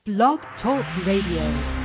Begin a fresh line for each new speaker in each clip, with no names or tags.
Blog Talk Radio.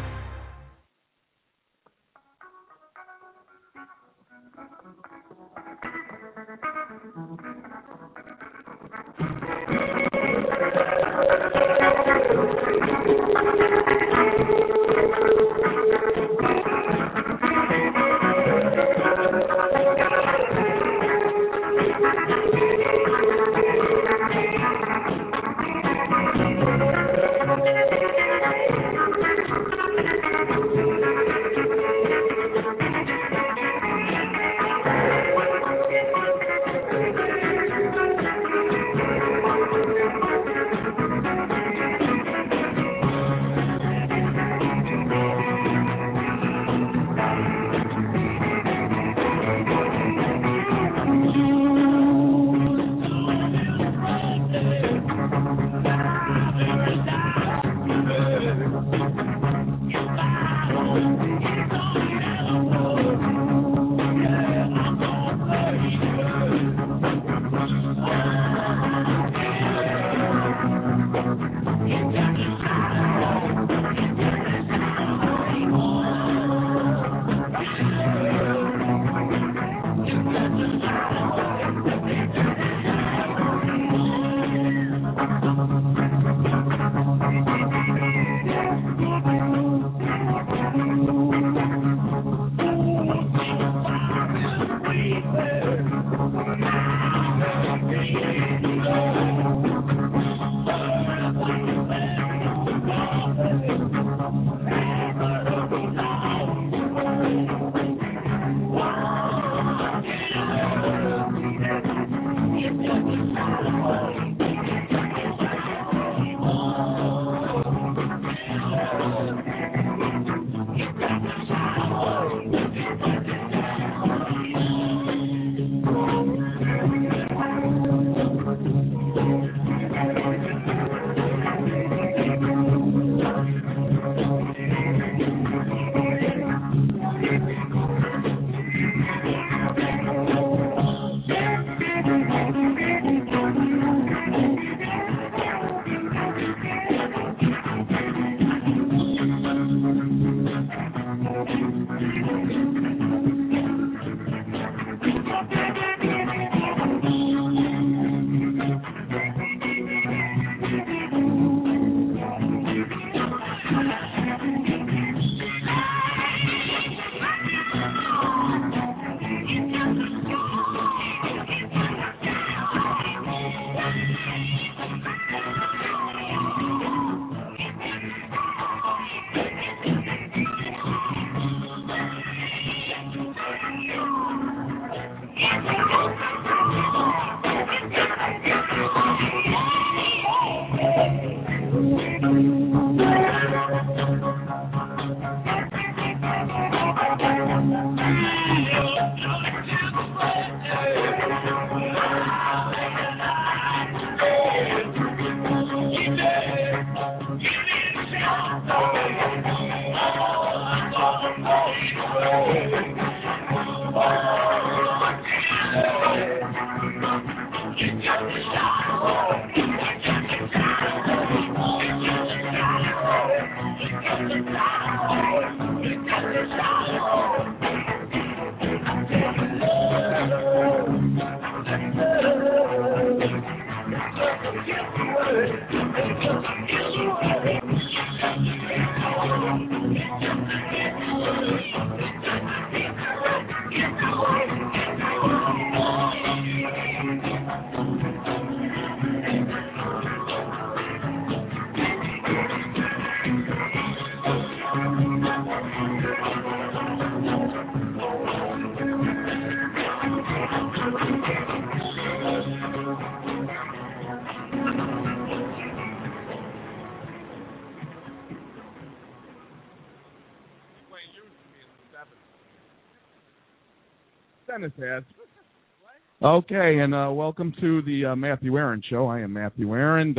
Okay, and welcome to the Matthew Aaron Show. I am Matthew Aaron,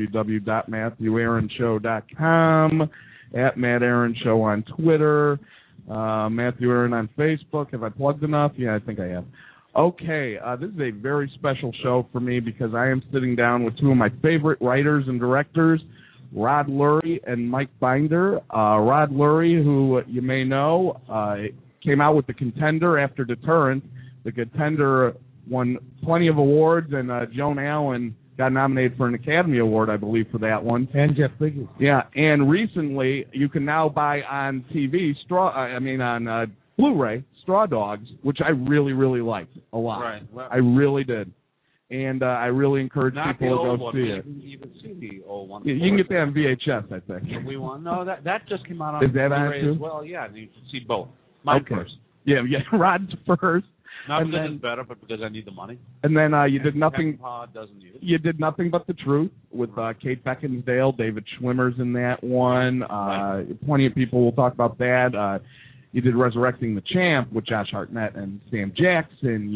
www.MatthewAaronShow.com, at Matt Aaron Show on Twitter, Matthew Aaron on Facebook. Have I plugged enough? Yeah, I think I have. Okay, this is a very special show for me because I am sitting down with two of my favorite writers and directors, Rod Lurie and Mike Binder. Rod Lurie, who you may know, came out with The Contender after Deterrent. The Contender won plenty of awards, and Joan Allen got nominated for an Academy Award, I believe, for that one.
And Jeff Bridges.
Yeah, and recently you can now buy on TV on Blu-ray Straw Dogs, which I really, really liked a lot.
Right. Well,
I really did, and I really encourage
not
people
the
to
old
go
one,
see
but
it.
You can see the old one.
You can get that on VHS, I think.
We want that just came out on
Is that on
Blu-ray
too?
as well. Yeah, you can see both. Mine
Okay.
first.
Yeah, Rod's first.
Not
And
because
then-
it's better, but because I need the money.
And then you did nothing.
Peckinpah doesn't need it.
You did Nothing But the Truth with Kate Beckinsale, David Schwimmer's in that one.
Right.
Plenty of people will talk about that. You did Resurrecting the Champ with Josh Hartnett and Sam Jackson.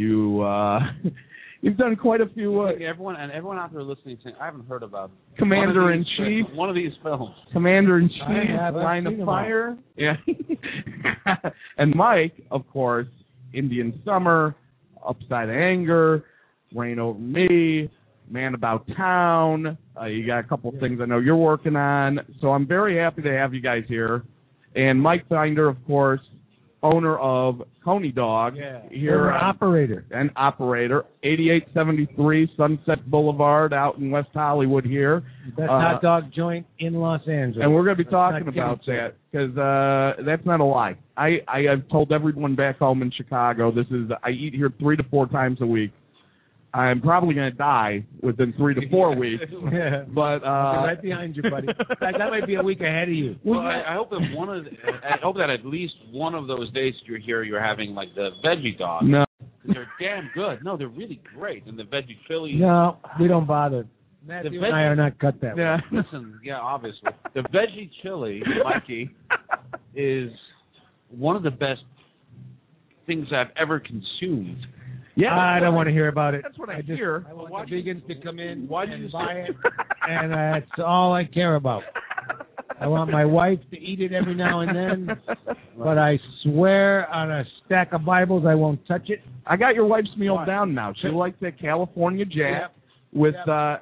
You've done quite a few.
Everyone out there listening saying, I haven't heard about
Commander-in-Chief.
One of these films.
Commander-in-Chief,
I have.
Line
I've
of
seen
Fire. Yeah. And Mike, of course, Indian Summer, Upside Anger, Reign Over Me, Man About Town. You got a couple things I know you're working on. So I'm very happy to have you guys here. And Mike Binder, of course, owner of Coney Dog.
Yeah.
Here,
Operator.
and operator, 8873 Sunset Boulevard out in West Hollywood here.
Best hot dog joint in Los Angeles.
And we're going to be talking
not
about
kidding,
that because that's not a lie. I have told everyone back home in Chicago, I eat here 3 to 4 times a week. I'm probably going to die within 3 to 4 weeks.
Yeah.
But
right behind you, buddy. that might be a week ahead of you.
Well, I hope that I hope that at least one of those days you're here, you're having like the veggie dog.
No.
They're damn good. No, they're really great. And the veggie chili.
No, we don't bother. Matthew and I are not cut that way.
Yeah.
Listen, yeah, obviously. The veggie chili, Mikey, is one of the best things I've ever consumed.
Yeah,
I don't want to hear about it.
That's what I hear.
I want the vegans to come in
Why do
and
you
buy
say-
it, and that's all I care about. I want my wife to eat it every now and then, but I swear on a stack of Bibles I won't touch it.
I got your wife's meal down now. She likes that California Jack with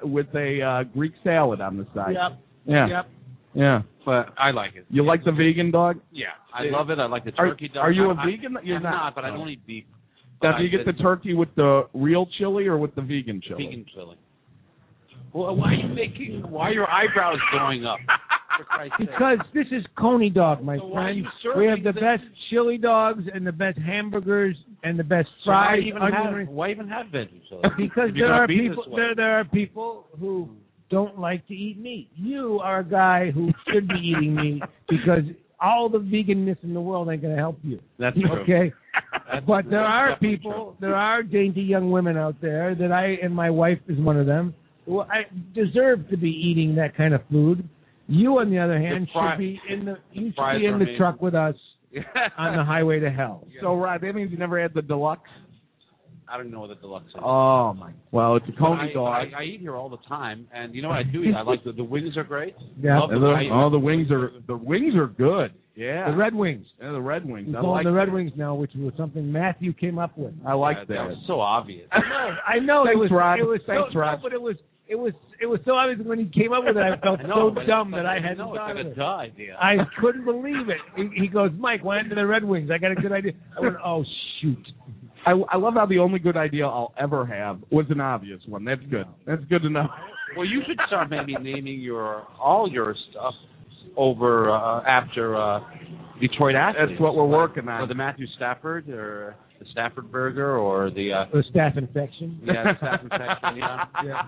a Greek salad on the side.
Yep.
Yeah.
Yep.
Yeah.
But I like it.
You like the vegan dog?
Yeah, I love it. I like the
Are-
turkey dog.
are you a
I-
vegan? You're
I'm
not.
not, but I don't eat beef.
Now,
But
do you get the turkey with the real chili or with the vegan chili?
vegan chili? Well, why are your eyebrows going up? For Christ's sake.
Because this is Coney Dog, my
So why are
friend.
you
We have
serving
the
this?
best chili dogs and the best hamburgers and the best
So why
fries.
even have veggie chili?
Because
If you're
there
gonna
are
be
people
this way.
there are people who don't like to eat meat. You are a guy who should be eating meat because all the veganness in the world ain't going to help you.
That's true.
Okay?
That's-
But there
that's
are
definitely
people, there are dainty young women out there that and my wife is one of them, who I deserve to be eating that kind of food. You, on the other hand, should be in the truck with us
true.
on the highway to hell.
So, Rod, that means you never had the deluxe?
I don't know what the deluxe is.
Oh, my. Well, it's a
But
Coney dog.
I eat here all the time, and you know what I do eat? I like the wings are great.
Yeah.
Love
And
the-
the wings are good. Yeah.
The Red Wings.
Yeah, the Red Wings.
We
I
call
like
them the Red Wings now, which was something Matthew came up with.
I like
That
that.
was so obvious.
I know
Thanks,
it was.
Rod.
It was
Thanks,
so,
Rod.
But it was so obvious when he came up with it. I felt
I know,
so
but
dumb
it's
that I
like,
hadn't
no,
thought
it's
of
like a
it.
duh idea.
I couldn't believe it. He goes, Mike, why into the Red Wings? I got a good idea. I went, oh shoot.
I love how the only good idea I'll ever have was an obvious one. That's good. That's good to know.
Well, you should start maybe naming all your stuff over after Detroit athletes.
That's what we're working on.
Or the Matthew Stafford, or the Stafford Burger, or the
The staph infection.
the Stafford section, yeah.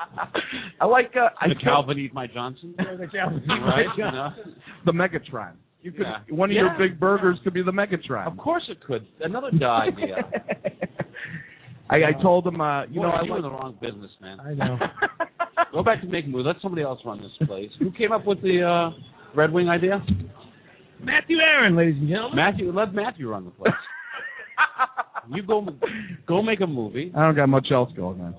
I like
The Calvin Eat My Johnson, right? You know?
the Megatron. You could
Yeah.
one of your big burgers could be the Megatron.
Of course it could. Another duh idea.
I told him,
Boy,
I
you're in
like
the wrong business, man.
I know.
Go back to making movies. Let somebody else run this place. Who came up with the Red Wing idea?
Matthew Aaron, ladies and gentlemen.
Let Matthew run the place. You go make a movie.
I don't got much else going on.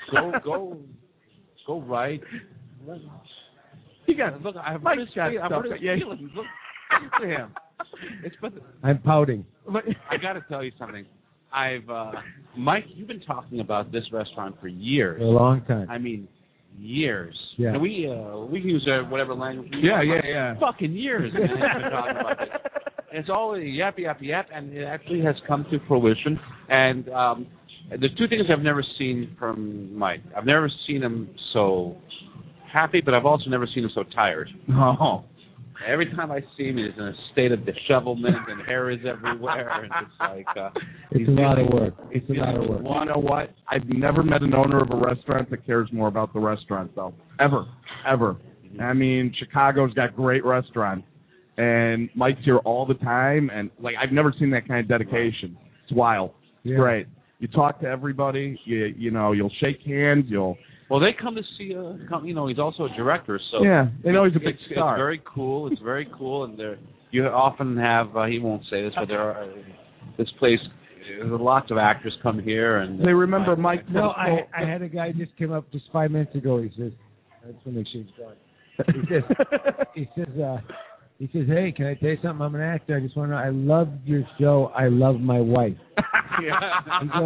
Go write.
You got
Look, I've
Mike's
heard his
got
feelings. I've
stuff.
heard his
Yeah.
feelings. Look to him.
I'm pouting.
I got to tell you something. Mike, you've been talking about this restaurant for years.
For a long time.
I mean, years.
Yeah.
And we can use whatever language.
Yeah.
Fucking years, man. We've been talking about this. And it's all yap, and it actually has come to fruition. And there's two things I've never seen from Mike. I've never seen him so happy, but I've also never seen him so tired.
Oh.
Every time I see him, he's in a state of dishevelment and hair is everywhere. And it's like
it's a lot of work. It's a lot of work.
You know what? I've never met an owner of a restaurant that cares more about the restaurant, though. Ever. I mean, Chicago's got great restaurants, and Mike's here all the time, and like I've never seen that kind of dedication. It's wild. It's great. You talk to everybody. You know, you'll shake hands.
Well, they come to see he's also a director, so
yeah, they know he's a big star.
It's very cool. It's very cool, and you often have he won't say this, but there are this place. Lots of actors come here, and
they remember Mike.
No, I had a guy just came up just 5 minutes ago. He says, "I just want to make sure he's gone." He says, "Hey, can I tell you something? I'm an actor. I just want to know. I love your show. I love my wife." He goes,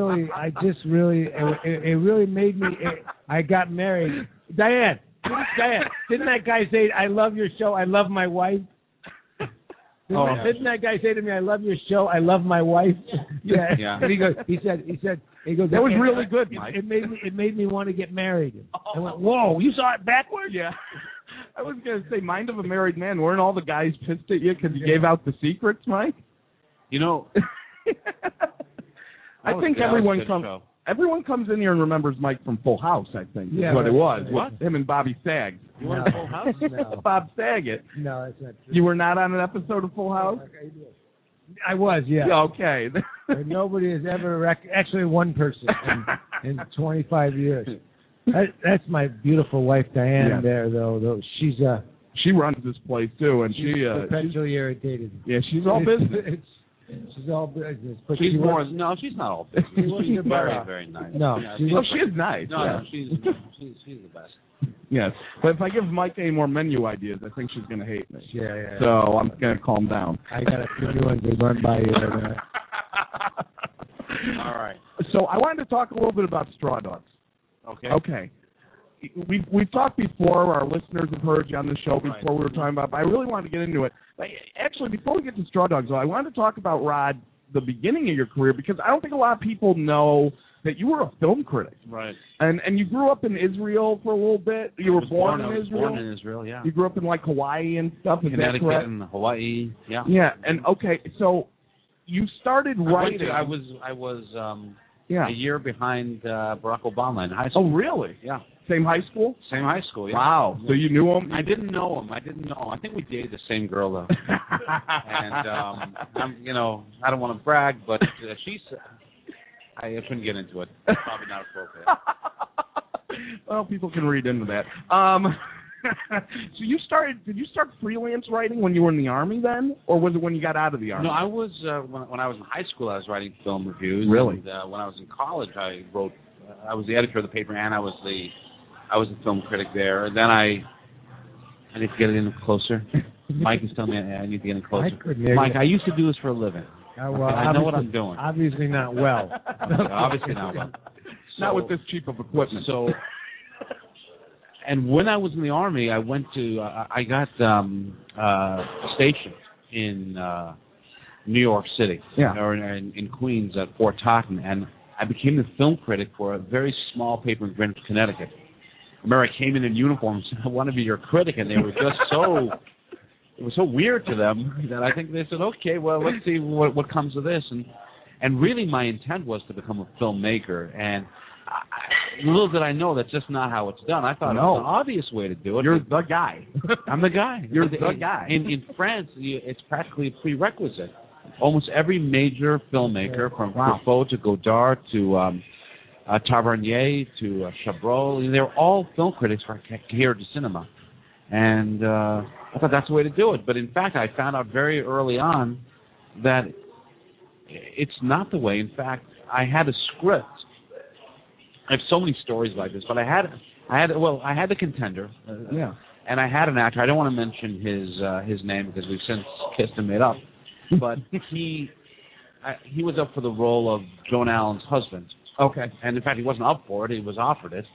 it really made me. I got married. Diane, didn't that guy say, "I love your show. I love my wife"? Didn't that guy say to me, "I love your show. I love my wife"? Yeah. And he said, that was really good, Mike. It made me want to get married. I went, "Whoa, you saw it backwards?"
Yeah. I was going to say, mind of a married man. Weren't all the guys pissed at you because you gave out the secrets, Mike?
You know,
I think everyone comes in here and remembers Mike from Full House, I think, is what it was.
What?
With him and Bobby Sags.
You were in Full House?
No. Bob Saget.
No, that's not true.
You were not on an episode of Full House?
I was, yeah.
Okay.
But nobody has ever, actually one person in 25 years. That's my beautiful wife, Diane, there, though.
She runs this place, too, and
she's perpetually irritated.
Yeah, she's all business.
She's all business. But
she's not all business. She's very, very nice.
No, she is nice.
No, she's the best.
Yes, but if I give Mike any more menu ideas, I think she's going to hate me.
Yeah.
So I'm going to calm down.
I got a few new ones that run by you.
All right.
So I wanted to talk a little bit about Straw Dogs. Okay. We've talked before. Our listeners have heard you on the show before. We were talking about, but I really wanted to get into it. Actually, before we get to Straw Dogs, though, I wanted to talk about, Rod, the beginning of your career, because I don't think a lot of people know that you were a film critic.
Right.
And you grew up in Israel for a little bit. You were born in Israel?
Born in Israel, yeah.
You grew up in, like, Hawaii and stuff?
Connecticut and Hawaii, yeah.
Yeah, and, okay, so you started writing.
I was a year behind Barack Obama in high school.
Oh, really?
Yeah.
Same high school?
Same high school, yeah.
Wow. So you knew him?
I didn't know him. I think we dated the same girl, though. And, I don't want to brag, but I couldn't get into it. Probably not appropriate.
Well, people can read into that. So did you start freelance writing when you were in the Army then? Or was it when you got out of the Army?
No, I was, when I was in high school, I was writing film reviews.
Really?
And when I was in college, I was the editor of the paper, and I was the film critic there. And then I need to get it in closer. Mike is telling me I need to get in closer. Mike, I used to do this for a living.
Well,
I know what I'm doing.
Obviously not well.
Obviously not well.
Not with this cheap of equipment.
So, and when I was in the Army, I went to I got stationed in New York City, or in Queens at Fort Totten, and I became the film critic for a very small paper in Greenwich, Connecticut. I remember I came in uniform and said, "I want to be your critic," and they were just so. It was so weird to them that I think they said, "Okay, well, let's see what comes of this." And really, my intent was to become a filmmaker. And little did I know that's just not how it's done. I thought it was an obvious way to do it.
You're the guy.
I'm the guy.
You're the guy.
In France, it's practically a prerequisite. Almost every major filmmaker, from Truffaut to Godard to Tavernier to Chabrol, they're all film critics for Cahiers du Cinema. And I thought that's the way to do it. But in fact, I found out very early on that it's not the way. In fact, I had a script. I have so many stories like this, but I had the contender, and I had an actor. I don't want to mention his name because we've since kissed and made up, but he was up for the role of Joan Allen's husband.
Okay,
and in fact, he wasn't up for it; he was offered it,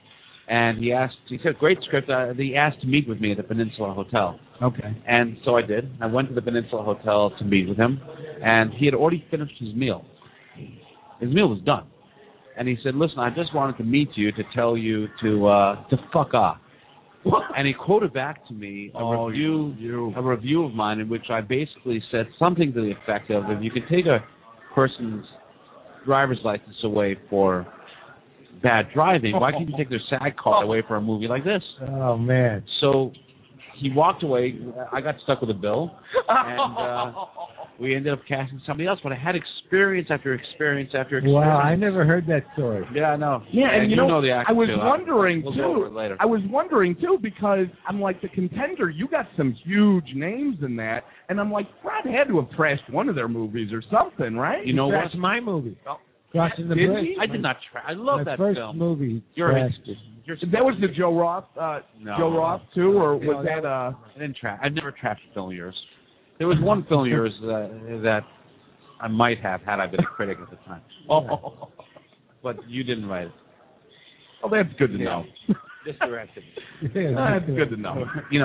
And he said, great script. He asked to meet with me at the Peninsula Hotel.
Okay.
And so I did. I went to the Peninsula Hotel to meet with him, and he had already finished his meal. His meal was done. And he said, listen, I just wanted to meet you to tell you to fuck off. And he quoted back to me a review of mine in which I basically said something to the effect of, if you can take a person's driver's license away for bad driving, why can't you take their SAG card away for a movie like this?
Oh, man.
So he walked away. I got stuck with a bill, and we ended up casting somebody else. But I had experience after experience after experience.
Wow, I never heard that story.
Yeah, I know.
Yeah, and you know
the actor
I was
too.
wondering
we'll
too.
Go over it later.
I was wondering too because I'm like, The Contender. You got some huge names in that, and I'm like, Brad had to have trashed one of their movies or something, right?
You know what?
That's my movie. Crossing the
Did
Bridge.
he?
I did not trash. I love that
first
film.
movie.
You're
That was the Joe Roth,
No.
Joe Roth too, or was that?
I didn't trash. I've never trashed a film of yours. There was one film of yours that I might have had I been a critic at the time.
Oh,
but you didn't write it.
oh, that's good to know.
Just directed.
That's good to know.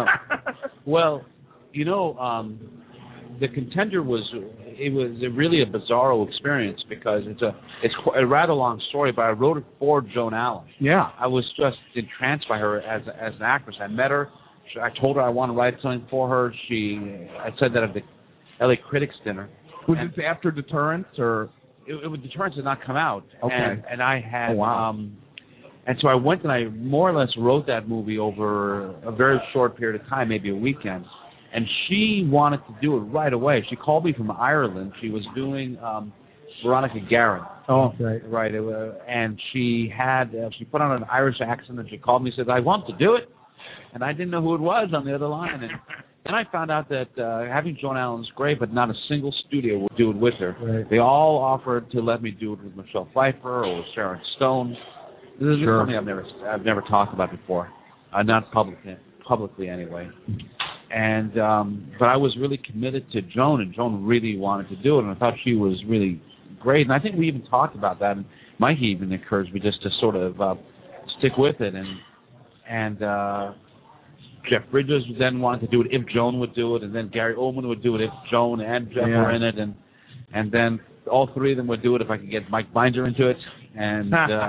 The Contender was really a bizarro experience because it's a rather long story, but I wrote it for Joan Allen.
Yeah.
I was just entranced by her as an actress. I met her. I told her I want to write something for her. I said that at the LA Critics Dinner.
Was this after Deterrence or?
Deterrence did not come out.
Okay.
And I had.
Oh, wow.
And so I went and I more or less wrote that movie over a very short period of time, maybe a weekend. And she wanted to do it right away. She called me from Ireland. She was doing Veronica Guerin.
Oh, right.
Right. And she put on an Irish accent, and she called me and said, I want to do it. And I didn't know who it was on the other line. And then I found out that having Joan Allen's great, but not a single studio would do it with her.
Right.
They all offered to let me do it with Michelle Pfeiffer or with Sharon Stone. This is something I've never talked about before, not publicly anyway. And but I was really committed to Joan, and Joan really wanted to do it, and I thought she was really great. And I think we even talked about that, and Mikey even encouraged me just to sort of stick with it. And Jeff Bridges then wanted to do it if Joan would do it, and then Gary Oldman would do it if Joan and Jeff were in it, and then all three of them would do it if I could get Mike Binder into it. And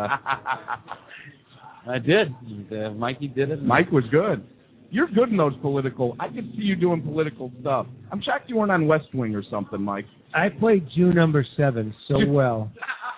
I did. And, Mikey did it.
Mike was good. You're good in those political. I could see you doing political stuff. I'm shocked you weren't on West Wing or something, Mike.
I played Jew number 7 so well.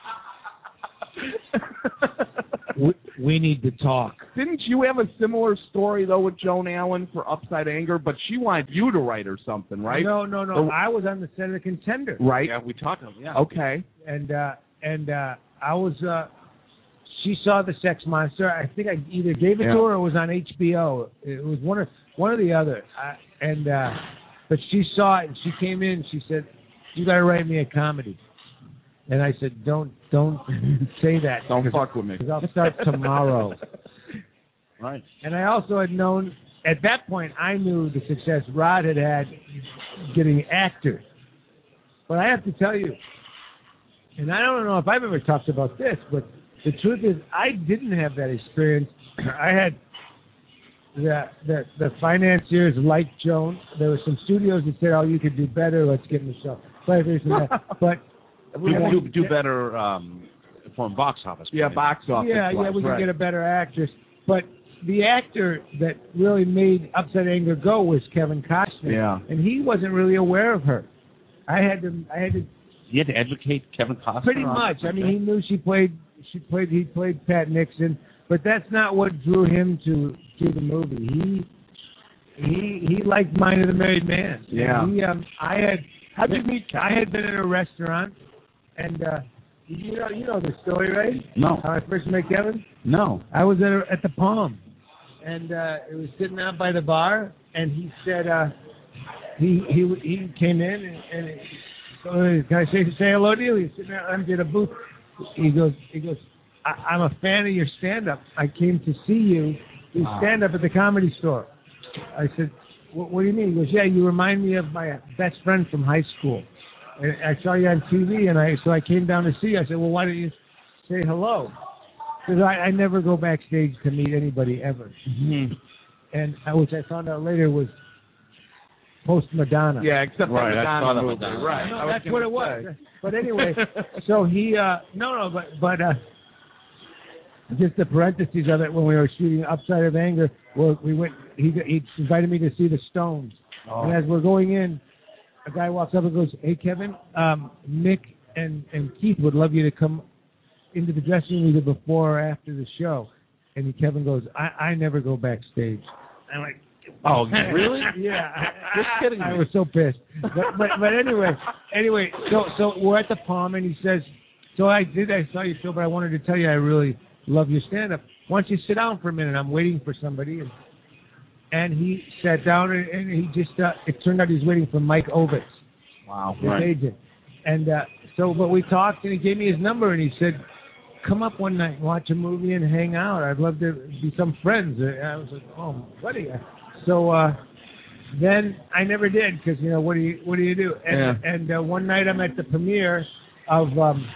we need to talk.
Didn't you have a similar story, though, with Joan Allen for Upside Anger? But she wanted you to write or something, right?
No. I was on the set of The Contender.
Right.
Yeah, we talked. Yeah.
Okay.
And I was. She saw The Sex Monster. I think I either gave it to her or it was on HBO. It was one or the other. But she saw it and she came in and she said, "You got to write me a comedy." And I said, "Don't say that.
Don't fuck with me.
Because I'll start tomorrow."
Right.
And I also had known at that point. I knew the success Rod had getting actors. But I have to tell you, and I don't know if I've ever talked about this, but the truth is, I didn't have that experience. I had the financiers like Joan. There were some studios that said, "Oh, you could do better. Let's get Michelle Pfeiffer and that." But
we do better from box office.
Yeah, box office.
Yeah, we can get a better actress. But the actor that really made Upside Anger go was Kevin Costner.
Yeah,
and he wasn't really aware of her. I had to.
You had to educate Kevin Costner.
Pretty much. I mean, he knew he played Pat Nixon, but that's not what drew him to the movie. He liked Mind of the Married Man.
Yeah.
How'd you meet? I had been in a restaurant, and you know the story, right?
No.
How I first met Kevin?
No.
I was at the Palm, and it was sitting out by the bar, and he said he came in and so can I say hello to you? He's sitting there empty at a booth. He goes. I'm a fan of your stand-up. I came to see you do stand-up at the Comedy Store. I said, what do you mean? He goes, yeah, you remind me of my best friend from high school. And I saw you on TV, and so I came down to see you. I said, well, why don't you say hello? Because I never go backstage to meet anybody ever.
Mm-hmm.
And which I found out later was post Madonna.
Yeah, except
Right,
the
I
Madonna
saw the
movie.
Madonna.
Right,
No, that's what it was. But anyway, so he but just the parentheses of it when we were shooting Upside of Anger, we went. He invited me to see the Stones, and as we're going in, a guy walks up and goes, "Hey, Kevin, Mick and Keith would love you to come into the dressing room either before or after the show." And Kevin goes, "I never go backstage." I'm like,
"Oh, really?"
Yeah.
Just kidding me.
I was so pissed. But anyway, so we're at the Palm, and he says, "So I saw your show, but I wanted to tell you I really love your stand-up. Why don't you sit down for a minute? I'm waiting for somebody." And he sat down, and he just, it turned out he was waiting for Mike Ovitz.
Wow.
His agent. And but we talked, and he gave me his number, and he said, "Come up one night and watch a movie and hang out. I'd love to become friends." I was like, "Oh, buddy." So then I never did, because, what do you do? And one night I'm at the premiere of,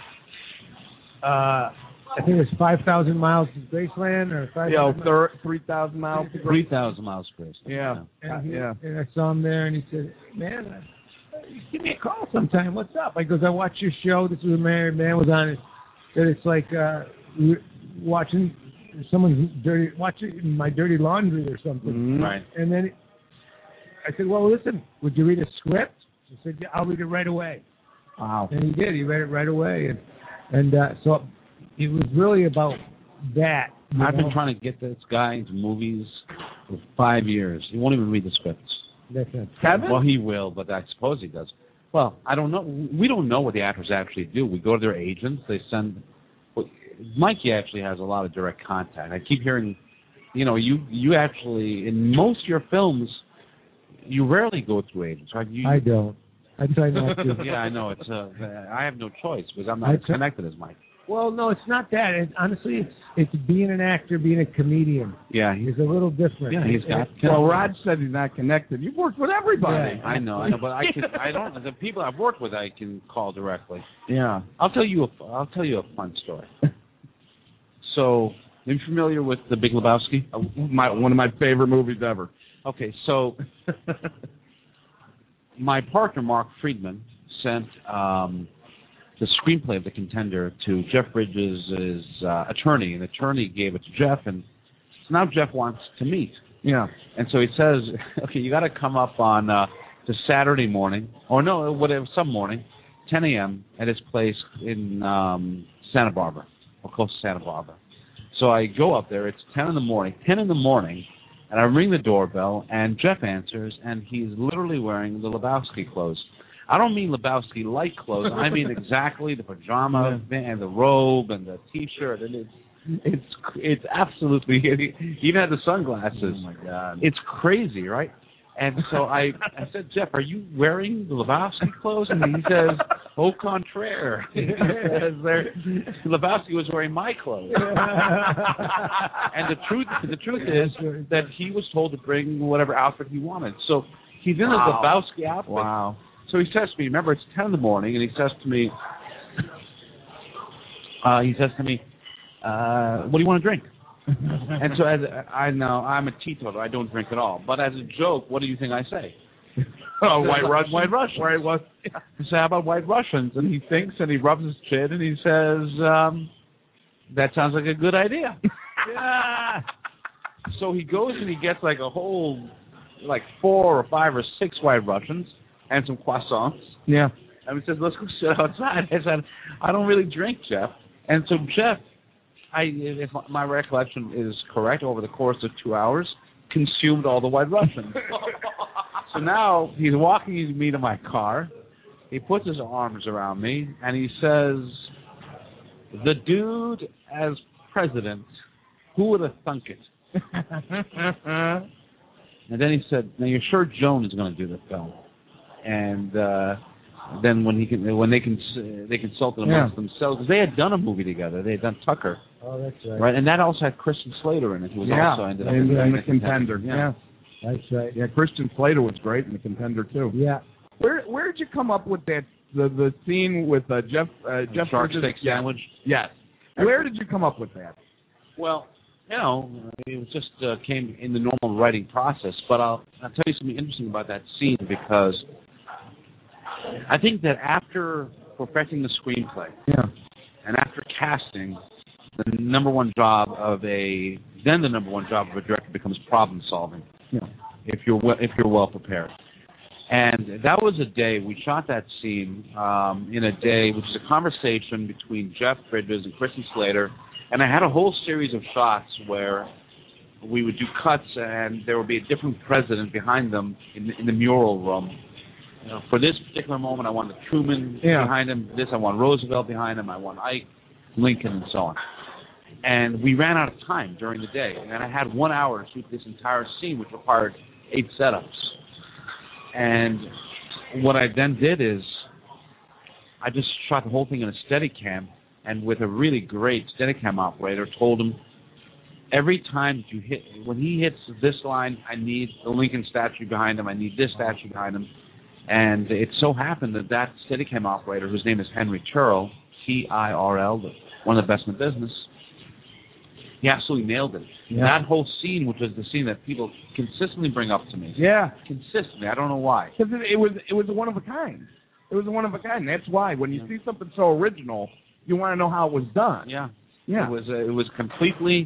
I think it was 5,000 Miles to Graceland, or
3,000 miles to
3,000 miles to Graceland.
Yeah.
And I saw him there, and he said, "Man, give me a call sometime. What's up?" I goes, "I watch your show." This was a married man was on it. That it's like watching watching my dirty laundry or something.
Mm-hmm.
Right.
And then I said, "Well, listen, would you read a script?" He said, "Yeah, I'll read it right away."
Wow.
And he did. He read it right away, and so it was really about that.
I've been trying to get this guy into movies for 5 years. He won't even read the scripts.
That's it.
Kevin?
Well, he will, but I suppose he does. Well, I don't know. We don't know what the actors actually do. We go to their agents. They send. Mikey actually has a lot of direct contact. I keep hearing, you actually, in most of your films, you rarely go through agents, right?
I don't. I try not to.
Yeah, I know. I have no choice because I'm not as connected as Mike.
Well, no, it's not that. Honestly, it's being an actor, being a comedian.
Yeah,
he's a little different.
Yeah, he's got.
Well, Rod said he's not connected. You've worked with everybody.
Yeah, I know, but I don't. The people I've worked with, I can call directly.
Yeah,
I'll tell you a fun story. So, are you familiar with The Big Lebowski?
One of my favorite movies ever.
Okay, so my partner Mark Friedman sent the screenplay of The Contender to Jeff Bridges' attorney, and the attorney gave it to Jeff, and so now Jeff wants to meet.
Yeah.
And so he says, "Okay, you got to come up on the Saturday morning, or no, whatever, some morning, 10 a.m. at his place in Santa Barbara, or close to Santa Barbara." So I go up there. It's 10 in the morning, and I ring the doorbell, and Jeff answers, and he's literally wearing the Lebowski clothes. I don't mean Lebowski-like clothes. I mean exactly the pajama and the robe and the T-shirt, and it's absolutely. He even had the sunglasses.
Oh my God!
It's crazy, right? And so I said, "Jeff, are you wearing the Lebowski clothes?" And he says, "Au contraire." Lebowski was wearing my clothes. And the truth is that he was told to bring whatever outfit he wanted. So he's in his Lebowski outfit.
Wow.
So he says to me, remember, it's 10 in the morning, and he says to me, "What do you want to drink?" And so I know I'm a teetotaler. I don't drink at all. But as a joke, what do you think I say?
White Russian.
White Russian.
White Russian.
I say, "How about White Russians?" And he thinks, and he rubs his chin, and he says, "That sounds like a good idea." Yeah. So he goes and he gets like a whole, 4 or 5 or 6 White Russians and some croissants.
Yeah.
And he says, "Let's go sit outside." I said, "I don't really drink, Jeff." And so Jeff, if my recollection is correct, over the course of 2 hours, consumed all the White Russians. So now he's walking me to my car. He puts his arms around me, and he says, "The dude as president, who would have thunk it?" And then he said, "Now you're sure Joan is going to do the film?" And then they consulted amongst themselves, because they had done a movie together. They had done Tucker.
Oh, that's right.
Right, and that also had Christian Slater in it, who was also ended up
in
the
The Contender. Yeah.
That's right.
Yeah, Christian Slater was great in The Contender too.
Yeah.
Where did you come up with that the scene with Jeff
Shark
Bridges?
steak sandwich?
Yes. Where did you come up with that?
Well, it was just came in the normal writing process. But I'll tell you something interesting about that scene, because I think that after perfecting the screenplay, and after casting, the number one job of a director becomes problem solving. Yeah. If you're well prepared. And that was a day, we shot that scene in a day, which is a conversation between Jeff Bridges and Christian Slater, and I had a whole series of shots where we would do cuts and there would be a different president behind them in the mural room. For this particular moment, I wanted Truman behind him. This, I want Roosevelt behind him. I want Ike, Lincoln, and so on. And we ran out of time during the day, and I had 1 hour to shoot this entire scene, which required 8 setups. And what I then did is I just shot the whole thing in a Steadicam, and with a really great Steadicam operator, told him every time when he hits this line, I need the Lincoln statue behind him, I need this statue behind him. And it so happened that Steadicam operator, whose name is Henry Turrell, T-I-R-L, one of the best in the business, he absolutely nailed it. Yeah. That whole scene, which was the scene that people consistently bring up to me.
Yeah.
Consistently. I don't know why.
Because it was one of a kind. It was one of a kind. That's why when you see something so original, you want to know how it was done.
Yeah.
Yeah.
It was completely.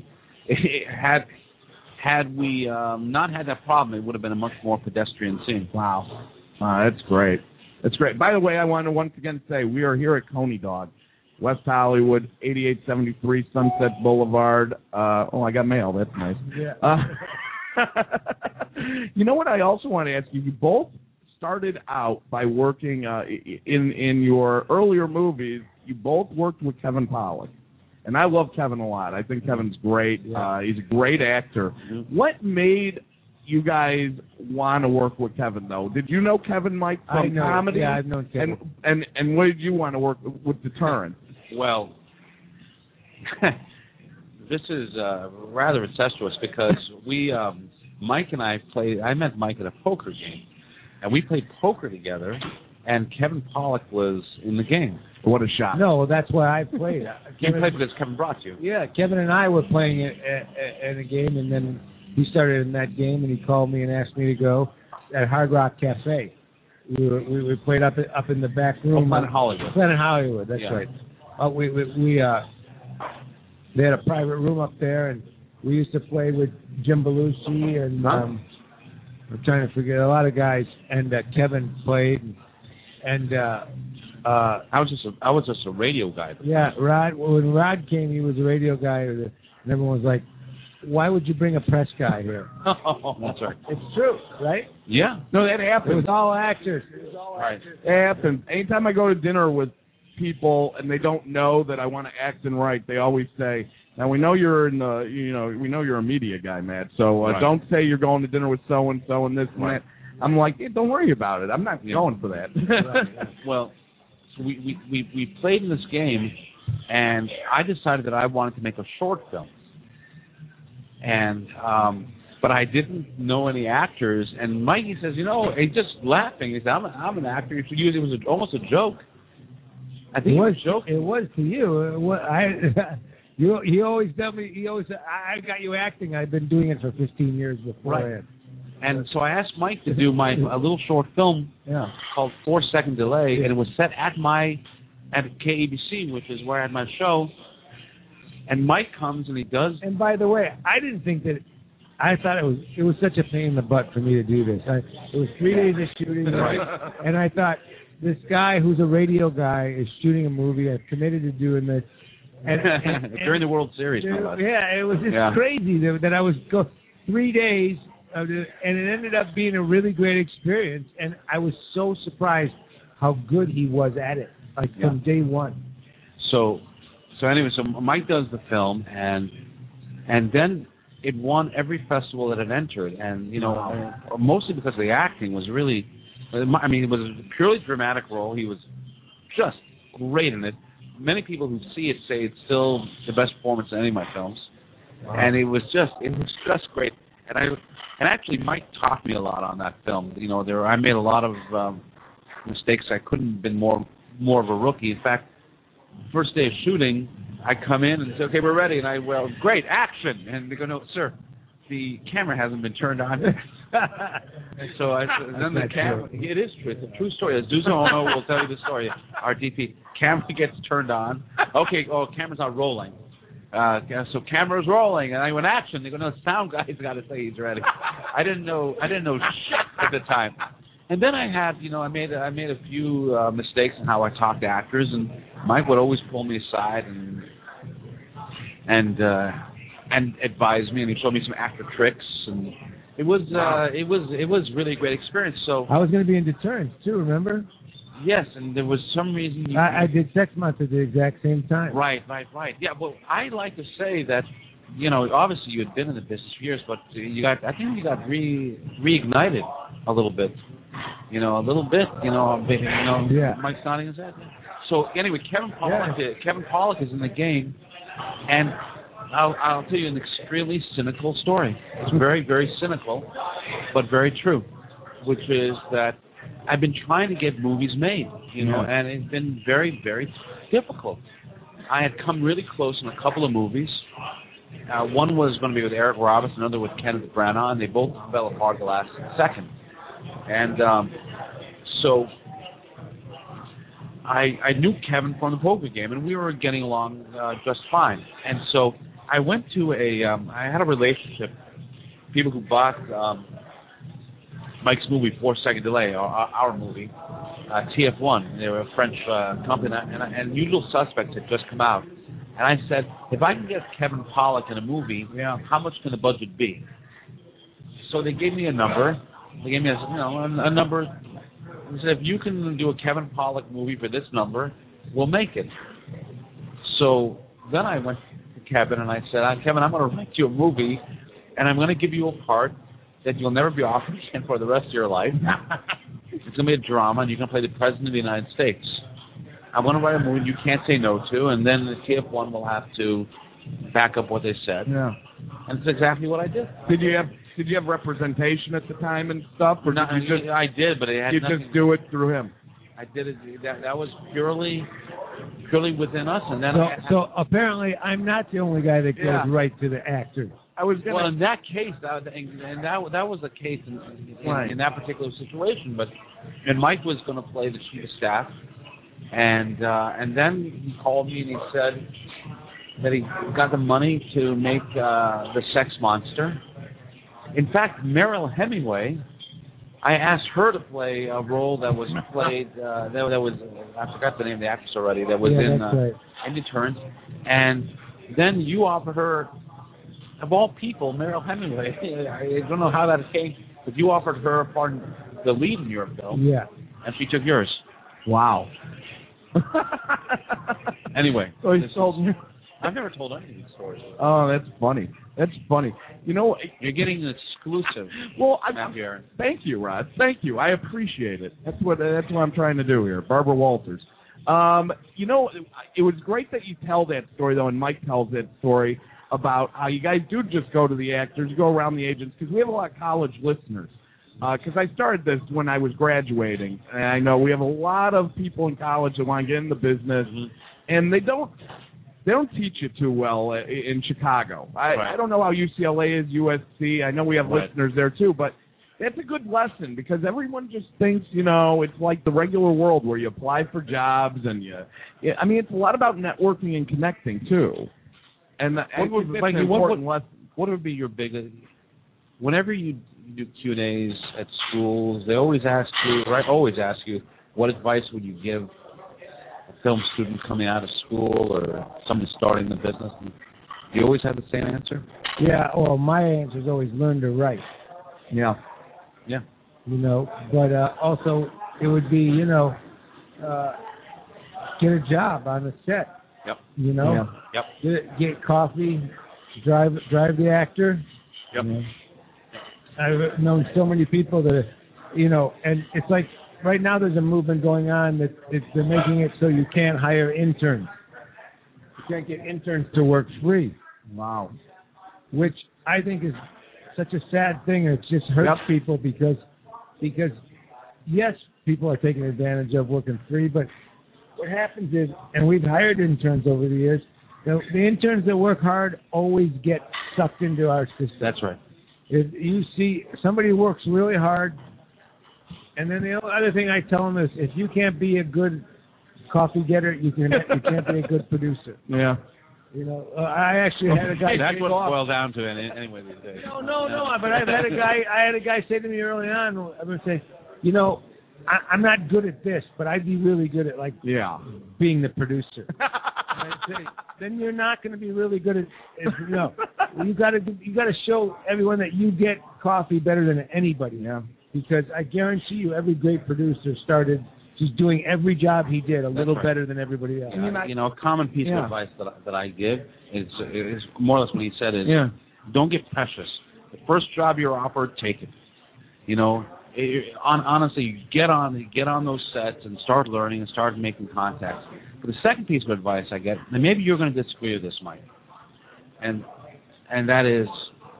Had we not had that problem, it would have been a much more pedestrian scene.
Wow. That's great. That's great. By the way, I want to once again say we are here at Coney Dog, West Hollywood, 8873 Sunset Boulevard. I got mail. That's nice.
Yeah.
You know what I also want to ask you? You both started out by working in your earlier movies. You both worked with Kevin Pollak. And I love Kevin a lot. I think Kevin's great. Yeah. He's a great actor. Mm-hmm. What made you guys want to work with Kevin, though? Did you know Kevin, Mike, from comedy?
Yeah, I've known Kevin.
And what did you want to work with Deterrent?
Well, this is rather incestuous because Mike and I met Mike at a poker game, and we played poker together, and Kevin Pollak was in the game.
What a shot.
No, that's why I played.
You played because Kevin brought you.
Yeah, Kevin and I were playing in a game, and then he started in that game, and he called me and asked me to go at Hard Rock Cafe. We played up in the back room.
Planet Hollywood.
Planet Hollywood, that's right. They had a private room up there, and we used to play with Jim Belushi and I'm trying to forget a lot of guys. And Kevin played, and
I was just a radio guy.
Yeah, Rod. When Rod came, he was a radio guy, and everyone was like, "Why would you bring a press guy here?"
That's right.
It's true, right?
Yeah.
No, that happens.
It was all actors.
Right. It happens. Anytime I go to dinner with people and they don't know that I want to act and write, they always say, "Now we know you're we know you're a media guy, Matt. So don't say you're going to dinner with so and so and this and that." I'm like, hey, don't worry about it. I'm not going for that.
Right. Well, so we played in this game, and I decided that I wanted to make a short film. And but I didn't know any actors. And Mikey says, he's just laughing. He said, I'm an actor. It was almost a joke. I think it was a joke.
It was to you. He always tell me. He always said, I got you acting. I've been doing it for 15 years beforehand.
Right. And so I asked Mike to do a little short film called 4 Second Delay, and it was set at KABC, which is where I had my show. And Mike comes and he does.
And by the way, I didn't think that. I thought it was such a pain in the butt for me to do this. It was 3 days of shooting, right? And I thought, this guy who's a radio guy is shooting a movie. I've committed to doing this. And
during the World Series.
Yeah, it was just crazy that I was 3 days, and it ended up being a really great experience. And I was so surprised how good he was at it, from day one.
So anyway, Mike does the film, and then it won every festival that it entered, and mostly because the acting was really, it was a purely dramatic role. He was just great in it. Many people who see it say it's still the best performance in any of my films, and it was just great. And actually, Mike taught me a lot on that film. I made a lot of mistakes. I couldn't have been more of a rookie. In fact, first day of shooting, I come in and say, okay, we're ready. And great, action. And they go, no, sir, the camera hasn't been turned on. And so then the camera, it is true. It's a true story. As Zuzo Ono will tell you the story. Our DP, camera gets turned on. Okay, camera's not rolling. So camera's rolling, and I went action. They go, no, sound guy's got to say he's ready. I didn't know shit at the time. And then I had, I made a few mistakes in how I talked to actors, and Mike would always pull me aside and advise me, and he showed me some actor tricks, and it was really a great experience. So
I was going to be in Deterrence too, remember?
Yes, and there was some reason
I did Sex Month at the exact same time.
Right. Yeah, well, I like to say that, obviously you had been in the business for years, but I think you got reignited a little bit.
Yeah.
Mike's nodding his head. So anyway, Kevin Pollak is in the game, and I'll tell you an extremely cynical story. It's very, very cynical, but very true, which is that I've been trying to get movies made, and it's been very, very difficult. I had come really close in a couple of movies. One was going to be with Eric Roberts, another with Kenneth Branagh, and they both fell apart the last second. And so I knew Kevin from the poker game, and we were getting along just fine. And so I went to I had a relationship, people who bought Mike's movie, 4 Second Delay, our movie, TF1. They were a French company, and Usual Suspects had just come out. And I said, if I can get Kevin Pollak in a movie, how much can the budget be? So they gave me a number. They gave me a number. They said, if you can do a Kevin Pollak movie for this number, we'll make it. So then I went to Kevin and I said, Kevin, I'm going to write you a movie, and I'm going to give you a part that you'll never be offered again for the rest of your life. It's going to be a drama, and you're going to play the President of the United States. I'm going to write a movie you can't say no to, and then the TF1 will have to back up what they said.
Yeah.
And it's exactly what I did.
Did you have representation at the time and stuff, or
I did, but it had nothing.
Just do it through him?
I did it. That was purely within us, and then.
So apparently, I'm not the only guy that goes right to the actor.
Well, in that case, that was the case in that particular situation. And Mike was going to play the chief of staff, and then he called me and he said that he got the money to make the Sex Monster. In fact, Meryl Hemingway, I asked her to play a role that was played. that was I forgot the name of the actress already. That was in Deterrence, and then you offered her. Of all people, Meryl Hemingway, I don't know how that came, but you offered her the lead in your film.
Yeah.
And she took yours.
Wow.
Anyway.
So he told me.
I've never told any of these stories.
Oh, that's funny.
You're getting an exclusive.
Well,
here.
Thank you, Rod. Thank you. I appreciate it. That's what I'm trying to do here. Barbara Walters. It was great that you tell that story, though, and Mike tells that story about how you guys do just go to the actors, you go around the agents, because we have a lot of college listeners. Because I started this when I was graduating, and I know we have a lot of people in college that want to get in the business, and they don't teach it too well in Chicago. I don't know how UCLA is, USC. I know we have listeners there too, but that's a good lesson because everyone just thinks, it's like the regular world where you apply for jobs and it's a lot about networking and connecting too. And
what would be your biggest? Whenever you do Q&As at schools, they always ask you, what advice would you give a film student coming out of school or somebody starting the business? Do you always have the same answer?
Yeah. Well, my answer is always learn to write.
Yeah.
Yeah.
But also it would be get a job on the set.
Yep.
Yep. Get coffee, drive the actor.
Yep.
I've known so many people that, and it's like right now there's a movement going on that they're making it so you can't hire interns. You can't get interns to work free.
Wow.
Which I think is such a sad thing. It just hurts people because yes, people are taking advantage of working free, but what happens is, and we've hired interns over the years, The interns that work hard always get sucked into our system.
That's right.
If you see somebody who works really hard, and then the other thing I tell them is, if you can't be a good coffee getter, you can't be a good producer.
Yeah.
You know, I actually had a guy.
That's what it boils down to anyway these days.
No. But I had a guy say to me early on. I would say, you know, I'm not good at this, but I'd be really good at being the producer. And I'd say, then you're not going to be really good at. No, you got to show everyone that you get coffee better than anybody.
Yeah.
Because I guarantee you, every great producer started just doing every job he did a little better than everybody else.
You know, a common piece of advice that I give is more or less what he said is, don't get precious. The first job you're offered, take it. You know, honestly, you get on those sets and start learning and start making contacts. But the second piece of advice I get, and maybe you're going to disagree with this, Mike, and that is,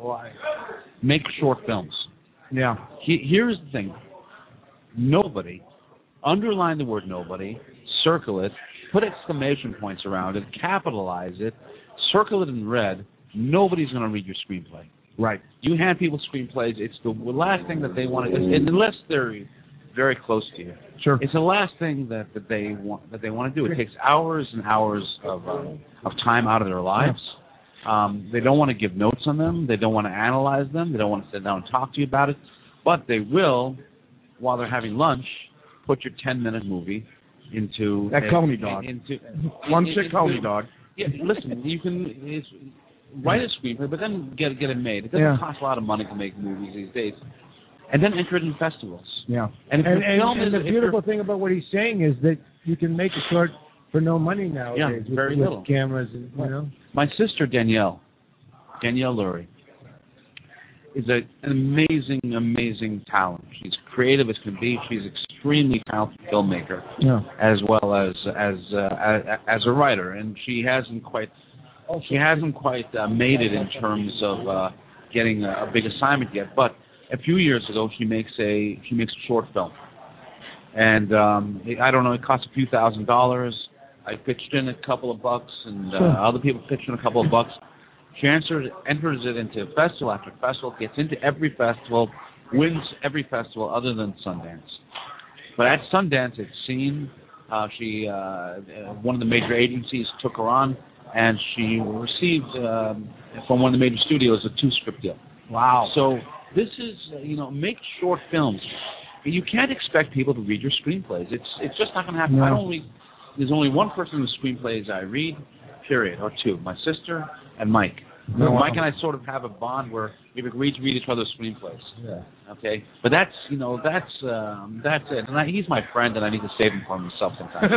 make short films.
Yeah.
Here's the thing. Nobody, underline the word nobody, circle it, put exclamation points around it, capitalize it, circle it in red. Nobody's going to read your screenplay.
Right.
You hand people screenplays, it's the last thing that they want to do, unless they're very close to you.
Sure.
It's the last thing that they want to do. It takes hours and hours of time out of their lives. They don't want to give notes on them. They don't want to analyze them. They don't want to sit down and talk to you about it. But they will, while they're having lunch, put your 10-minute movie into
that Coney dog. One chick Coney dog.
Yeah, listen, you can write a screenplay, but then get it made. It doesn't cost a lot of money to make movies these days. And then enter it in festivals.
Yeah.
And
the beautiful thing about what he's saying is that you can make a short for no money nowadays with cameras and, you know.
My sister Danielle Lurie, is an amazing talent. She's creative as can be. She's an extremely talented filmmaker, as well as a writer, and she hasn't quite made it in terms of getting a big assignment yet. But a few years ago, she makes a short film, and I don't know, it cost a few $1,000s. I pitched in a couple of bucks, and other people pitched in a couple of bucks. She enters it into festival after festival, gets into every festival, wins every festival other than Sundance. But at Sundance, it's seen. One of the major agencies took her on, and she received from one of the major studios a 2-script deal.
Wow.
So this is, make short films. You can't expect people to read your screenplays. It's just not going to happen.
No.
There's only one person whose screenplays I read, period, or two, my sister and Mike. Mike and I sort of have a bond where we agree to read each other's screenplays.
Yeah.
Okay, but that's it. And he's my friend, and I need to save him from himself sometimes.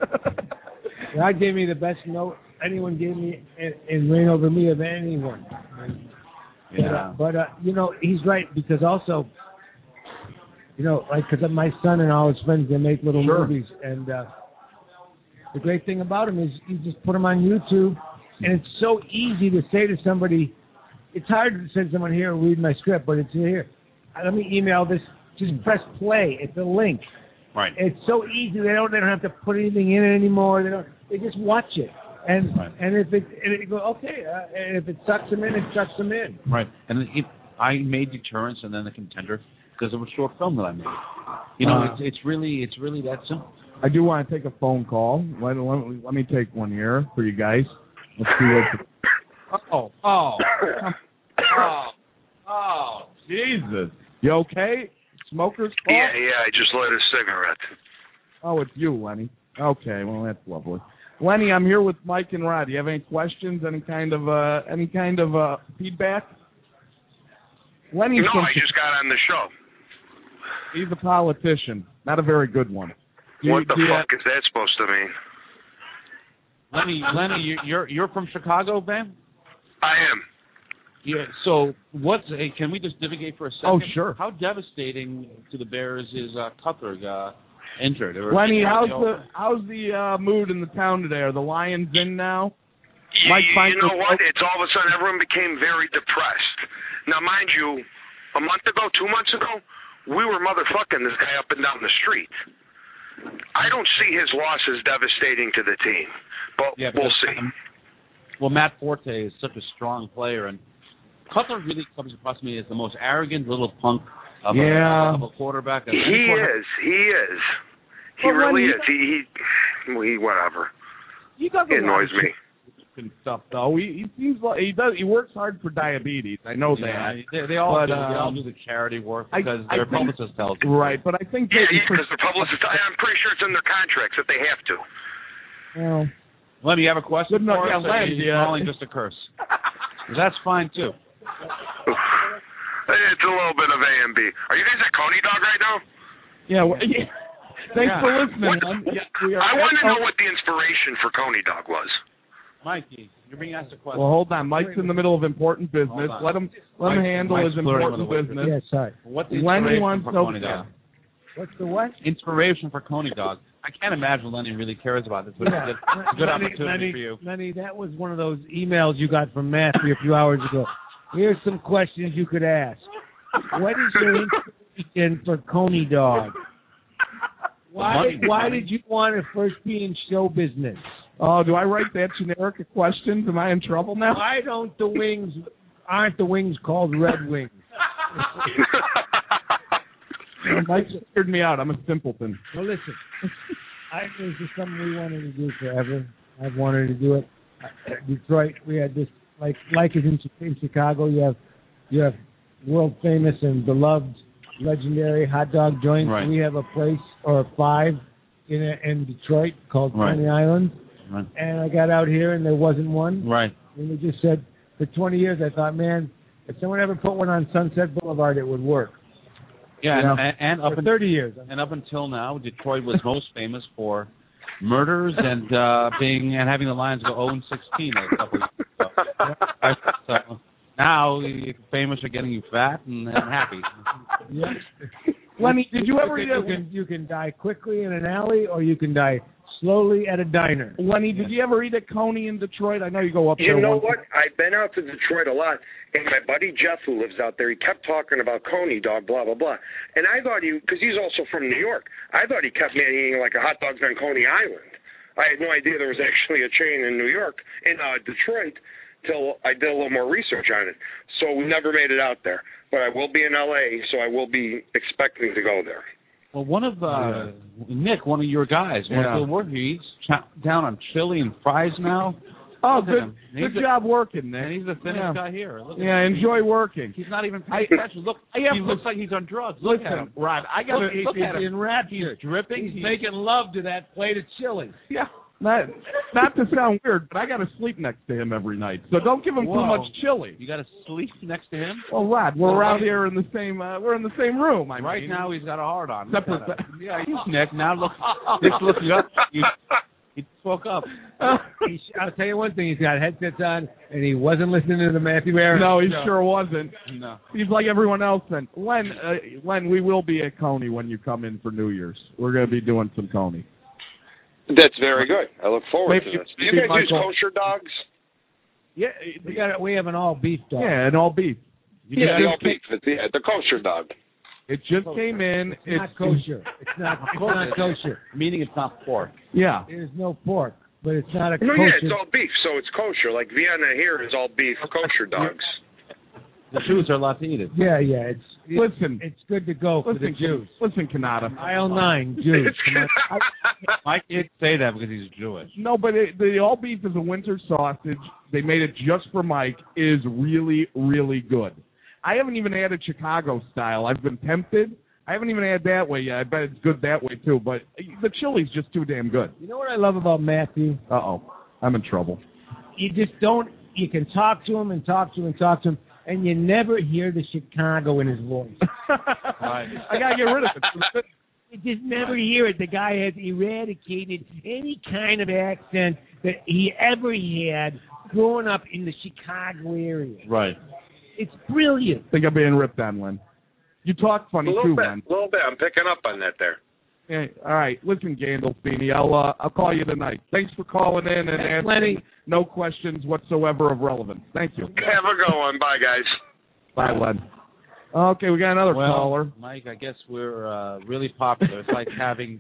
God gave me the best note anyone gave me in Reign Over Me of anyone.
Yeah.
But he's right, because also, because my son and all his friends, they make little movies, and the great thing about them is you just put them on YouTube. And it's so easy to say to somebody, it's hard to say to someone, here, read my script, but it's here. Let me email this. Just press play. It's a link.
Right.
It's so easy. They don't have to put anything in it anymore. They just watch it. And if it go okay, and if it sucks them in, it sucks them in.
Right. And I made Deterrence and then The Contender because of a short film that I made. It's really that simple.
I do want to take a phone call. Let me take one here for you guys. Let's see what. Oh, Jesus! You okay? Smoker's call?
Yeah. I just lit a cigarette.
Oh, it's you, Lenny. Okay, well that's lovely. Lenny, I'm here with Mike and Rod. Do you have any questions? Any kind of feedback? Lenny's
I just got on the show.
He's a politician, not a very good one.
What the fuck is that supposed to mean?
Lenny, you're from Chicago, man?
I am.
Yeah. So can we just divagate for a second?
Oh, sure.
How devastating to the Bears is Cuthbert entered?
Lenny, how's the mood in the town today? Are the Lions in now?
You know what? It's all of a sudden everyone became very depressed. Now, mind you, a month ago, 2 months ago, we were motherfucking this guy up and down the street. I don't see his loss as devastating to the team, but we'll see.
Well, Matt Forte is such a strong player, and Cutler really comes across to me as the most arrogant little punk of a quarterback.
He is. He really is. He whatever.
He doesn't
annoys me.
And stuff though. He seems like he works hard for diabetes. I know that.
They all do the charity work because their publicist tells them.
Right, but I think
because the publicist. I'm pretty sure it's in their contracts that they have to.
Well,
Len, you have a question for us? Calling just a curse. That's fine too.
It's a little bit of A and B. Are you guys at Coney Dog right now?
Yeah. Thanks for listening.
I want to know what the inspiration for Coney Dog was.
Mikey, you're being asked a question.
Well, hold on. Mike's in the middle of important business. Let him handle his important business.
Yes, sorry.
What's the inspiration for Coney Dog?
What's the what?
Inspiration for Coney Dog. I can't imagine Lenny really cares about this, but it's a good opportunity for you.
Lenny, that was one of those emails you got from Matthew a few hours ago. Here's some questions you could ask. What is your inspiration for Coney Dog? Why did you want to first be in show business?
Oh, do I write that generic of questions? Am I in trouble now?
Why aren't the wings called Red Wings?
Mike scared me out. I'm a simpleton.
Well, listen, this is something we wanted to do forever. I've wanted to do it. Detroit, we had this, like is in Chicago, you have world famous and beloved legendary hot dog joints.
Right.
We have a place, or 5, in Detroit called Coney Island.
Right.
And I got out here and there wasn't one.
Right.
And we just said, for 20 years, I thought, man, if someone ever put one on Sunset Boulevard, it would work.
Yeah, and up
for 30 years.
And up until now, Detroit was most famous for murders and having the Lions go 0-16 a couple of years ago. So now you're famous for getting you fat and happy.
Yeah.
Lenny, did you ever
you can die quickly in an alley, or you can die slowly at a diner.
Lenny, did you ever eat at Coney in Detroit? I know you go up there.
You know what? I've been out to Detroit a lot, and my buddy Jeff, who lives out there, he kept talking about Coney Dog, blah, blah, blah. And I thought because he's also from New York, I thought he kept eating like a hot dogs on Coney Island. I had no idea there was actually a chain in New York, in Detroit, till I did a little more research on it. So we never made it out there. But I will be in L.A., so I will be expecting to go there.
Well, one of Nick, one of your guys, he's down on chili and fries now.
Oh, good job working, Nick.
And he's the thinnest guy here.
Enjoy working.
He's not even paying attention. Look, he looks like he's on drugs. Look at him,
Rod. I got to
look at him. In rapture.
He's dripping.
He's making love to that plate of chili.
Yeah. Not to sound weird, but I got to sleep next to him every night. So don't give him too much chili.
You got to sleep next to him?
Well, Rod, we're around here in the same. We're in the same room.
Right now, he's got a hard on.
Yeah,
Nick. Now look, Nick's looking up. He spoke up.
I'll tell you one thing: he's got headsets on, and he wasn't listening to the Matthew Aaron.
No, he sure wasn't.
No,
he's like everyone else. Then, Len, we will be at Coney when you come in for New Year's. We're going to be doing some Coney.
That's very good. I look forward to this. Do you guys use kosher dogs?
Yeah, we have an all beef dog.
Yeah, an all beef.
The all beef. The kosher dog.
It just came in.
It's not kosher. It's not kosher.
Meaning it's not pork.
Yeah.
There's no pork, but it's not a kosher.
No, it's all beef, so it's kosher. Like Vienna here is all beef kosher dogs.
The Jews are allowed to eat it.
Yeah. It's good to go for the Jews.
Listen, Kanata.
Aisle 9, Jews.
Mike can't say that because he's Jewish.
No, but the all beef is a winter sausage. They made it just for Mike. Is really, really good. I haven't even had it Chicago style. I've been tempted. I haven't even had that way yet. I bet it's good that way too. But the chili's just too damn good.
You know what I love about Matthew?
I'm in trouble.
You just don't. You can talk to him and talk to him and talk to him, and you never hear the Chicago in his voice.
Right. I gotta get rid of it.
You just never hear it. The guy has eradicated any kind of accent that he ever had growing up in the Chicago area.
Right.
It's brilliant.
I think I'm being ripped on, Len. You talk funny too, Len.
A little bit. I'm picking up on that there.
Yeah, all right. Listen, Gandolfini, I'll call you tonight. Thanks for calling in and answering no questions whatsoever of relevance. Thank you.
Have a good one. Bye, guys.
Bye, Len. Okay, we got another caller.
Mike, I guess we're really popular. It's like having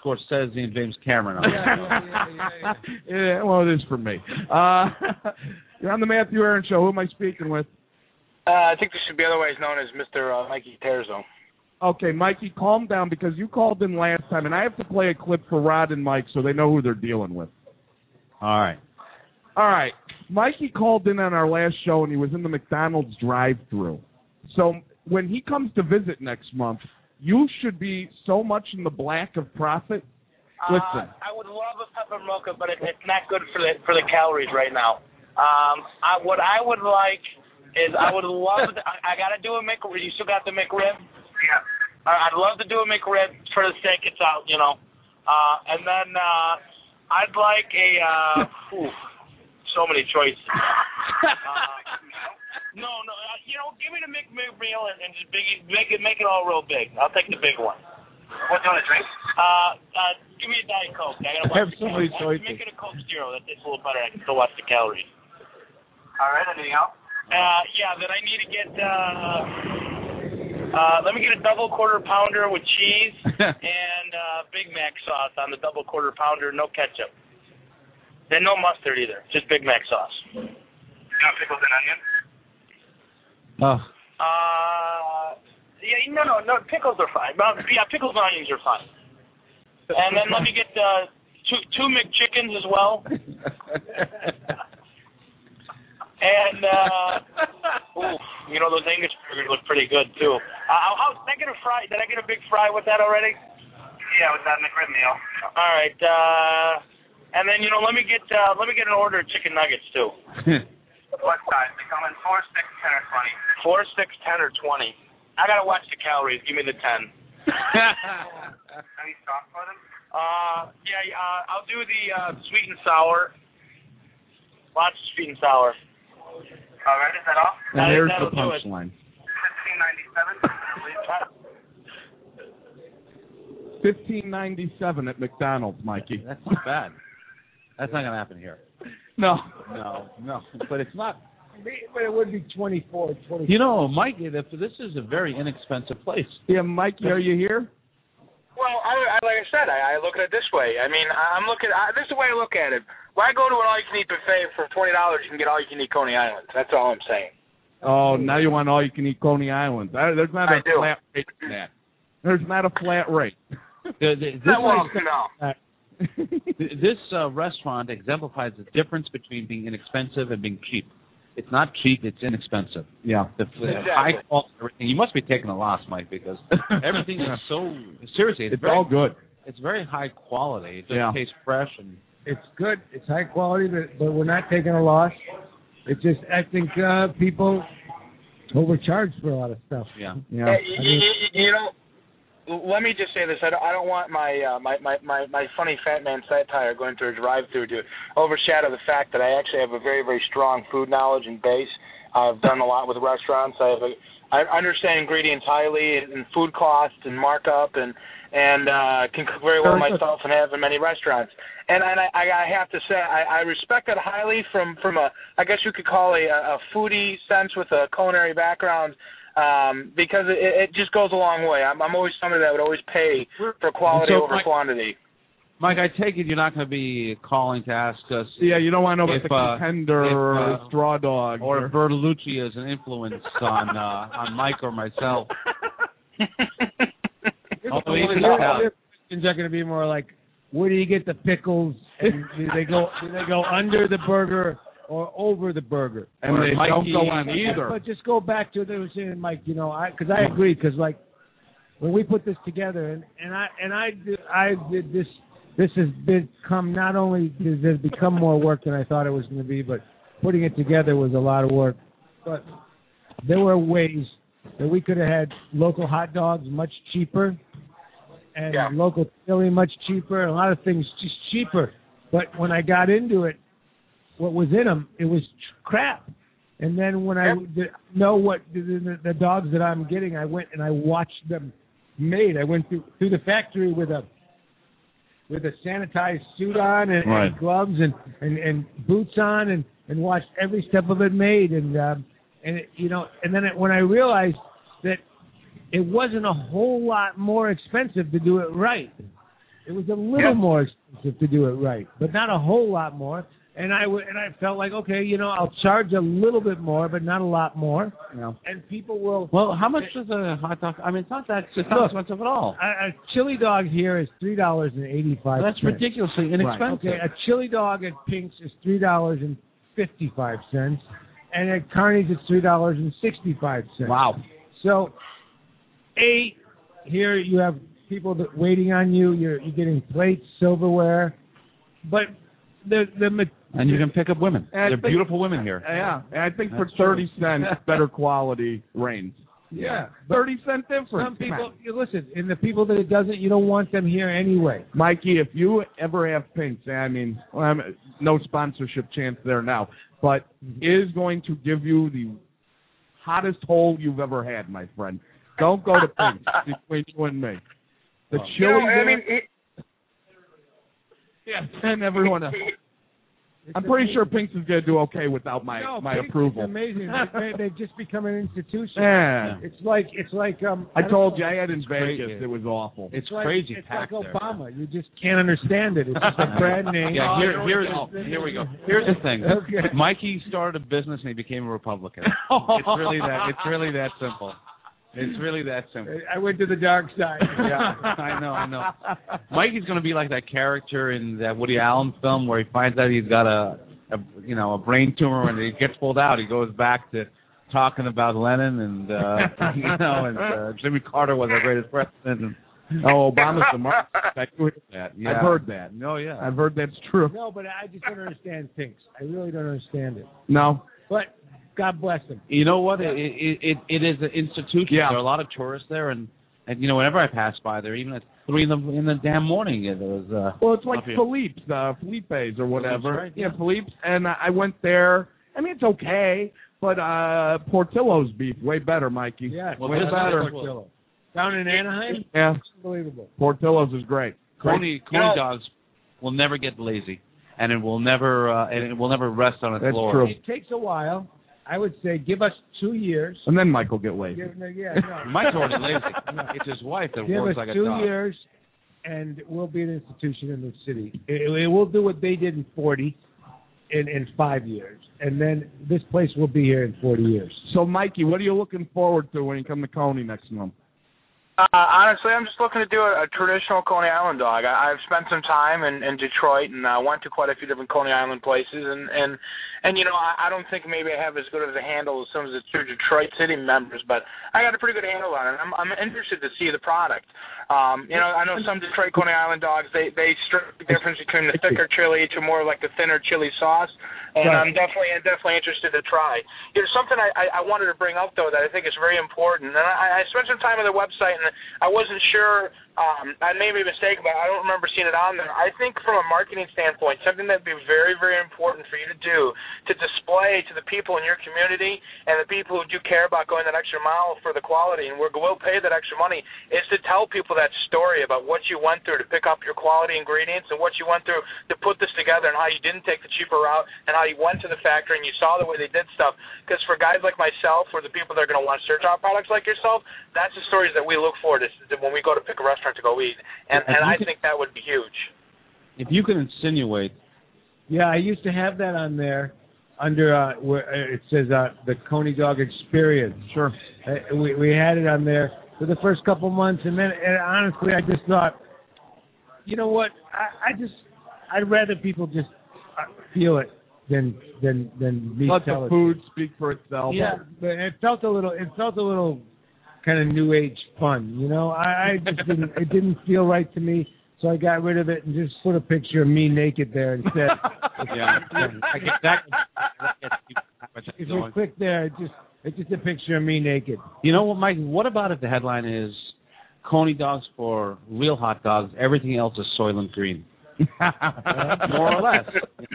Scorsese and James Cameron.
Yeah, well, it is for me. You're on the Matthew Aaron Show. Who am I speaking with?
I think this should be otherwise known as Mr. Mikey Terzo.
Okay, Mikey, calm down because you called in last time, and I have to play a clip for Rod and Mike so they know who they're dealing with.
All right. Mikey
called in on our last show, and he was in the McDonald's drive-thru. So when he comes to visit next month, you should be so much in the black of profit. Listen.
I would love a pepper mocha, but it's not good for the calories right now. What I would like is I would love I got to do a McRib. You still got the McRib? Yeah. I'd love to do a McRib for the sake it's out, and then I'd like a so many choices. No, give me the McMeal and just make it all real big. I'll take the big one. What do you want to drink? Give me a Diet Coke. I gotta watch the calories. Make it a Coke Zero. That's a little better. I can still watch the calories. All right. Anything else? Then I need to get. Let me get a double quarter pounder with cheese and Big Mac sauce on the double quarter pounder. No ketchup. Then no mustard either. Just Big Mac sauce. You got pickles and onions?
Oh.
No. Pickles are fine. Yeah, pickles and onions are fine. And then let me get two McChickens as well. And those English burgers look pretty good too. Did I get a fry? Did I get a big fry with that already? Yeah, with that McRib meal. All right. And then let me get an order of chicken nuggets too. What size? They come in 4, 6, 10, or 20. 4, 6, 10, or 20. I gotta watch the calories. Give me the 10. Any sauce for them? I'll do the sweet and sour. Lots of sweet and sour. All right, is that all?
And there's the punchline. $15.97 at McDonald's, Mikey.
That's not bad. That's not going to happen here.
No.
But it's not.
But it would be 24.
Mikey, this is a very inexpensive place.
Yeah, Mikey, are you here?
Well, like I said, I look at it this way. I mean, this is the way I look at it. When I go to an all-you-can-eat buffet for $20, you can get all-you-can-eat Coney Island. That's all I'm saying.
Oh, now you want all-you-can-eat Coney Island. There's not a flat rate in that. There's not a flat rate.
This restaurant exemplifies the difference between being inexpensive and being cheap. It's not cheap, it's inexpensive.
Yeah.
The high quality, everything. You must be taking a loss, Mike, because everything is so, seriously.
It's all good.
It's very high quality. It just tastes fresh. And
it's good. It's high quality, but we're not taking a loss. It's just, I think people overcharge for a lot of stuff.
Yeah.
Let me just say this. I don't want my funny fat man satire going through a drive-through to overshadow the fact that I actually have a very, very strong food knowledge and base. I've done a lot with restaurants. I understand ingredients highly and food costs and markup and can cook very well myself and have in many restaurants. And I have to say I respect that highly from a, I guess you could call a foodie sense with a culinary background. Because it just goes a long way. I'm always somebody that would always pay for quality over quantity.
Mike, I take it you're not going to be calling to ask us.
Yeah, you don't want to know about the contender or the straw dog
or if Bertolucci is an influence on Mike or myself.
Questions are going to be more like, where do you get the pickles? And do they go under the burger or over the burger?
And they don't go on either.
But just go back to what they were saying, Mike. Because I agree. Because like when we put this together, and I did this. This has become not only has it become more work than I thought it was going to be, but putting it together was a lot of work. But there were ways that we could have had local hot dogs much cheaper, and local chili much cheaper, and a lot of things just cheaper. But when I got into it, what was in them, it was crap. And then when I know what the dogs that I'm getting, I went and I watched them made. I went through the factory with a sanitized suit on and gloves and boots on and watched every step of it made. And then when I realized that it wasn't a whole lot more expensive to do it right. It was a little more expensive to do it right, but not a whole lot more. And I felt like, okay, I'll charge a little bit more, but not a lot more.
Yeah.
And people will.
Well, how much is a hot dog? I mean, it's not that expensive at all.
A chili dog here is $3.85.
That's ridiculously inexpensive.
Right. Okay, a chili dog at Pink's is $3.55, and at Carney's it's $3.65.
Wow.
So, here you have people waiting on you. You're getting plates, silverware, but
and
you can pick up women. They're beautiful women here.
Yeah, and I think for 30 cents, better quality reigns.
Yeah,
30 cent difference.
Some people, listen, and the people that it doesn't, you don't want them here anyway.
Mikey, if you ever have Pink's, no sponsorship chance there now, but is going to give you the hottest hole you've ever had, my friend. Don't go to Pink's between you and me. The chili and everyone else. I'm pretty sure Pink's is going to do okay without my approval.
It's amazing. They've just become an institution.
Yeah.
It's like
I told you I had in Vegas. It was awful.
It's crazy.
It's like Obama. There. You just can't understand it. It's just a brand name.
Yeah. Here we go. Here's the thing.
Okay.
Mikey started a business and he became a Republican. It's really that simple. It's really that simple.
I went to the dark side.
Yeah, I know. Mikey's going to be like that character in that Woody Allen film where he finds out he's got a brain tumor, and he gets pulled out. He goes back to talking about Lenin and Jimmy Carter was our greatest president. And,
Obama's the mark. I heard that.
Yeah.
I've heard that.
No, yeah.
I've heard that's true.
No, but I just don't understand Pink's. I really don't understand it.
No.
But God bless them.
You know what? It is an institution.
Yeah.
There are a lot of tourists there, and whenever I pass by there, even at 3 in the damn morning, there was.
It's like Felipe's or whatever.
Right,
yeah, Felipe's, and I went there. I mean, it's okay, but Portillo's beef way better, Mikey.
Yeah,
way better.
Portillo. Down in Anaheim.
Yeah,
unbelievable.
Portillo's is great.
Coney dogs will never get lazy, and it will never rest on its
floor.
True.
It takes a while. I would say give us 2 years.
And then Mike will get lazy.
Mike's already lazy. It's his wife that works like a dog.
Give us 2 years, and we'll be an institution in the city. It will do what they did in 5 years. And then this place will be here in 40 years.
So, Mikey, what are you looking forward to when you come to Coney next month?
Honestly, I'm just looking to do a traditional Coney Island dog. I've spent some time in Detroit, and I went to quite a few different Coney Island places, and I don't think maybe I have as good of a handle as some of the true Detroit City members, but I got a pretty good handle on it. I'm interested to see the product. I know some Detroit Coney Island dogs, they strip the difference between the thicker chili to more like the thinner chili sauce, and right. I'm definitely interested to try. Something I wanted to bring up, though, that I think is very important, and I spent some time on their website, and I wasn't sure, I may be mistaken, but I don't remember seeing it on there. I think from a marketing standpoint, something that would be very, very important for you to do to display to the people in your community and the people who do care about going that extra mile for the quality and will pay that extra money is to tell people that story about what you went through to pick up your quality ingredients and what you went through to put this together and how you didn't take the cheaper route and how you went to the factory and you saw the way they did stuff. Because for guys like myself or the people that are going to want to search out products like yourself, that's the stories that we look for when we go to pick a restaurant to go eat. And I think that would be huge. If you can insinuate.
Yeah, I used to have that on there under where it says the Coney Dog Experience.
Sure.
We had it on there for the first couple months, and honestly, I just thought, you know what? I'd rather people just feel it than me
let
tell
the
it.
food speak for itself.
Yeah, but it felt a little kind of new age fun, I just didn't. It didn't feel right to me, so I got rid of it and just put a picture of me naked there instead.
Yeah, I get that.
If you click there, it's just a picture of me naked.
You know what, Mike? What about if the headline is Coney dogs for real hot dogs? Everything else is Soylent Green. More or less.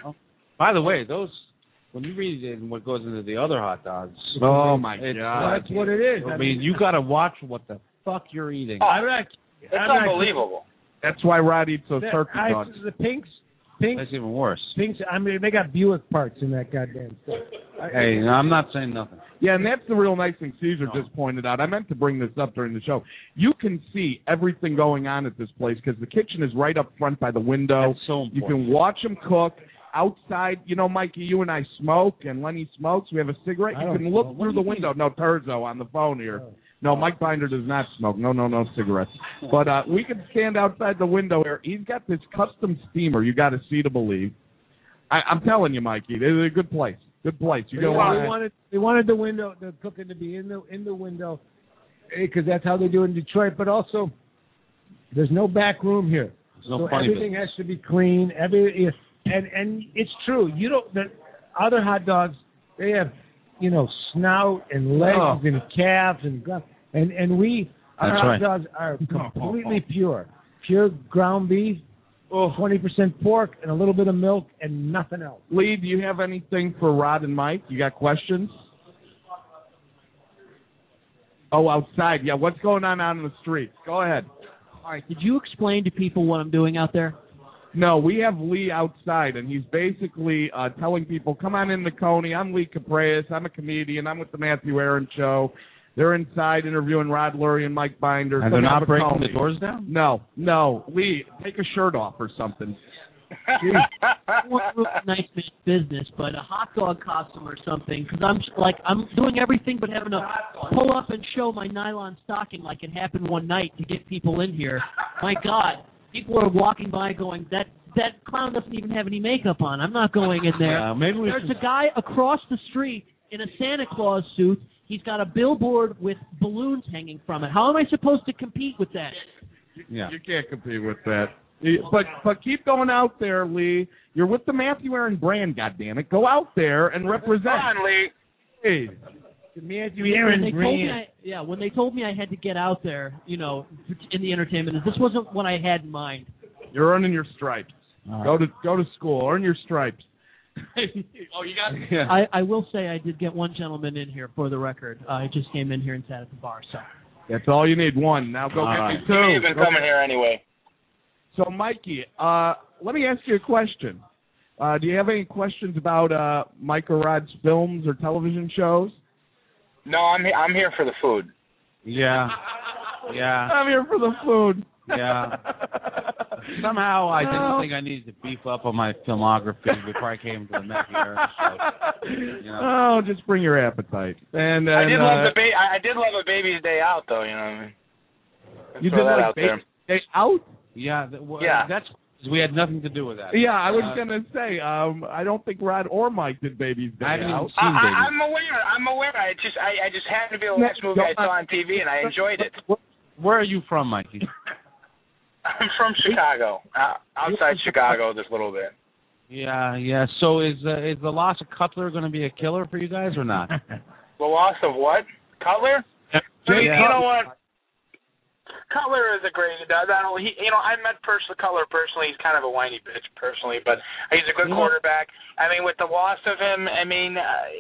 By the way, those. When you read it and what goes into the other hot dogs,
oh my God,
that's what it is.
I mean, you got to watch what the fuck you're eating.
It's unbelievable.
That's why Rod eats those turkey dogs.
The Pink's.
That's even worse.
Pink's. I mean, they got Buick parts in that goddamn stuff.
Hey, I'm not saying nothing.
Yeah, and that's the real nice thing Caesar just pointed out. I meant to bring this up during the show. You can see everything going on at this place because the kitchen is right up front by the window.
That's so important.
You can watch them cook. Outside, you know, Mikey, you and I smoke, and Lenny smokes. We have a cigarette. You can look through the window. No, Terzo on the phone here. No, Mike Binder does not smoke. No cigarettes. But we can stand outside the window here. He's got this custom steamer. You got to see to believe. I'm telling you, Mikey, it's a good place. Good place. You're gonna
they wanted the window, the cooking to be in the window, because that's how they do it in Detroit. But also, there's no back room here, so everything has to be clean. And it's true. You don't. The other hot dogs, they have, you know, snout and legs and calves and we our hot dogs are completely pure ground beef. 20% pork and a little bit of milk and nothing else.
Lee, do you have anything for Rod and Mike? You got questions? Oh, outside. Yeah, what's going on out in the streets? Go ahead.
All right, did you explain to people what I'm doing out there?
No, we have Lee outside, and he's basically telling people, come on in to Coney. I'm Lee Caprias. I'm a comedian. I'm with the Matthew Aaron Show. They're inside interviewing Rod Lurie and Mike Binder.
And they're not breaking the doors down?
No. Lee, take a shirt off or something.
I want to nice business, but a hot dog costume or something, because I'm doing everything but having to pull up and show my nylon stocking like it happened one night to get people in here. My God, people are walking by going, that clown doesn't even have any makeup on. I'm not going in there. There's a guy across the street in a Santa Claus suit. He's got a billboard with balloons hanging from it. How am I supposed to compete with that?
Yeah. You can't compete with that. But keep going out there, Lee. You're with the Matthew Aaron brand, goddammit. Go out there and represent.
Come on, Lee.
Hey.
The Matthew Aaron brand.
When they told me I had to get out there, you know, in the entertainment, this wasn't what I had in mind.
You're earning your stripes. Right. Go to school. Earn your stripes. You got it. Yeah.
I will say I did get one gentleman in here for the record. I just came in here and sat at the bar. So
that's all you need. One. Now go get me two.
You've been coming here anyway.
So Mikey, let me ask you a question. Do you have any questions about Mike or Rod's films or television shows?
No, I'm here for the food.
Yeah.
I'm here for the food.
Yeah. Somehow I didn't think I needed to beef up on my filmography before I came to the Matthew Aaron Show. You know?
Oh, just bring your appetite. And
I did love a Baby's Day Out, though. You know what I mean?
You did like Baby's Day Out?
Yeah. That's we had nothing to do with that.
Yeah, I was gonna say. I don't think Rod or Mike did Baby's Day Out.
I'm aware. I just happened to be the last movie I saw on TV, and I enjoyed it.
Where are you from, Mikey?
I'm from Chicago, outside Chicago, just a little bit.
Yeah. So is the loss of Cutler going to be a killer for you guys or not?
The loss of what? Cutler? You know what? Cutler is a great. I met Cutler personally. He's kind of a whiny bitch personally, but he's a good quarterback. I mean, with the loss of him, I mean.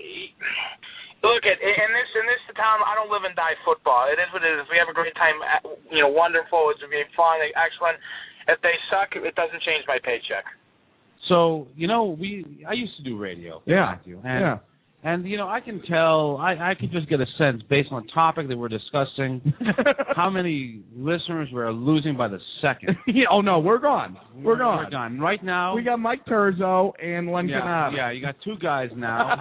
Look, in this town, I don't live and die football. It is what it is. We have a great time, wonderful. It's going to be fun, excellent. If they suck, it doesn't change my paycheck.
So, I used to do radio.
Yeah.
And, I can tell, I can just get a sense based on the topic that we're discussing, how many listeners we're losing by the second.
Oh, no, we're gone. We're
gone. Right now.
We got Mike Terzo and Len Canada.
Yeah, you got two guys now.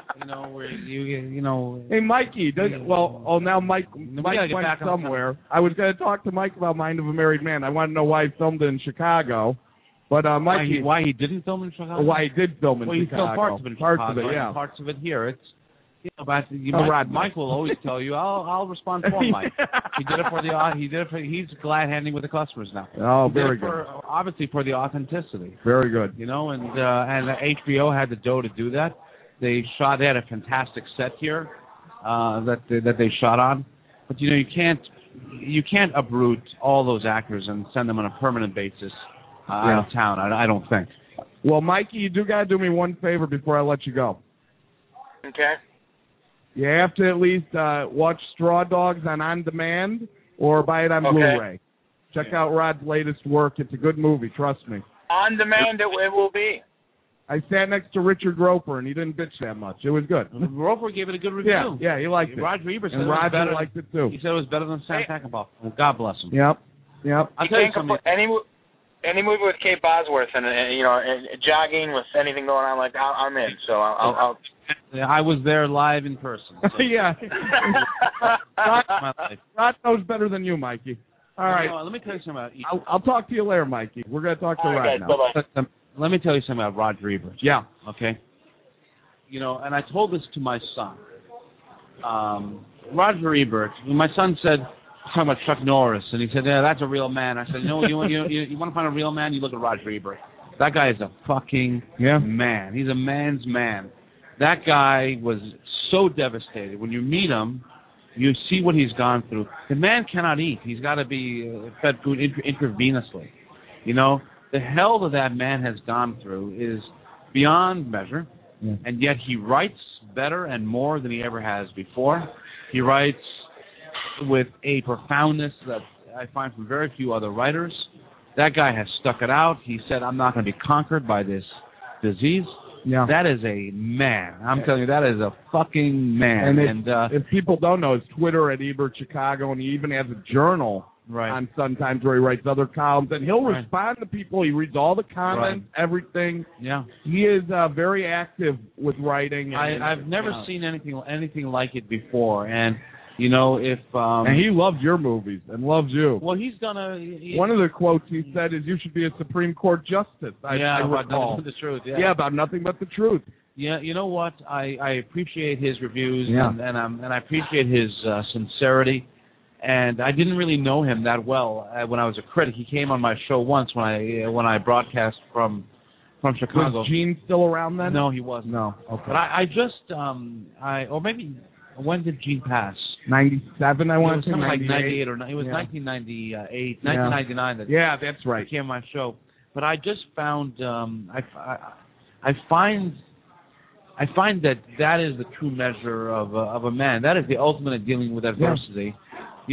Hey, Mikey. Now Mike went somewhere. I was going to talk to Mike about Mind of a Married Man. I want to know why he filmed it in Chicago. But Mikey,
why he didn't film in Chicago?
Why he did film in Chicago?
He filmed parts of it in Chicago,
yeah.
Parts of it here. It's Mike will always tell you, I'll respond for Mike. He did it for he's glad handing with the customers now.
Oh, very good.
Obviously for the authenticity.
Very good.
And HBO had the dough to do that. They had a fantastic set here that they shot on, but you can't uproot all those actors and send them on a permanent basis out of town. I don't think.
Well, Mikey, you do got to do me one favor before I let you go.
Okay.
You have to at least watch Straw Dogs on demand or buy it on Blu-ray. Check out Rod's latest work. It's a good movie. Trust me.
On demand, it will be.
I sat next to Richard Roper, and he didn't bitch that much. It was good.
Roper gave it a good review.
Yeah, he liked it.
Roger Ebert said
and
it was
Roger
better.
liked it too.
He said it was better than Sam Peckinpah. Well, God bless him.
Yep.
I'll tell you something. Any movie with Kate Bosworth and jogging with anything going on like that, I'm in. So I'll
I was there live in person. So.
Yeah. Rod knows better than you, Mikey. All right.
Let me tell you something about
I'll talk to you later, Mikey. We're going to talk to Rod now.
Bye-bye.
Let me tell you something about Roger Ebert.
Yeah.
Okay. And I told this to my son. Roger Ebert. My son said, talking about Chuck Norris, and he said, "Yeah, that's a real man." I said, "You want to find a real man? You look at Roger Ebert. That guy is a fucking man. He's a man's man. That guy was so devastated. When you meet him, you see what he's gone through. The man cannot eat. He's got to be fed food intravenously. The hell that man has gone through is beyond measure, and yet he writes better and more than he ever has before. He writes with a profoundness that I find from very few other writers. That guy has stuck it out. He said, I'm not going to be conquered by this disease. Yeah. That is a man. I'm telling you, that is a fucking man.
And if people don't know, his Twitter at Ebert Chicago, and he even has a journal on Sun Times where he writes other columns, and he'll respond to people. He reads all the comments, everything.
Yeah.
He is very active with writing.
I've never seen anything like it before, and if
and he loves your movies and loves you.
Well, he's done
one of the quotes he said is, "You should be a Supreme Court justice." I
about
recall.
nothing but the truth.
Yeah, about nothing but the truth.
Yeah, you know what? I appreciate his reviews, and I appreciate his sincerity. And I didn't really know him that well when I was a critic. He came on my show once when I broadcast from Chicago.
Was Gene still around then?
No, he wasn't.
No. Okay.
But I just or maybe when did Gene pass?
97, I want to say.
Something like 98 or it was 1998, 1999.
That's right.
He came on my show. But I just found I find that is the true measure of a man. That is the ultimate in dealing with adversity. I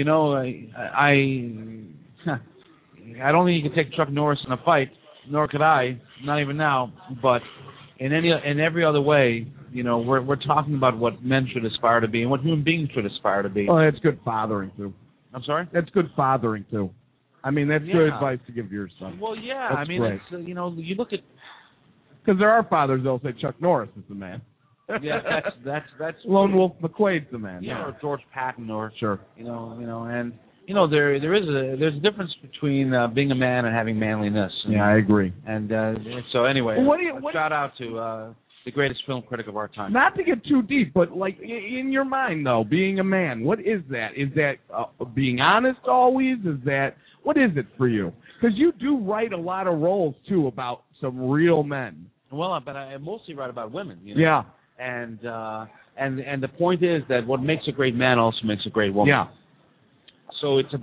don't think you can take Chuck Norris in a fight, nor could I, not even now. But in every other way, we're talking about what men should aspire to be and what human beings should aspire to be.
Oh, that's good fathering too.
I'm sorry?
That's good fathering too. I mean, that's good advice to give your son.
Well, yeah.
That's
great.
It's
you look at,
because there are fathers that'll say Chuck Norris is the man.
Yeah, that's
Lone Wolf McQuaid's the man.
Yeah, or George Patton, or
sure.
And there's a difference between being a man and having manliness. And,
I agree.
And so anyway,
what
shout out to the greatest film critic of our time.
Not to get too deep, but like in your mind though, being a man, what is that? Is that being honest always? What is it for you? Because you do write a lot of roles too about some real men.
Well, but I mostly write about women.
Yeah.
And the point is that what makes a great man also makes a great woman.
Yeah.
So I'll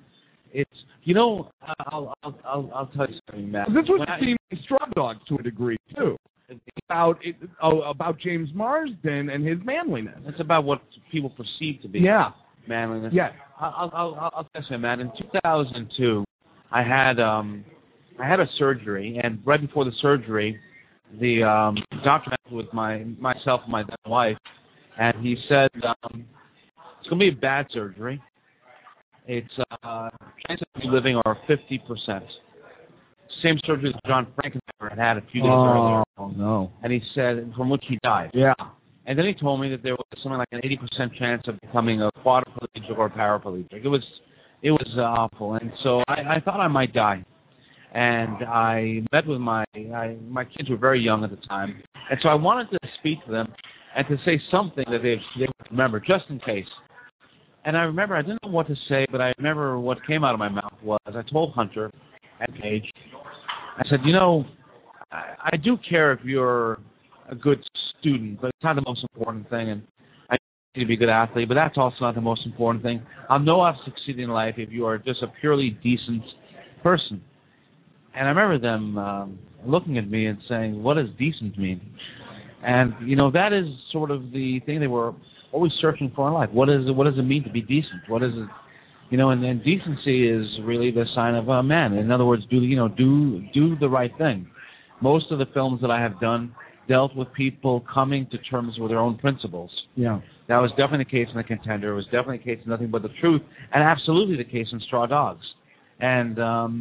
tell you something, Matt.
This was seen in Straw Dogs to a degree too. About James Marsden and his manliness.
It's about what people perceive to be manliness.
Yeah.
I'll tell you, Matt. In 2002, I had a surgery, and right before the surgery, the doctor met with myself and my then wife, and he said it's going to be a bad surgery. It's chances of you living are 50%. Same surgery that John Frankenheimer had a few days earlier.
Oh no!
And he said from which he died.
Yeah.
And then he told me that there was something like an 80% chance of becoming a quadriplegic or paraplegic. It was awful, and so I thought I might die. And I met with my kids were very young at the time, and so I wanted to speak to them and to say something that they would remember, just in case. And I remember I didn't know what to say, but I remember what came out of my mouth was I told Hunter and Paige, I said, I do care if you're a good student, but it's not the most important thing, and I need to be a good athlete, but that's also not the most important thing. I'll know I've succeeded in life if you are just a purely decent person. And I remember them looking at me and saying, what does decent mean? And, that is sort of the thing they were always searching for in life. What does it mean to be decent? What is it? And decency is really the sign of a man. In other words, do the right thing. most of the films that I have done dealt with people coming to terms with their own principles.
Yeah.
That was definitely the case in The Contender. It was definitely the case in Nothing But the Truth, and absolutely the case in Straw Dogs. And,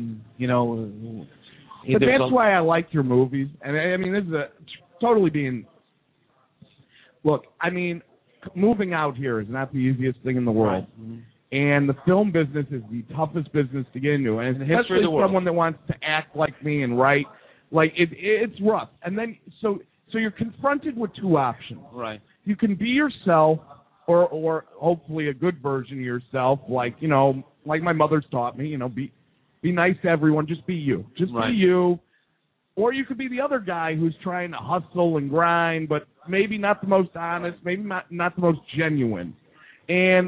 But that's why I like your movies. And I mean, this is totally being... Look, I mean, moving out here is not the easiest thing in the world.
Right. Mm-hmm.
And the film business is the toughest business to get into. And especially someone that wants to act like me and write, like, it's rough. And then, so you're confronted with two options.
Right.
You can be yourself, or hopefully a good version of yourself, like my mother's taught me, be nice to everyone, just be you. Just be you. Or you could be the other guy who's trying to hustle and grind, but maybe not the most honest, maybe not the most genuine. And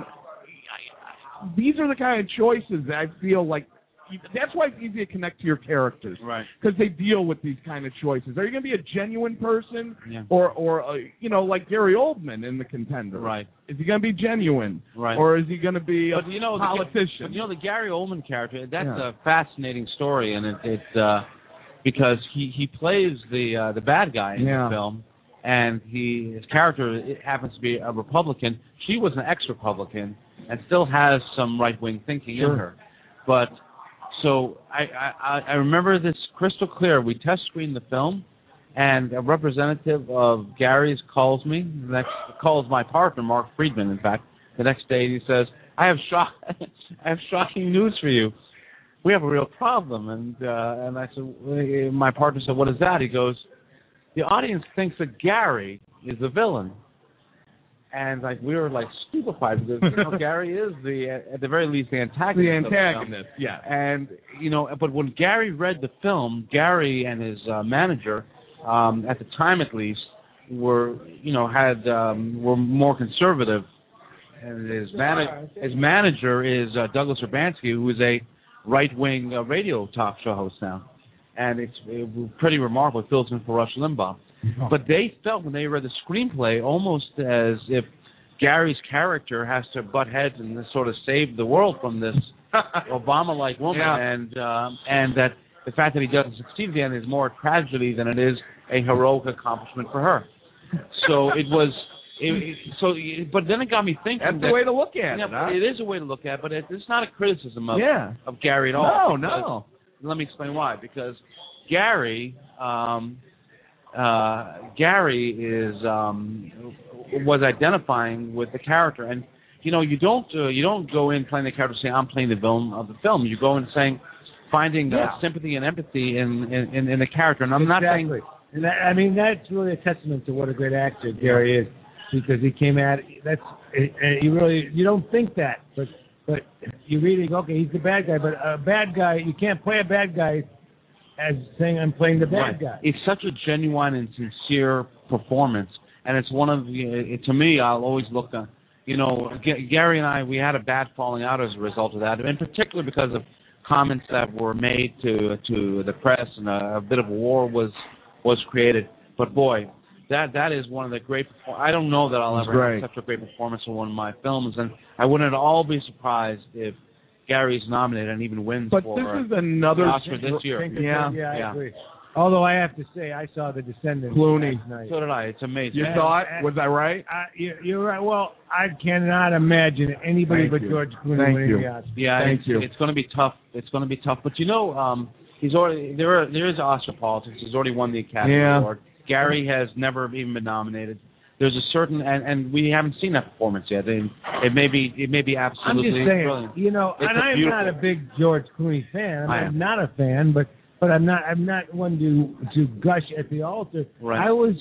these are the kind of choices that I feel like, that's why it's easy to connect to your characters.
Right.
Because they deal with these kind of choices. Are you going to be a genuine person?
Yeah.
Or like Gary Oldman in The Contender?
Right.
Is he going to be genuine?
Right.
Or is he going to be a
But
politician?
the Gary Oldman character, that's a fascinating story, and it's because he plays the bad guy in the film, and his character happens to be a Republican. She was an ex-Republican and still has some right-wing thinking in her. But so I remember this crystal clear. We test screened the film, and a representative of Gary's calls me. Calls my partner, Mark Friedman, in fact, the next day, and he says, I have shocking news for you. We have a real problem. And I said, my partner said, what is that? He goes, the audience thinks that Gary is the villain. And we were stupefied because Gary is at the very least the antagonist.
The antagonist, yeah.
And but when Gary read the film, Gary and his manager, at the time at least, were more conservative. And his manager is Douglas Urbanski, who is a right-wing radio talk show host now, and it's pretty remarkable. It fills in for Rush Limbaugh. But they felt when they read the screenplay almost as if Gary's character has to butt heads and sort of save the world from this Obama-like woman, and that the fact that he doesn't succeed at the end is more a tragedy than it is a heroic accomplishment for her. So it was. But then it got me thinking.
That's the way to look at it. Huh?
It is a way to look at it, but it's not a criticism of Gary at all.
No.
Let me explain why. Because Gary was identifying with the character, and you don't go in playing the character saying I'm playing the villain of the film. You go in saying finding sympathy and empathy in the character, and I'm not saying.
And that's really a testament to what a great actor Gary is, because he came at you don't think that, but you really go, okay, he's the bad guy, but a bad guy, you can't play a bad guy as saying I'm playing the bad guy.
It's such a genuine and sincere performance, and it's one of to me, I'll always look at, Gary and I, we had a bad falling out as a result of that, in particular because of comments that were made to the press, and a bit of a war was created. But boy, that is one of the great. I don't know that I'll ever have such a great performance in one of my films, and I wouldn't at all be surprised if Gary's nominated and even wins
but
for
this is another
Oscar this year.
I agree. Although I have to say, I saw The Descendants
Clooney.
last night.
So did I. It's amazing.
You saw it? Was I right?
You're right. Well, I cannot imagine anybody but George Clooney winning the Oscar.
Yeah, it's going to be tough. It's going to be tough. But he's already there is Oscar politics. He's already won the Academy Award. Gary has never even been nominated. There's a certain and we haven't seen that performance yet. And it may be absolutely
I'm just saying,
brilliant.
And I'm not a big George Clooney fan. I'm not a fan, but I'm not one to gush at the altar.
Right.
I was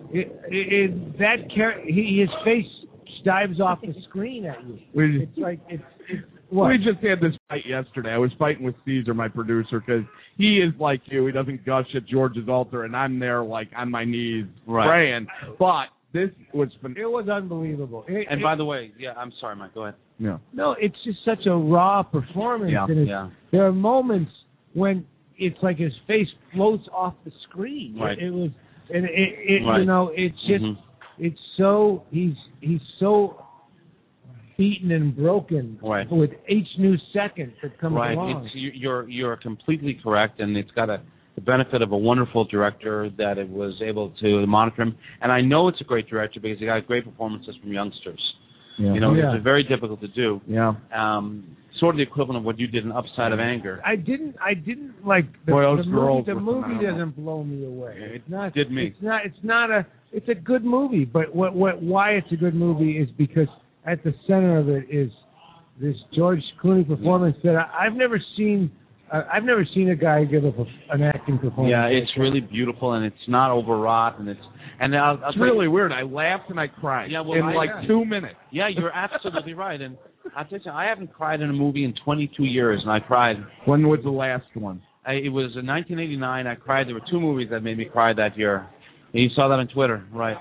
his face dives off the screen at you. It's like it's what?
We just had this fight yesterday. I was fighting with Caesar, my producer, because he is like you. He doesn't gush at George's altar, and I'm there on my knees praying. But this was it
was unbelievable.
By the way, I'm sorry, Mike. Go ahead.
Yeah.
No, it's just such a raw performance. And there are moments when it's like his face floats off the screen.
Right.
It was, and it's just it's so he's so beaten and broken with each new second that comes along.
You're completely correct, and it's got the benefit of a wonderful director that it was able to monitor him. And I know it's a great director because he got great performances from youngsters.
Yeah.
It's very difficult to do.
Yeah.
Sort of the equivalent of what you did in Upside of Anger.
I didn't like the
Girls.
The movie doesn't blow me away. It's not.
Did me.
It's a good movie, but why it's a good movie is because at the center of it is this George Clooney performance that I've never seen. I've never seen a guy give an acting performance.
Yeah, it's really beautiful and it's not overwrought and it's
really weird. I laughed and I cried in 2 minutes.
Yeah, you're absolutely right. And I'll tell you, I haven't cried in a movie in 22 years, and I cried.
When was the last one?
It was in 1989. I cried. There were 2 movies that made me cry that year. And you saw that on Twitter, right?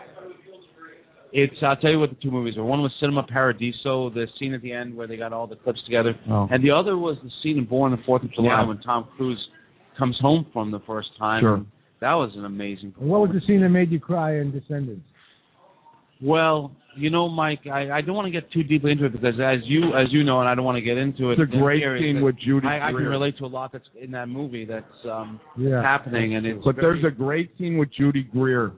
I'll tell you what the 2 movies were. One was Cinema Paradiso, the scene at the end where they got all the clips together.
Oh.
And the other was the scene in Born on the 4th of July when Tom Cruise comes home from the first time.
Sure.
That was an amazing performance.
What was the scene that made you cry in Descendants?
Well, Mike, I don't want to get too deeply into it because as you know, and I don't want to get into it.
It's a great scene with Judy Greer.
I can relate to a lot that's in that movie that's happening, and it's.
But there's a great scene with Judy Greer.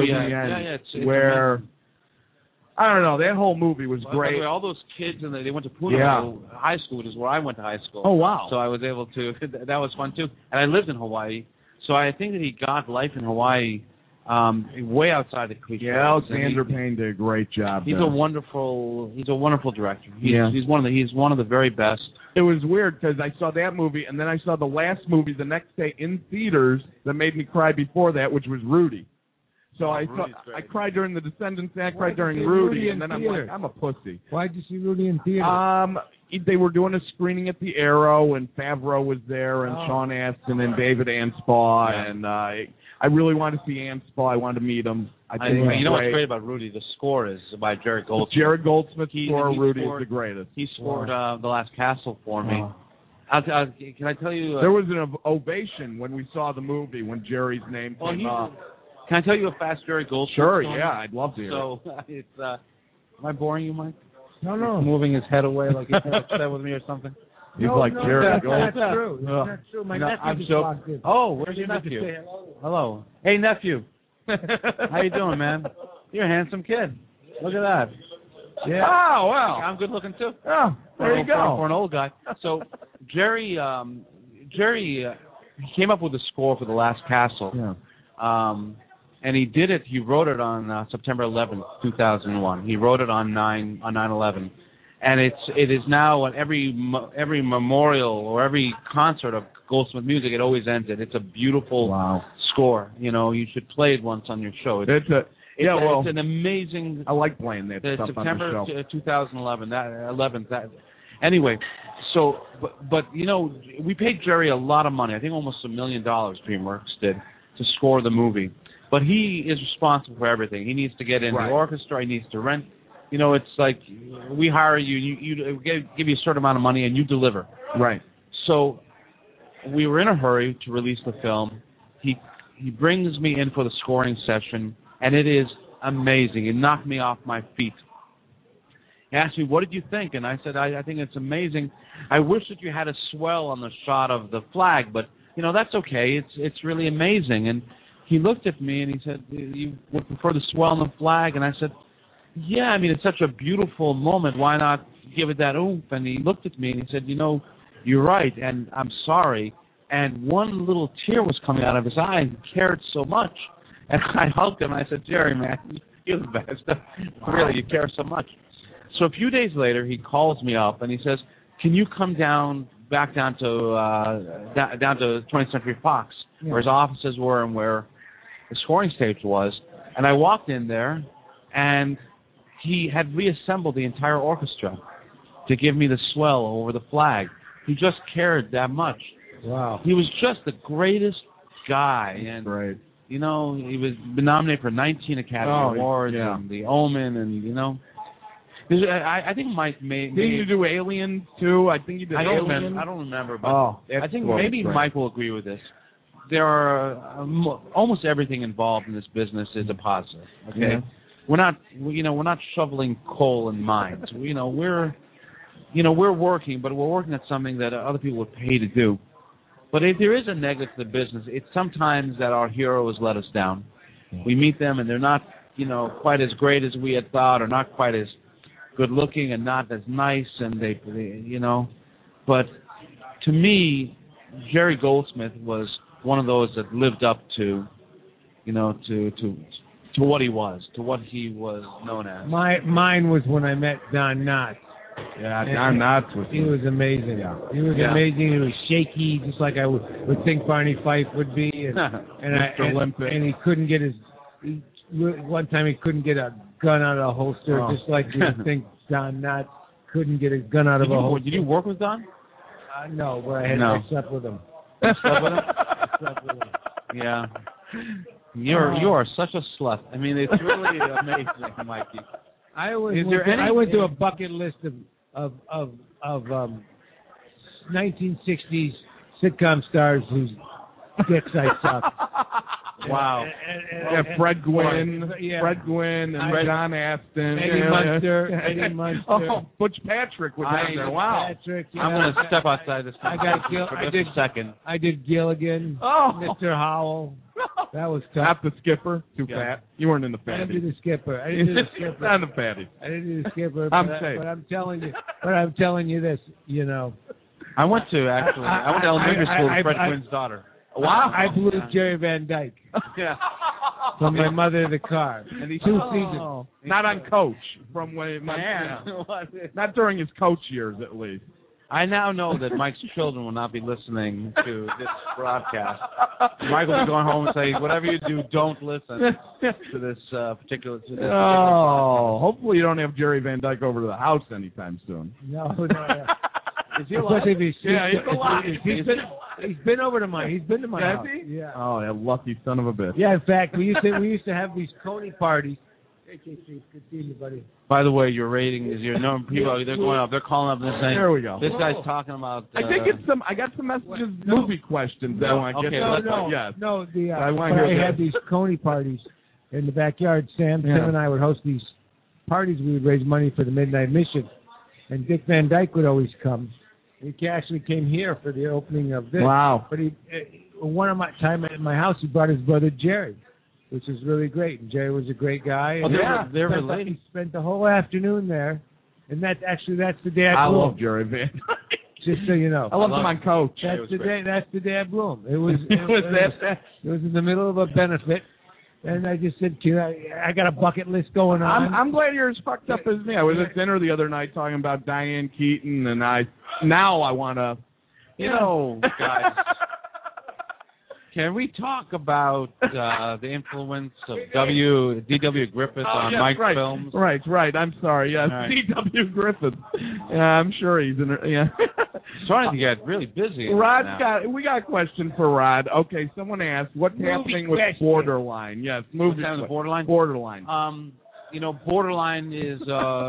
Where I don't know, that whole movie was great.
By the way, all those kids and they went to Punahou High School, which is where I went to high school.
Oh wow!
So I was able to. That was fun too, and I lived in Hawaii, so I think that he got life in Hawaii. Way outside the cliche.
Yeah, Alexander Payne did a great job.
He's a wonderful director. He's one of the very best.
It was weird because I saw that movie and then I saw the last movie the next day in theaters that made me cry before that, which was Rudy. So I cried during The Descendants, and I cried during Rudy, and then I'm like, I'm a pussy.
Why'd you see Rudy in theater?
They were doing a screening at the Arrow, and Favreau was there, and Sean Astin, and David Anspaugh, and I really wanted to see Anspaugh. I wanted to meet him.
You know what's great about Rudy? The score is by Jared Goldsmith.
Jared Goldsmith's score, Rudy, is the greatest.
He scored The Last Castle for me. Can I tell you?
There was an ovation when we saw the movie when Jerry's name came up.
Can I tell you a fast Jerry Goldsmith
Sure,
story?
yeah, I'd love to hear
it. So, it's, am I boring you, Mike?
No.
Moving his head away like he's upset with me or something?
He's like Jerry
Goldsmith. That's not true. That's not true. My nephew just walked in.
Oh, where's your nephew? Hello. Hey, nephew. How you doing, man? You're a handsome kid. Look at that. Yeah.
Oh, wow.
I'm good looking, too.
Oh, there you go.
For an old guy. So, Jerry came up with a score for The Last Castle.
Yeah.
And he wrote it on September 11th, 2001. He wrote it on 9/11. And it is now on every memorial or every concert of Goldsmith music, it always ends it. It's a beautiful score. You should play it once on your show. It's an amazing.
I like playing that stuff
September
on the show.
2011. Anyway, so but we paid Jerry a lot of money. I think almost $1 million. DreamWorks did to score the movie. But he is responsible for everything. He needs to get in the orchestra. He needs to rent. It's like we hire you. You give you a certain amount of money and you deliver.
Right.
So we were in a hurry to release the film. He brings me in for the scoring session, and it is amazing. It knocked me off my feet. He asked me, "What did you think?" And I said, "I think it's amazing. I wish that you had a swell on the shot of the flag, but that's okay. It's really amazing." And he looked at me and he said, "You would prefer the swell on the flag?" And I said, "Yeah, I mean, it's such a beautiful moment. Why not give it that oomph?" And he looked at me and he said, "You're right, and I'm sorry." And one little tear was coming out of his eye. He cared so much. And I hugged him and I said, "Jerry, man, you're the best. Really, you care so much." So a few days later, he calls me up and he says, "Can you come back down to 20th Century Fox, where his offices were and where the scoring stage was?" And I walked in there, and he had reassembled the entire orchestra to give me the swell over the flag. He just cared that much.
Wow.
He was just the greatest guy. And,
right.
He was been nominated for 19 Academy Awards and The Omen, and, I think Mike made...
Didn't you do Alien, too? I think you did Alien.
I don't remember, but I think maybe Mike will agree with this. There are almost everything involved in this business is a positive. Okay, we're not shoveling coal in mines. We're working, but we're working at something that other people would pay to do. But if there is a negative to the business, it's sometimes that our heroes let us down. We meet them and they're not, quite as great as we had thought, or not quite as good looking and not as nice, and they But to me, Jerry Goldsmith was one of those that lived up to, to what he was, to what he was known as.
Mine was when I met Don Knotts.
Yeah, Don Knotts was.
He was amazing. Yeah. He was amazing. He was shaky, just like I would think Barney Fife would be. And he couldn't get one time he couldn't get a gun out of a holster, just like you would think Don Knotts couldn't get a gun out of a holster.
Did you work with Don?
No, but I slept with him.
I slept with him? Yeah. You are such a slut. I mean, it's really amazing, Mikey.
I went to a bucket list of 1960s sitcom stars whose dicks I sucked.
Wow.
Fred Gwynn, and John Astin.
Eddie Munster.
Oh, Butch Patrick was down there. Wow.
Patrick,
I'm going to step outside this
I got
a second.
I did Gilligan. Mr. Howell. That was tough.
Not the skipper. Too fat. You weren't in the fatty.
I didn't do the skipper.
Not the fatty.
I didn't do the skipper.
I'm safe.
But I'm telling you this.
I went to elementary school with Fred Gwynn's daughter.
Wow. I blew Jerry Van Dyke.
Yeah.
From my mother to the car.
And
2 seasons.
Not on coach. From when not during his coach years, at least.
I now know that Mike's children will not be listening to this broadcast. Mike will be going home and saying, whatever you do, don't listen to this particular.
Hopefully you don't have Jerry Van Dyke over to the house anytime soon.
No. Is he alive? He's alive. He's been over to mine. He's been to my house.
Has he?
Yeah.
Oh, that lucky son of a bitch.
Yeah, in fact, we used to have these Coney parties. Hey, Casey, good seeing you, buddy.
By the way, your rating is your number. People, they're going up. They're calling up and saying,
"There we go."
This guy's talking about.
I did get some. I got some messages, movie questions that I want to get.
I had these Coney parties in the backyard. Sam and I would host these parties. We would raise money for the Midnight Mission, and Dick Van Dyke would always come. He actually came here for the opening of this.
Wow!
But one of my time at my house, he brought his brother Jerry, which was really great. And Jerry was a great guy.
Oh, they're related.
He spent the whole afternoon there, and that's the day I
blew him.
love
Jerry Van.
Just so you know,
I love him on coach.
That's the day I blew him. It was in the middle of a benefit. And I just said, I got a bucket list going on.
I'm glad you're as fucked up as me. I was at dinner the other night talking about Diane Keaton, and I want to,
guys. Can we talk about the influence of D.W. Griffith on Mike's films?
Right. I'm sorry. Yes, right. D.W. Griffith. Yeah, I'm sure he's in. Yeah.
Starting to get really busy.
We got a question for Rod. Okay, someone asked what's happening with Borderline. Yes,
what's happening with Borderline?
Borderline.
Borderline is.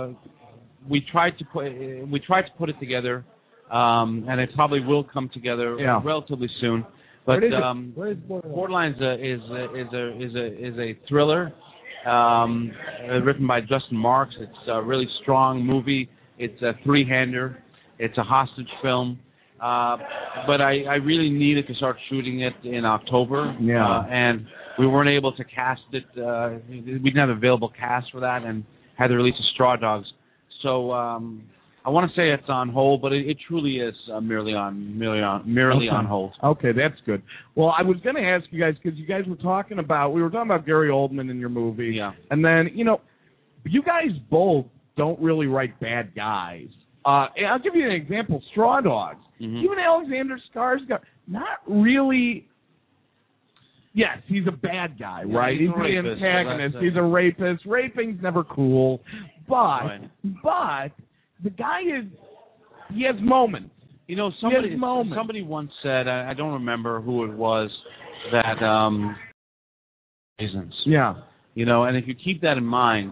We tried to put it together, and it probably will come together relatively soon. But
what is
Borderline is a thriller written by Justin Marks. It's a really strong movie. It's a three-hander. It's a hostage film. But I really needed to start shooting it in October.
Yeah.
And we weren't able to cast it. We didn't have available cast for that, and had the release of Straw Dogs. So I want to say it's on hold, but it truly is merely on hold.
Okay, that's good. Well, I was going to ask you guys, because you guys were talking about Gary Oldman in your movie.
Yeah.
And then, you guys both don't really write bad guys. I'll give you an example, Straw Dogs.
Mm-hmm.
Even Alexander Skarsgård, not really. Yes, he's a bad guy, right?
He's
the antagonist. He's a rapist. Raping's never cool. But the guy he has moments.
Somebody once said, I don't remember who it was, that reasons.
Yeah.
And if you keep that in mind,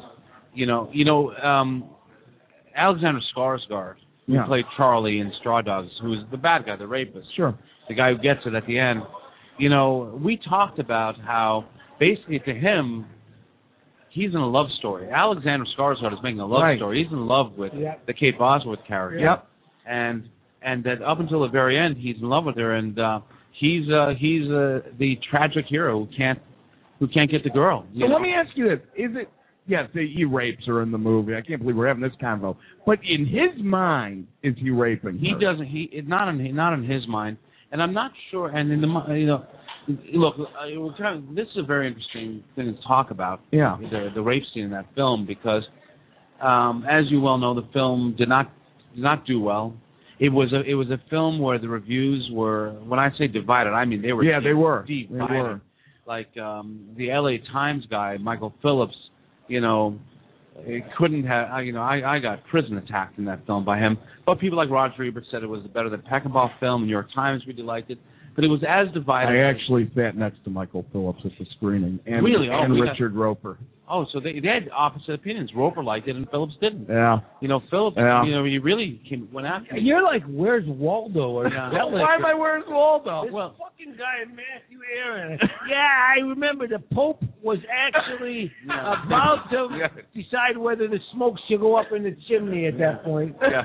Alexander Skarsgård, who played Charlie in Straw Dogs, who's the bad guy, the rapist.
Sure.
The guy who gets it at the end. We talked about how basically to him, he's in a love story. Alexander Skarsgård is making a love story. He's in love with the Kate Bosworth character.
Yep.
And and that up until the very end, he's in love with her, and he's the tragic hero who can't get the girl.
So let me ask you this: is it? Yes, he rapes her in the movie. I can't believe we're having this convo. But in his mind, is he raping her?
He doesn't. Not in his mind, and I'm not sure. And in the look, this is a very interesting thing to talk about.
Yeah.
The rape scene in that film, because as you well know, the film did not do well. It was a film where the reviews were, when I say divided, I mean they were.
Yeah, they were.
Divided.
They were.
Like the L.A. Times guy, Michael Phillips. It couldn't have. I got prison attacked in that film by him. But people like Roger Ebert said it was better than Peckinpah film. New York Times really liked it. But it was as divided.
I actually sat next to Michael Phillips at the screening, and Richard Roper.
Oh, so they had opposite opinions. Roper liked it, and Phillips didn't.
Yeah.
Phillips.
Yeah.
He really went after.
You're like, where's Waldo? Or
why am I where's Waldo?
This fucking guy, Matthew Aaron. Yeah, I remember the Pope was actually about to decide whether the smoke should go up in the chimney at that point.
Yeah.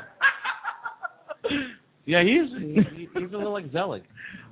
Yeah, he's a little like Zelig.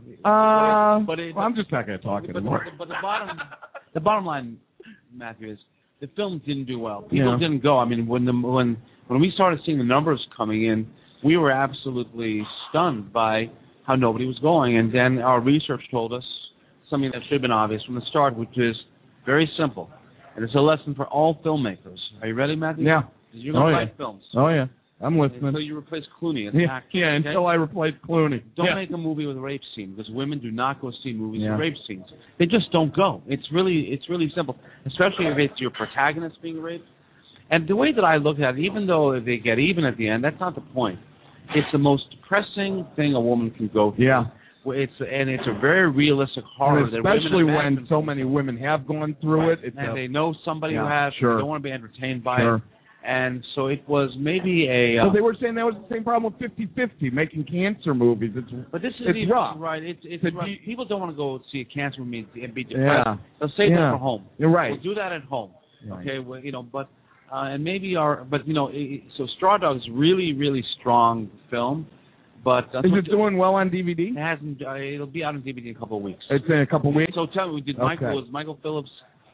I'm just not going to talk anymore.
But the bottom line, Matthew, is the film didn't do well. People didn't go. I mean, when we started seeing the numbers coming in, we were absolutely stunned by how nobody was going. And then our research told us something that should have been obvious from the start, which is very simple. And it's a lesson for all filmmakers. Are you ready, Matthew?
Yeah.
You're going to write films.
Oh, yeah. I'm listening.
Until you replace Clooney as
actor.
Yeah,
until I replace Clooney.
Don't make a movie with a rape scene, because women do not go see movies with rape scenes. They just don't go. It's really simple, especially if it's your protagonist being raped. And the way that I look at it, even though they get even at the end, that's not the point. It's the most depressing thing a woman can go through.
Yeah.
It's a very realistic horror.
And especially when so many women have gone through it.
And they know somebody who has.
Sure.
They don't want to be entertained by it. And so it was maybe a...
so they were saying that was the same problem with 50-50, making cancer movies.
But this is
it's rough.
Right. It's rough. People don't want to go see a cancer movie and be depressed.
Yeah.
They'll save that for home.
You're right.
We'll do that at home.
Right.
Okay, well, but... and maybe so Straw Dogs is really, really strong film, but
is it doing well on DVD?
It hasn't. It'll be out on DVD in a couple of weeks.
It's in a couple of weeks.
So tell me, was Michael Phillips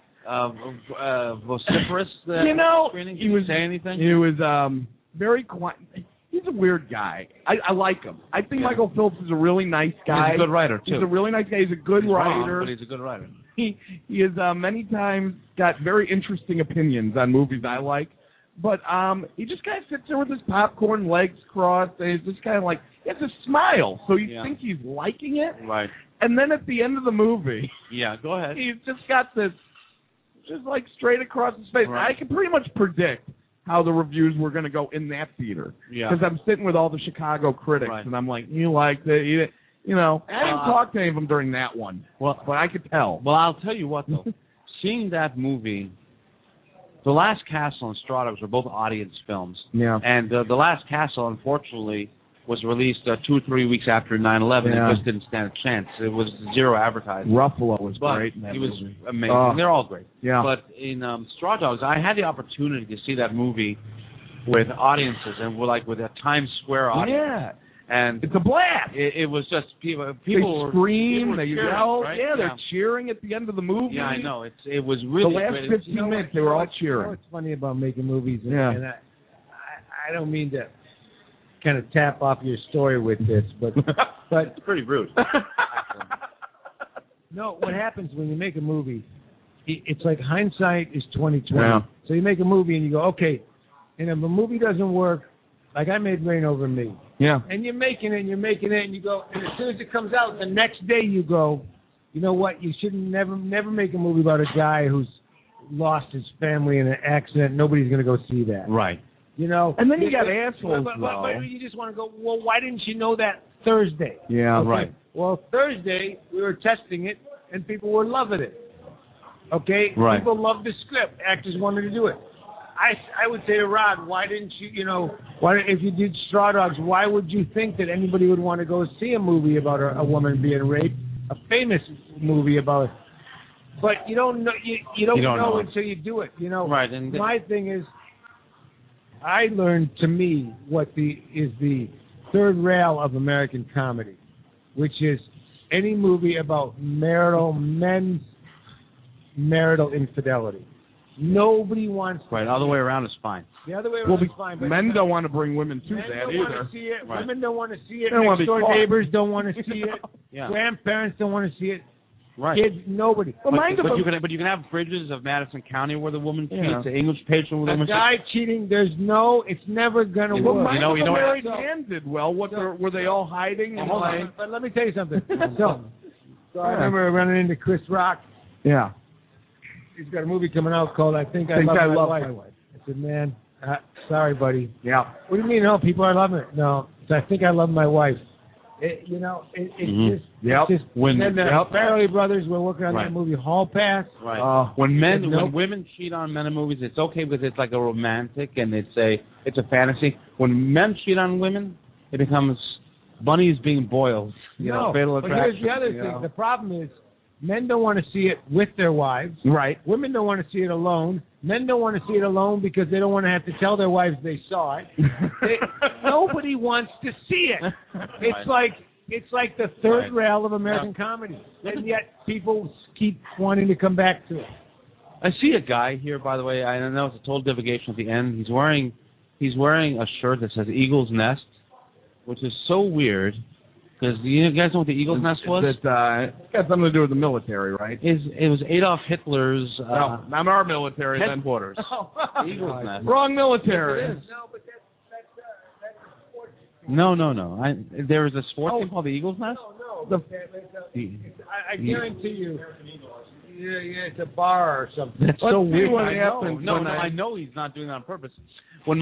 vociferous? Screening?
He was
say anything.
He was very quiet. He's a weird guy. I like him. I think Michael Phillips is a really nice guy.
He's a good writer too.
He's a really nice guy. He's a good writer.
But he's a good writer.
He has many times got very interesting opinions on movies I like, but he just kind of sits there with his popcorn, legs crossed, and he's just kind of like, he has a smile, so you think he's liking it.
Right.
And then at the end of the movie,
go ahead.
He's just got this, just like straight across his face.
Right.
I can pretty much predict how the reviews were going to go in that theater.
Yeah.
Because I'm sitting with all the Chicago critics, and I'm like, you liked it. I didn't talk to any of them during that one, but I could tell.
Well, I'll tell you what, though. Seeing that movie, The Last Castle and Straw Dogs were both audience films.
Yeah.
And The Last Castle, unfortunately, was released 2 or 3 weeks after 9/11.
Yeah.
It just didn't stand a chance. It was zero advertising.
Ruffalo was great in that
he was
movie.
amazing. They're all great.
Yeah.
But in Straw Dogs, I had the opportunity to see that movie with audiences, and with a Times Square audience.
Yeah.
And
it's a blast.
It was just people
they scream, they yell.
right?
Yeah, they're cheering at the end of the movie.
Yeah, I know. It was really
the last
great.
15 minutes they were all cheering.
You know what's funny about making movies? And I don't mean to kind of tap off your story with this, but
it's pretty rude.
No, what happens when you make a movie? It's like hindsight is 20/20.
Yeah.
So you make a movie and you go, okay, and if a movie doesn't work, like I made Rain Over Me.
Yeah.
And you're making it, and you go, and as soon as it comes out, the next day you go, you know what? You should never make a movie about a guy who's lost his family in an accident. Nobody's going to go see that.
Right.
And then you got assholes,
but you just want to go, well, why didn't you know that Thursday?
Yeah,
okay.
right.
Well, Thursday, we were testing it, and people were loving it. Okay?
Right.
People loved the script. Actors wanted to do it. I would say to Rod, why didn't you, if you did Straw Dogs, why would you think that anybody would want to go see a movie about a woman being raped, a famous movie about it? But you don't know, you don't know until you do it,
Right. And
my thing is, I learned, to me, what is the third rail of American comedy, which is any movie about men's marital infidelity. Nobody wants to.
Right, the other way around is fine.
The other way around is fine. But
men don't want to bring women to
men
that
don't
either.
Want to see it.
Right.
Women don't want to see it.
They don't want to be
Next-door
caught.
neighbors don't want to see it.
Yeah.
Grandparents don't want to see it.
Right.
Kids, nobody.
But
you can have bridges of Madison County where the woman cheats, the English patron where the woman
guy cheating, it's never going to
Well,
work.
the married man did well. Were they all hiding? And
But let me tell you something. So I remember running into Chris Rock.
Yeah.
He's got a movie coming out called I Think I Love My Wife. I said, man, sorry, buddy.
Yeah.
What do you mean? No, people are loving it. No, I Think I Love My Wife. It's just.
Yep.
It's just
When
then the Farrelly brothers were working on that movie Hall Pass.
Right. When women cheat on men in movies, it's okay because it's like a romantic and it's a fantasy. When men cheat on women, it becomes bunnies being boiled. Fatal Attraction.
But here's the other thing. The problem is men don't want to see it with their wives.
Right.
Women don't want to see it alone. Men don't want to see it alone because they don't want to have to tell their wives they saw it. Nobody wants to see it. It's like the third rail of American comedy, and yet people keep wanting to come back to it.
I see a guy here, by the way. I know it's a total divagation at the end. He's wearing a shirt that says Eagle's Nest, which is so weird. Because you guys know what the Eagle's Nest was?
It's got something to do with the military, right?
It was Adolf Hitler's
not our military
headquarters. Eagle's Nest.
Wrong military.
No, but that's a sports
team. No. There is a sports team called the Eagle's Nest?
No. I guarantee you. Yeah, it's a bar or something.
That's so weird.
What happens
I know he's not doing that on purpose. When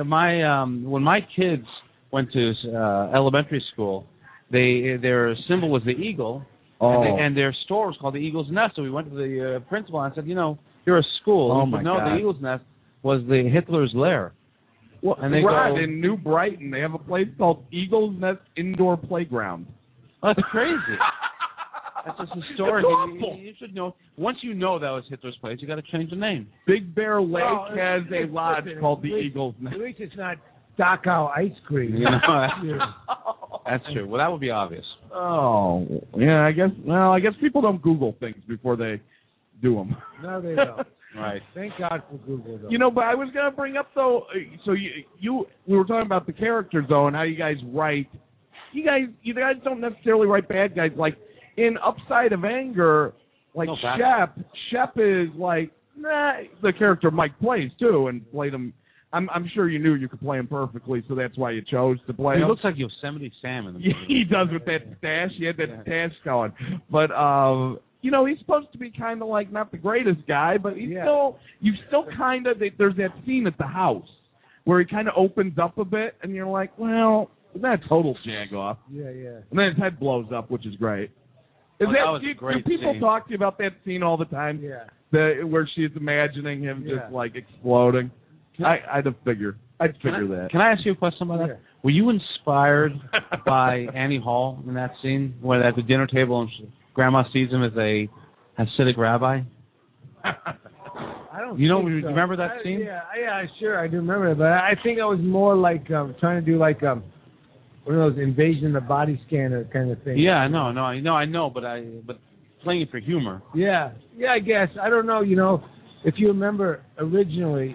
my kids went to elementary school, their symbol was the eagle, and their store was called the Eagle's Nest. So we went to the principal and I said, you're a school.
Oh my God.
The Eagle's Nest was the Hitler's lair.
Well, and in New Brighton, they have a place called Eagle's Nest Indoor Playground.
That's crazy. That's just historic. You should know. Once you know that was Hitler's place, you got to change the name.
Big Bear Lake has a lodge called the Eagle's Nest.
At least it's not Dachau ice cream.
That's true. Well, that would be obvious.
Oh, yeah. I guess people don't Google things before they do them.
No, they don't.
Right.
Thank God for Google, though.
But I was gonna bring up though. So we were talking about the characters though, and how you guys write. You guys don't necessarily write bad guys. Like in Upside of Anger, like Shep is like the character Mike plays too, and played him. I'm sure you knew you could play him perfectly, so that's why you chose to play him.
He looks like Yosemite Sam in the movie.
He does with that stash. He had that stash going. But, he's supposed to be kind of like not the greatest guy, but you still kind of, there's that scene at the house where he kind of opens up a bit, and you're like, well, isn't that a total jag-off?
Yeah.
And then his head blows up, which is great.
That was a great
do people
scene.
talk to you about that scene all the time?
Yeah.
Where she's imagining him just, like, exploding? I'd figure that.
Can I ask you a question about that?
Yeah.
Were you inspired by Annie Hall in that scene, where at the dinner table and Grandma sees him as a Hasidic rabbi?
I don't.
Remember that scene?
Yeah, sure, I do remember it. But I think I was more like trying to do like one of those invasion of the body scanner kind of thing.
Yeah, I know, but playing it for humor.
Yeah, I guess. I don't know. If you remember originally,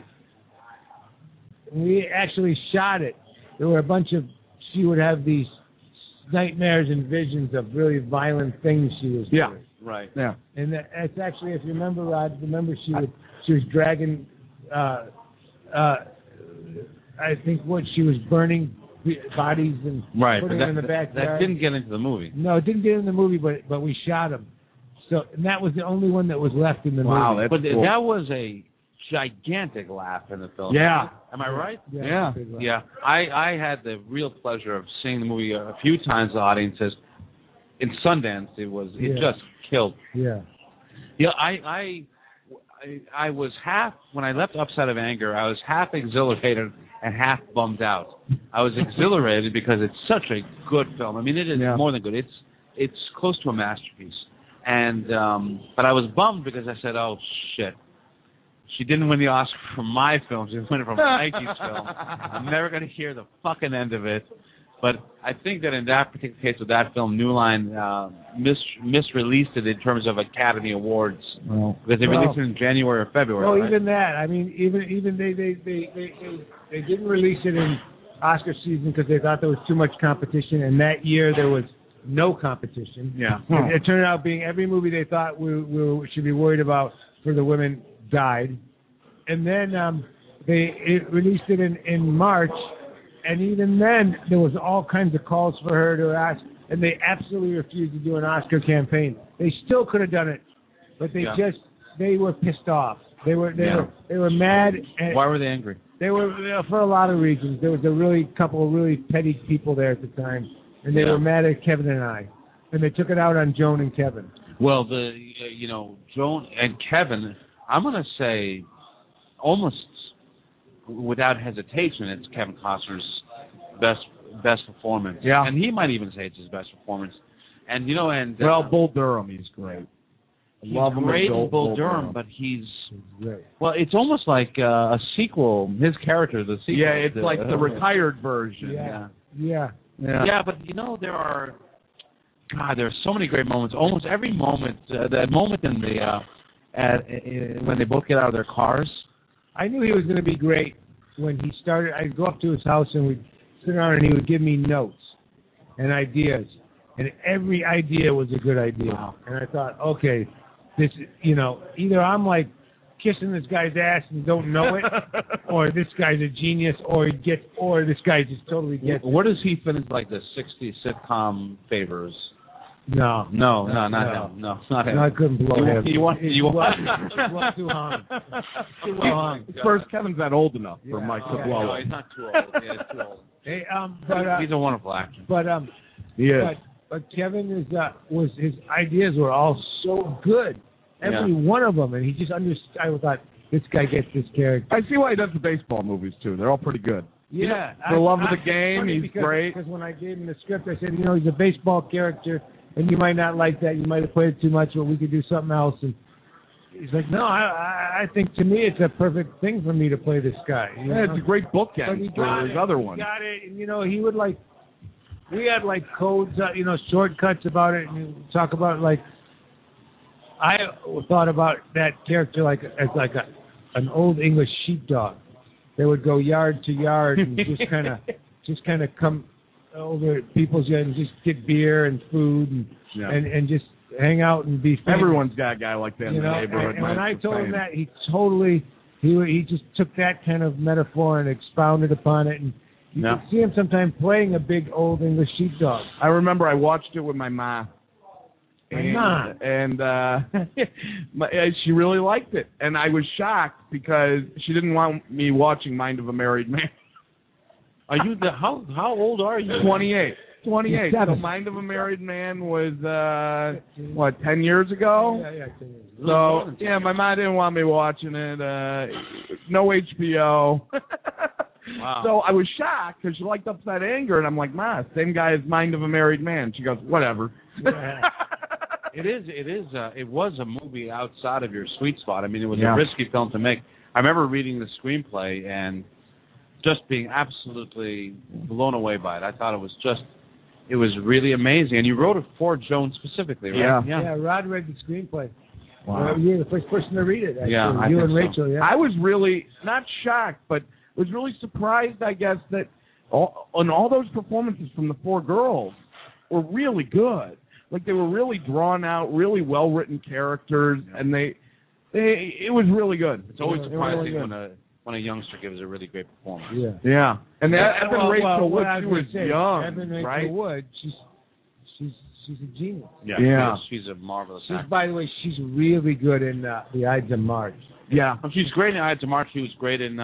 we actually shot it. There were a bunch of. She would have these nightmares and visions of really violent things she was doing.
Right.
Yeah.
And it's actually, if you remember, Rod, she was dragging. I think she was burning bodies and putting them in the backyard.
That didn't get into the movie.
No, it didn't get in the movie, but we shot them. So and that was the only one that was left in the movie.
Wow, that's cool.
That was a gigantic laugh in the film.
Yeah.
Am I right?
Yeah.
Yeah. I had the real pleasure of seeing the movie a few times. The audiences in Sundance, it just killed.
Yeah.
Yeah. I was half when I left Upside of Anger. I was half exhilarated and half bummed out. I was exhilarated because it's such a good film. I mean, it is more than good. It's close to a masterpiece. And but I was bummed because I said, "Oh shit." She didn't win the Oscar for my film. She won it for Mikey's film. I'm never going to hear the fucking end of it. But I think that in that particular case with that film, New Line misreleased it in terms of Academy Awards because they released it in January or February.
Well,
right?
even that. I mean, even they didn't release it in Oscar season because they thought there was too much competition, and that year there was no competition.
Yeah.
It turned out being every movie they thought we should be worried about for the women died, and then they released it in March. And even then, there was all kinds of calls for her to ask, and they absolutely refused to do an Oscar campaign. They still could have done it, but they were pissed off. They were mad. And
why were they angry?
They were for a lot of reasons. There was a couple of really petty people there at the time, and they were mad at Kevin and I, and they took it out on Joan and Kevin.
Well, Joan and Kevin, I'm going to say almost without hesitation, it's Kevin Costner's best performance.
Yeah.
And he might even say it's his best performance. And
Bull Durham, he's great.
Love him great in Bull Durham, but he's well, it's almost like a sequel. His character is a sequel.
Yeah, it's like the retired version.
Yeah,
but there are so many great moments. Almost every moment, that moment in when they both get out of their cars.
I knew he was going to be great when he started. I'd go up to his house and we'd sit around and he would give me notes and ideas. And every idea was a good idea.
Wow.
And I thought, okay, this, either I'm like kissing this guy's ass and don't know it, or this guy's a genius, or this guy just totally gets it.
Where does he fit into like the 60s sitcom favors?
No,
not him. No, not him.
No, I couldn't blow him.
You want
too hung.
First, Kevin's not old enough for Mike to blow.
No, he's not too old. Yeah, he's too old.
Hey,
he's a wonderful actor.
But Kevin his ideas were all so good, every one of them, and he just understood. I thought this guy gets this character.
I see why he does the baseball movies too. They're all pretty good.
Yeah,
for love of the game, he's great.
Because when I gave him the script, I said, he's a baseball character, and you might not like that. You might have played it too much, but we could do something else. And he's like, no, I think to me it's a perfect thing for me to play this guy.
It's a great bookend for his other one.
He got it, and he would like. We had like codes, shortcuts about it, and you talk about like. I thought about that character as like an old English sheepdog. They would go yard to yard and just kind of come over people's yard and just get beer and food and just hang out and be famous.
Everyone's got a guy like that in the neighborhood.
And when I told him that, he just took that kind of metaphor and expounded upon it. And you could see him sometimes playing a big old English sheepdog.
I remember I watched it with my ma. And she really liked it, and I was shocked because she didn't want me watching Mind of a Married Man.
Are you how old are you?
28. So Mind of a Married Man was 10 years ago?
Yeah, 10 years.
So my mom didn't want me watching it. No HBO.
Wow.
So I was shocked because she liked Upside Anger, and I'm like, Ma, same guy as Mind of a Married Man. She goes, whatever.
Yeah.
It was a movie outside of your sweet spot. I mean, it was a risky film to make. I remember reading the screenplay and just being absolutely blown away by it. I thought it was really amazing. And you wrote it for Joan specifically, right?
Yeah, Rod read the screenplay.
Wow.
You were the first person to read it, actually.
Yeah,
you and Rachel,
so. I was really, not shocked, but was really surprised, I guess, that all those performances from the four girls were really good. Like, they were really drawn out, really well-written characters, and it was really good.
It's always surprising when a youngster gives a really great performance.
Yeah. And Evan Rachel Wood, she was young,
Evan Rachel
right?
Wood, she's a genius.
Yeah. She's a marvelous actress.
By the way, she's really good in The Ides of March.
Yeah.
She's great in Ides of March. She was great in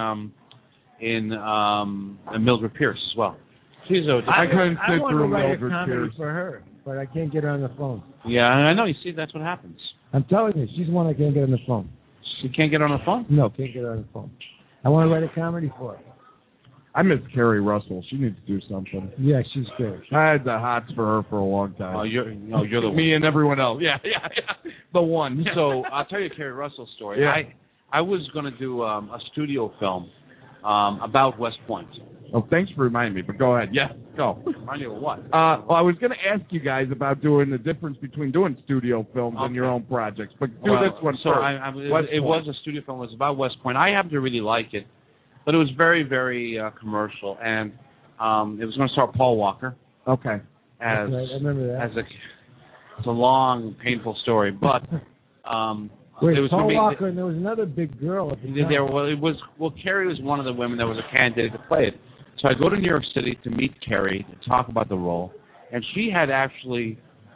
Mildred Pierce as well.
I couldn't sit through
Mildred
Pierce
for her, but I can't get her on the phone.
Yeah, I know. You see, that's what happens.
I'm telling you, she's the one I can't get on the phone.
She can't get on the phone?
No, can't get her on the phone. I want to write a comedy for her.
I miss Carrie Russell. She needs to do something.
Yeah, she's great.
I had the hots for her for a long time.
Oh, you're the one.
Me and everyone else. Yeah. The one.
So I'll tell you a Carrie Russell story.
Yeah.
I was going to do a studio film about West Point.
Oh, thanks for reminding me, but go ahead. Yes, go.
Remind you of what?
Well, I was going to ask you guys about doing the difference between doing studio films and your own projects, but do this one
so
first.
It was a studio film. It was about West Point. I happen to really like it, but it was very, very commercial, and it was going to star Paul Walker.
Okay.
I remember that.
It's a long, painful story, but
Wait,
it was
Paul Walker, and there was another big girl at the time.
Carrie was one of the women that was a candidate to play it. So I go to New York City to meet Carrie, to talk about the role, and she had actually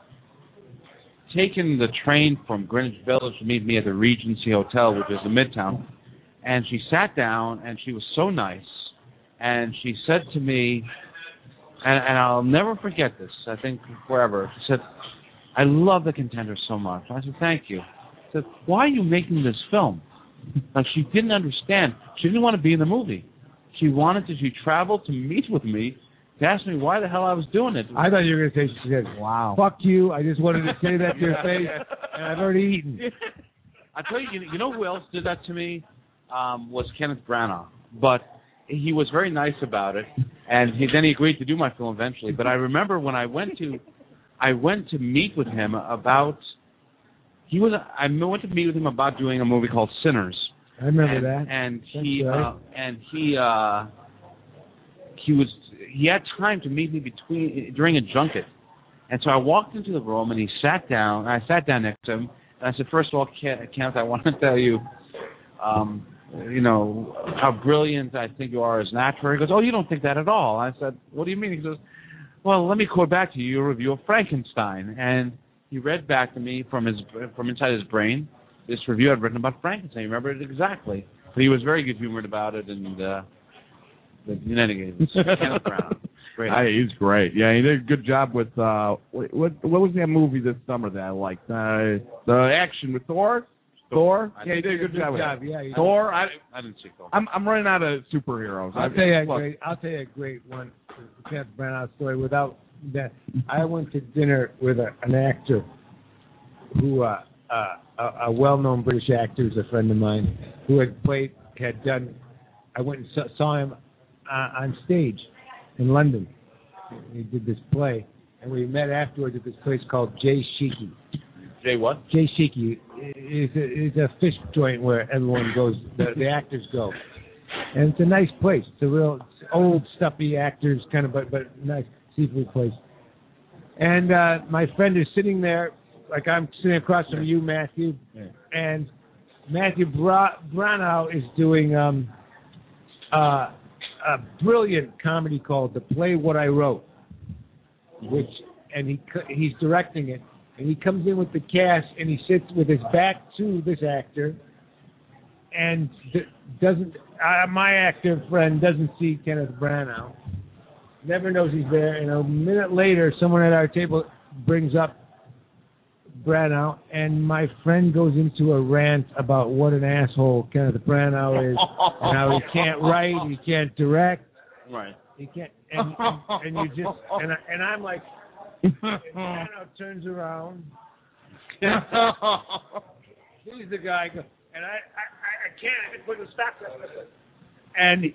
taken the train from Greenwich Village to meet me at the Regency Hotel, which is in Midtown, and she sat down, and she was so nice, and she said to me, and I'll never forget this, I think forever, she said, "I love The Contender so much." I said, "Thank you." She said, "Why are you making this film?" Now, she didn't understand. She didn't want to be in the movie. She traveled to meet with me to ask me why the hell I was doing it.
I thought you were going to say, she said, "Wow, fuck you. I just wanted to say that to your face, and I've already eaten."
I tell you, you know who else did that to me? Was Kenneth Branagh. But he was very nice about it, and then he agreed to do my film eventually. But I remember when I went to meet with him about doing a movie called Sinners.
I remember that.
And he had time to meet me during a junket. And so I walked into the room, and he sat down. I sat down next to him, and I said, "First of all, Kenneth, I want to tell you, how brilliant I think you are as an actor." He goes, "Oh, you don't think that at all." I said, "What do you mean?" He goes, "Well, let me quote back to you your review of Frankenstein." And he read back to me from inside his brain this review I'd written about Frankenstein. He remembered it exactly. But he was very good-humored about it, and in any case, Kenneth Branagh. Great.
He's great. Yeah, he did a good job with what was that movie this summer that I liked? The action with Thor. Thor. Yeah, he did a good job with that.
Yeah,
Thor. I
didn't see Thor.
I'm running out of superheroes.
I'll tell you a great one. Kenneth Branagh story. Without that, I went to dinner with an actor who, a well-known British actor, who's a friend of mine, who had done. I went and saw him on stage in London. He did this play, and we met afterwards at this place called Jay Shiki.
Jay what?
Jay Shiki is a fish joint where everyone goes, the actors go. And it's a nice place. It's a real old, stuffy actors kind of, but nice seafood place. And my friend is sitting there, like I'm sitting across from you, Matthew, and Matthew Branagh is doing a brilliant comedy called The Play What I Wrote, and he's directing it. And he comes in with the cast, and he sits with his back to this actor, and my actor friend doesn't see Kenneth Branagh, never knows he's there. And a minute later, someone at our table brings up Branagh, and my friend goes into a rant about what an asshole Kenneth Branagh is, and how he can't write, he can't direct,
right?
He can't, and you just, and I'm like. And Branagh turns around. He's the guy, and I can't put the stop. And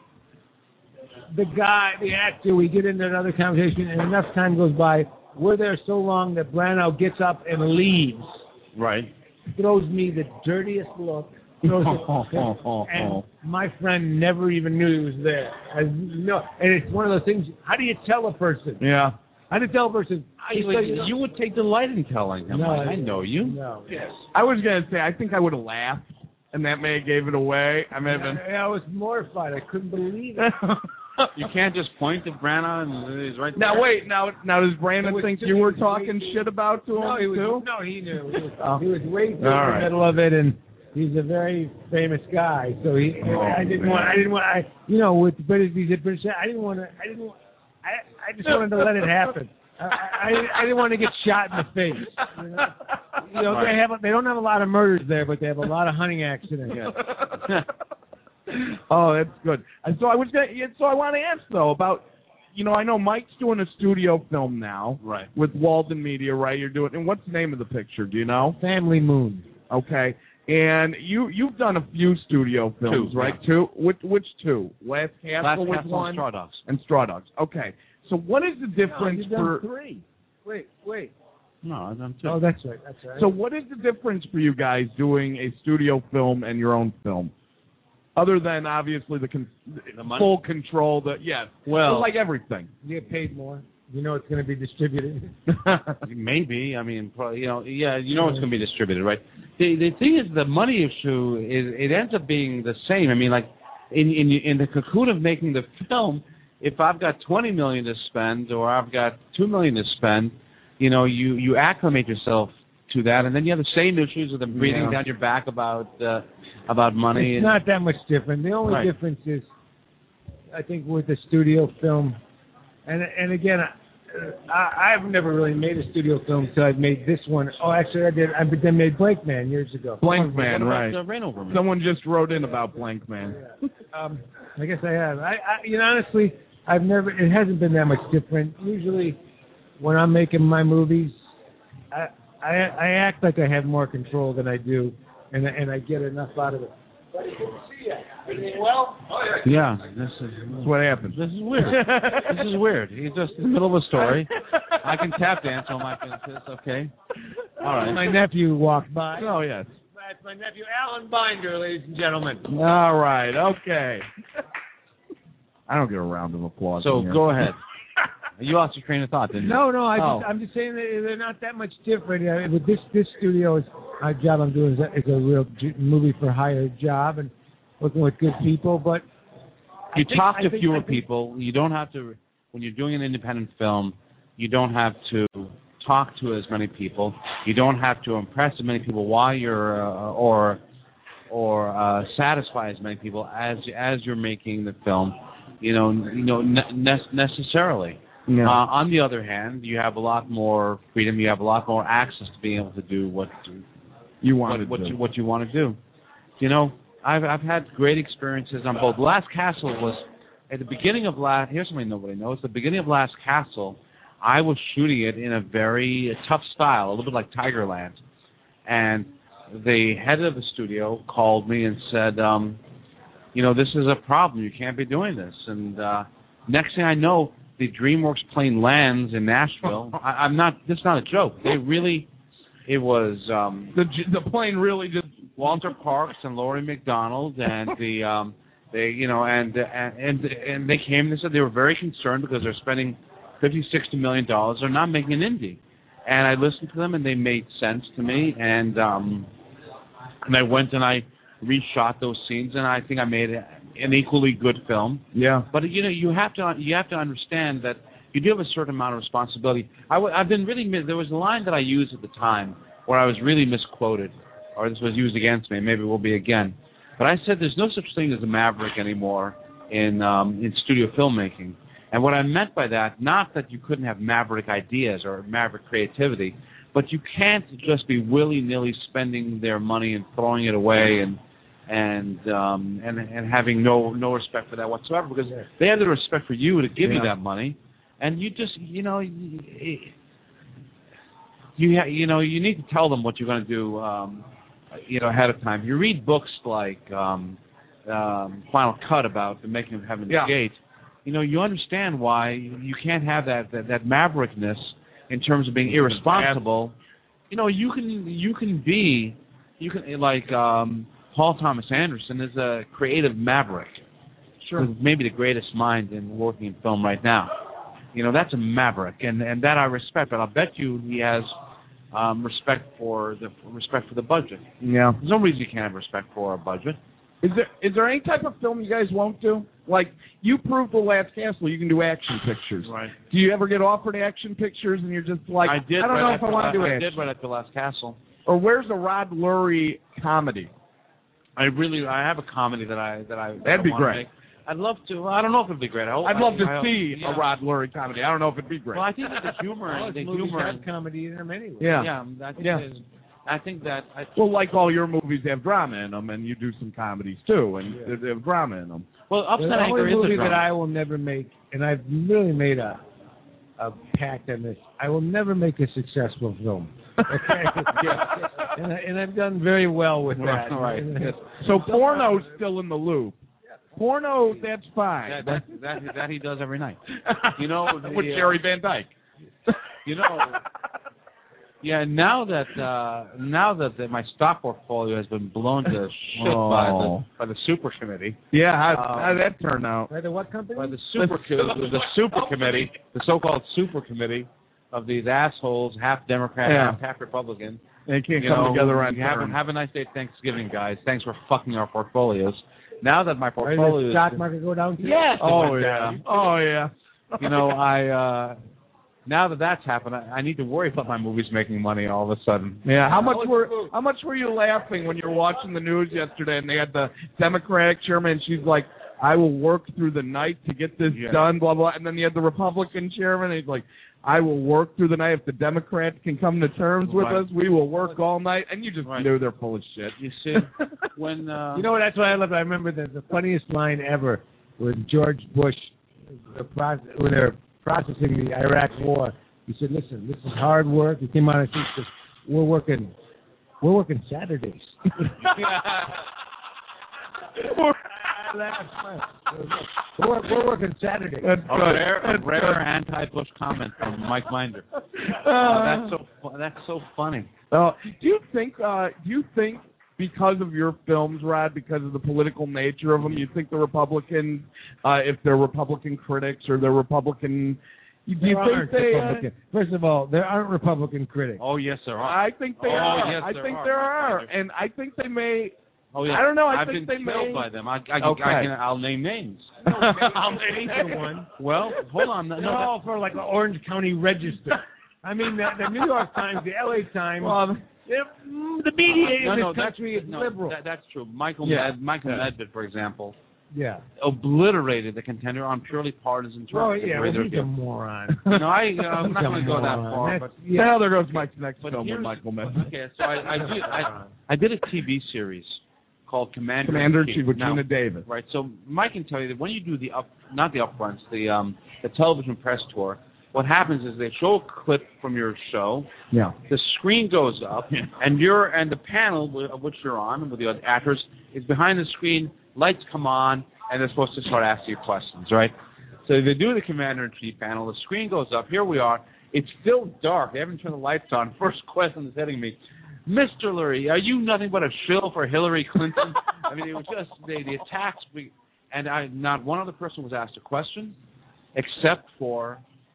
the actor, we get into another conversation, and enough time goes by. We're there so long that Branagh gets up and leaves.
Right.
Throws me the dirtiest look. And my friend never even knew he was there. And it's one of those things. How do you tell a person?
Yeah.
How do you tell a person?
You would take delight in telling him.
No,
I know you.
No.
Yes.
I was going to say, I think I would have laughed, and that may have gave it away. I
was mortified. I couldn't believe it.
You can't just point to Branagh and he's right there.
Now, wait. Now does Brandon think you were talking shit about to him, too?
No, he knew. He was way through the middle of it, and he's a very famous guy. So I didn't want, with the British, I just wanted to let it happen. I didn't want to get shot in the face. They don't have a lot of murders there, but they have a lot of hunting accidents.
Oh, that's good. And so I want to ask though about, I know Mike's doing a studio film now,
right? With
Walden Media, right? You're doing, and what's the name of the picture? Do you know?
Family Moon.
Okay. And you've done a few studio films, right?
Yeah.
Two. Which two? Last Castle was one.
And Straw Dogs.
And Straw Dogs. Okay. So what is the difference
you've done 3. Wait.
No, I've done 2.
Oh, that's right.
So what is the difference for you guys doing a studio film and your own film? Other than obviously the full control, well, like everything.
You get paid more. You know it's going to be distributed.
Maybe. I mean, you know it's going to be distributed, right? The thing is, the money issue it ends up being the same. I mean, like in the cocoon of making the film, if I've got $20 million to spend or I've got $2 million to spend, you acclimate yourself to that, and then you have the same issues of them breathing down your back about money.
It's not that much different. The only difference is, I think, with the studio film, and again, I've never really made a studio film until I've made this one. Oh, actually, I did. I then made Blank Man years ago.
Blank Man, right?
Rain Over Me.
Someone just wrote in about Blank Man.
I guess I have. I honestly, I've never. It hasn't been that much different. Usually, when I'm making my movies, I act like I have more control than I do, and I get enough out of it. Buddy, good to see you. Everything well? Oh,
yeah. This is
what happens.
This is weird. This is weird. He's just in the middle of a story. I can tap dance on my fences, okay? All right.
My nephew walked by.
Oh, yes.
That's my nephew, Alan Binder, ladies and gentlemen.
All right, okay. I don't get a round of applause.
So go ahead. You lost your train of thought, didn't you?
No, I'm just saying that they're not that much different. With this studio, our job I'm doing is a real movie for hire job and working with good people. But
you talk to fewer people. You don't have to, when you're doing an independent film, you don't have to talk to as many people. You don't have to impress as many people while you're or satisfy as many people as you're making the film. Necessarily.
Yeah.
On the other hand, you have a lot more freedom. You have a lot more access to being able to do what you want to do. I've had great experiences on both. Last Castle was at the beginning of Here's something nobody knows. The beginning of Last Castle, I was shooting it in a very tough style, a little bit like Tigerland, and the head of the studio called me and said, this is a problem. You can't be doing this. And next thing I know, the DreamWorks plane lands in Nashville. I'm not. This is not a joke. It was
the plane really just
Walter Parks and Laurie McDonald and they came. They said they were very concerned because they're spending $50-60 million. They're not making an indie. And I listened to them and they made sense to me. And I went and I reshot those scenes and I think I made an equally good film.
Yeah.
But you have to understand that you do have a certain amount of responsibility. I've been really there was a line that I used at the time where I was really misquoted, or this was used against me. Maybe it will be again. But I said there's no such thing as a maverick anymore in studio filmmaking. And what I meant by that, not that you couldn't have maverick ideas or maverick creativity, but you can't just be willy-nilly spending their money and throwing it away and having no respect for that whatsoever, because they have the respect for you to give you that money, and you just you need to tell them what you're going to do ahead of time. You read books like Final Cut about the making of Heaven's Gate. You understand why you can't have that maverickness in terms of being irresponsible. You can like Paul Thomas Anderson is a creative maverick. Sure. Maybe the greatest mind in working in film right now. That's a maverick, and that I respect. But I'll bet you he has respect for the budget.
Yeah.
There's no reason you can't have respect for a budget.
Is there any type of film you guys won't do? Like, you proved the Last Castle, you can do action pictures.
Right.
Do you ever get offered action pictures and you're just like, I don't know if I want to do action?
I did right at the Last Castle.
Or where's a Rod Lurie comedy?
I have a comedy that I
That'd be great.
Make. I'd love to. I don't know if it'd be great.
I'd love to see a Rod Lurie comedy. I don't know if it'd be great.
Well, I think that the humor and
comedy in them anyway.
Yeah.
I think that.
Well, like all your movies have drama in them, and you do some comedies too, and they have drama in them.
Well, Upside Anchor is
a movie
a drama
that I will never make, and I've really made a pact on this. I will never make a successful film. Okay, and I've done very well with that.
Right. Yes. So porno's still in the loop. Porno, that's fine.
That he does every night. You know,
with Jerry Van Dyke.
You know. Yeah, now that my stock portfolio has been blown to shit by the super committee.
Yeah, how did that turn out?
By the what company?
By the super committee, the so-called super committee of these assholes, half Democrat, half Republican.
They can't come together on terms.
Have a nice day, Thanksgiving, guys. Thanks for fucking our portfolios. Now that my portfolio
is the stock market go down?
Yes. Oh yeah.
You know, now that that's happened, I need to worry about my movies making money all of a sudden.
Yeah. How much were you laughing when you were watching the news yesterday and they had the Democratic chairman and she's like, I will work through the night to get this done, blah, blah. And then you had the Republican chairman and he's like, I will work through the night. If the Democrats can come to terms with us, we will work all night. And you just knew they're full of shit.
You see, when...
you know what, that's what I love. I remember the funniest line ever when George Bush, when they're processing the Iraq War, he said, listen, this is hard work. He came out and said, we're working Saturdays. We're working Saturdays.
A rare anti-Bush comment from Mike Minder. That's so funny.
Do you think because of your films, Rod, because of the political nature of them, you think the Republicans, if they're Republican critics or they're Republican, do you think they?
First of all, there aren't Republican critics.
Oh yes, there are.
I think they are.
Yes,
I think there are, and I think they may.
Oh yeah.
I don't know.
I've been killed by them. I'll name names.
I'll name one.
Well, hold on.
They're all for like the Orange County Register. I mean, the New York Times, the L.A. Times. The media in this country is liberal.
That's true. Michael Medved, for example, obliterated the Contender on purely partisan terms.
Oh yeah, he's a moron.
No, I'm not going to go that far. But
now there goes Mike's next film with Michael Medved.
Okay, so I did a TV series called Commander in Chief
with Gina Davis.
Right. So Mike can tell you that when you do not the upfronts, the television press tour, what happens is they show a clip from your show.
Yeah.
The screen goes up, and the panel of which you're on with the actors is behind the screen. Lights come on, and they're supposed to start asking you questions, right? So they do the Commander-in-Chief panel. The screen goes up. Here we are. It's still dark. They haven't turned the lights on. First question is hitting me. Mr. Lurie, are you nothing but a shill for Hillary Clinton? I mean, it was just the attacks. And not one other person was asked a question, except for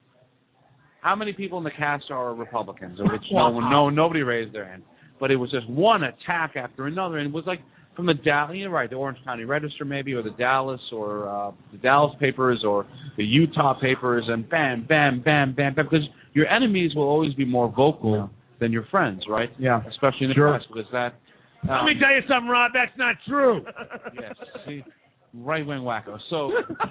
how many people in the cast are Republicans, of which nobody raised their hand. But it was just one attack after another, and it was like from the the Orange County Register maybe, or the Dallas papers, or the Utah papers, and bam, bam, bam, bam, bam, because your enemies will always be more vocal than your friends, right?
Yeah.
Especially in the press, because that...
Let me tell you something, Rob, that's not true.
Yes, see, right-wing wacko. So...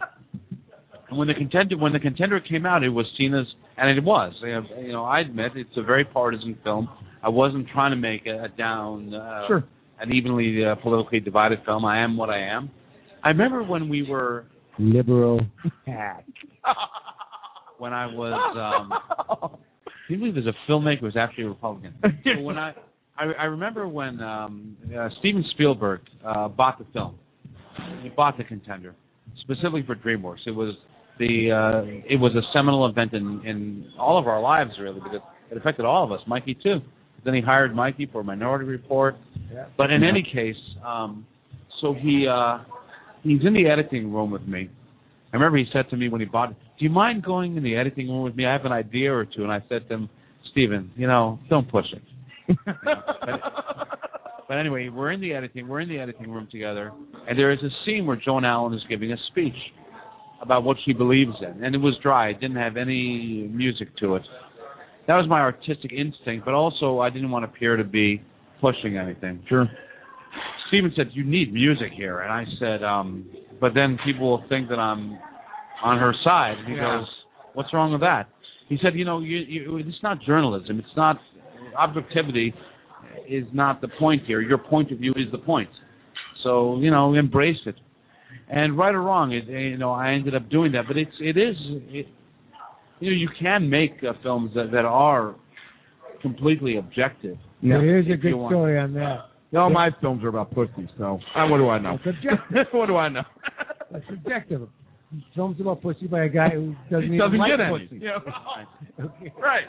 When the contender came out, it was seen as, and it was. I admit it's a very partisan film. I wasn't trying to make a down, an evenly politically divided film. I am what I am. I remember when we were
liberal.
When I was, can you believe there's a filmmaker who was actually a Republican? So when I remember when Steven Spielberg bought the film. He bought the Contender specifically for DreamWorks. It was a seminal event in all of our lives, really, because it affected all of us. Mikey too. Then he hired Mikey for Minority Report. Yeah. But in any case, so he's in the editing room with me. I remember he said to me when he bought it, "Do you mind going in the editing room with me? I have an idea or two." And I said to him, "Steven, don't push it." But anyway, we're in the editing room together, and there is a scene where Joan Allen is giving a speech about what she believes in, and it was dry. It didn't have any music to it. That was my artistic instinct, but also I didn't want to appear to be pushing anything.
Sure.
Steven said, "You need music here," and I said, "But then people will think that I'm on her side." And he goes, "What's wrong with that?" He said, it's not journalism. It's not objectivity. Is not the point here. Your point of view is the point. So, embrace it. And right or wrong, I ended up doing that. But you can make films that are completely objective.
Yeah. Here's a good story on that.
All my films are about pussy, so what do I know?
It's objective.
What do I know?
It's subjective. Films about pussy by a guy who doesn't like
get
pussy.
any. Yeah.
Okay.
Right.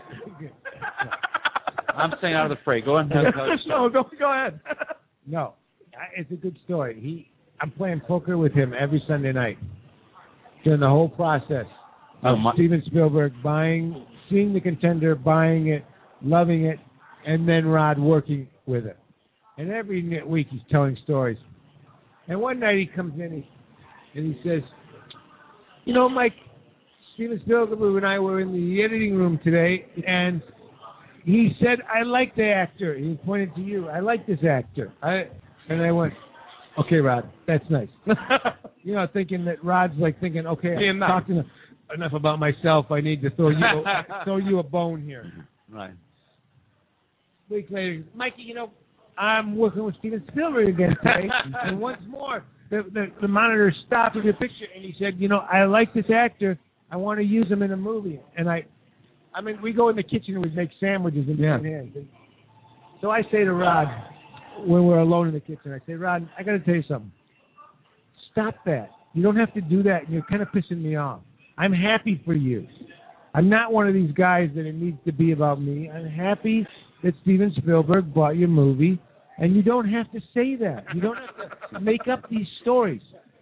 I'm staying out of the fray. Go ahead.
No, go ahead.
No, it's a good story. I'm playing poker with him every Sunday night during the whole process of Steven Spielberg seeing The Contender, buying it, loving it, and then Rod working with it. And every week he's telling stories. And one night he comes in and he says, Mike, Steven Spielberg and I were in the editing room today, and he said, I like the actor. He pointed to you. I like this actor. And I went, okay, Rod, that's nice. Thinking that Rod's thinking, okay, I'm talking enough about myself. I need to throw you a bone here.
Right.
A week later, Mikey, I'm working with Steven Spielberg again today. And once more, the monitor stopped with the picture, and he said, I like this actor. I want to use him in a movie. And we go in the kitchen and we make sandwiches in between hands. So I say to Rod, when we're alone in the kitchen, I say, Rod, I got to tell you something. Stop that. You don't have to do that. You're kind of pissing me off. I'm happy for you. I'm not one of these guys that it needs to be about me. I'm happy that Steven Spielberg bought your movie, and you don't have to say that. You don't have to make up these stories.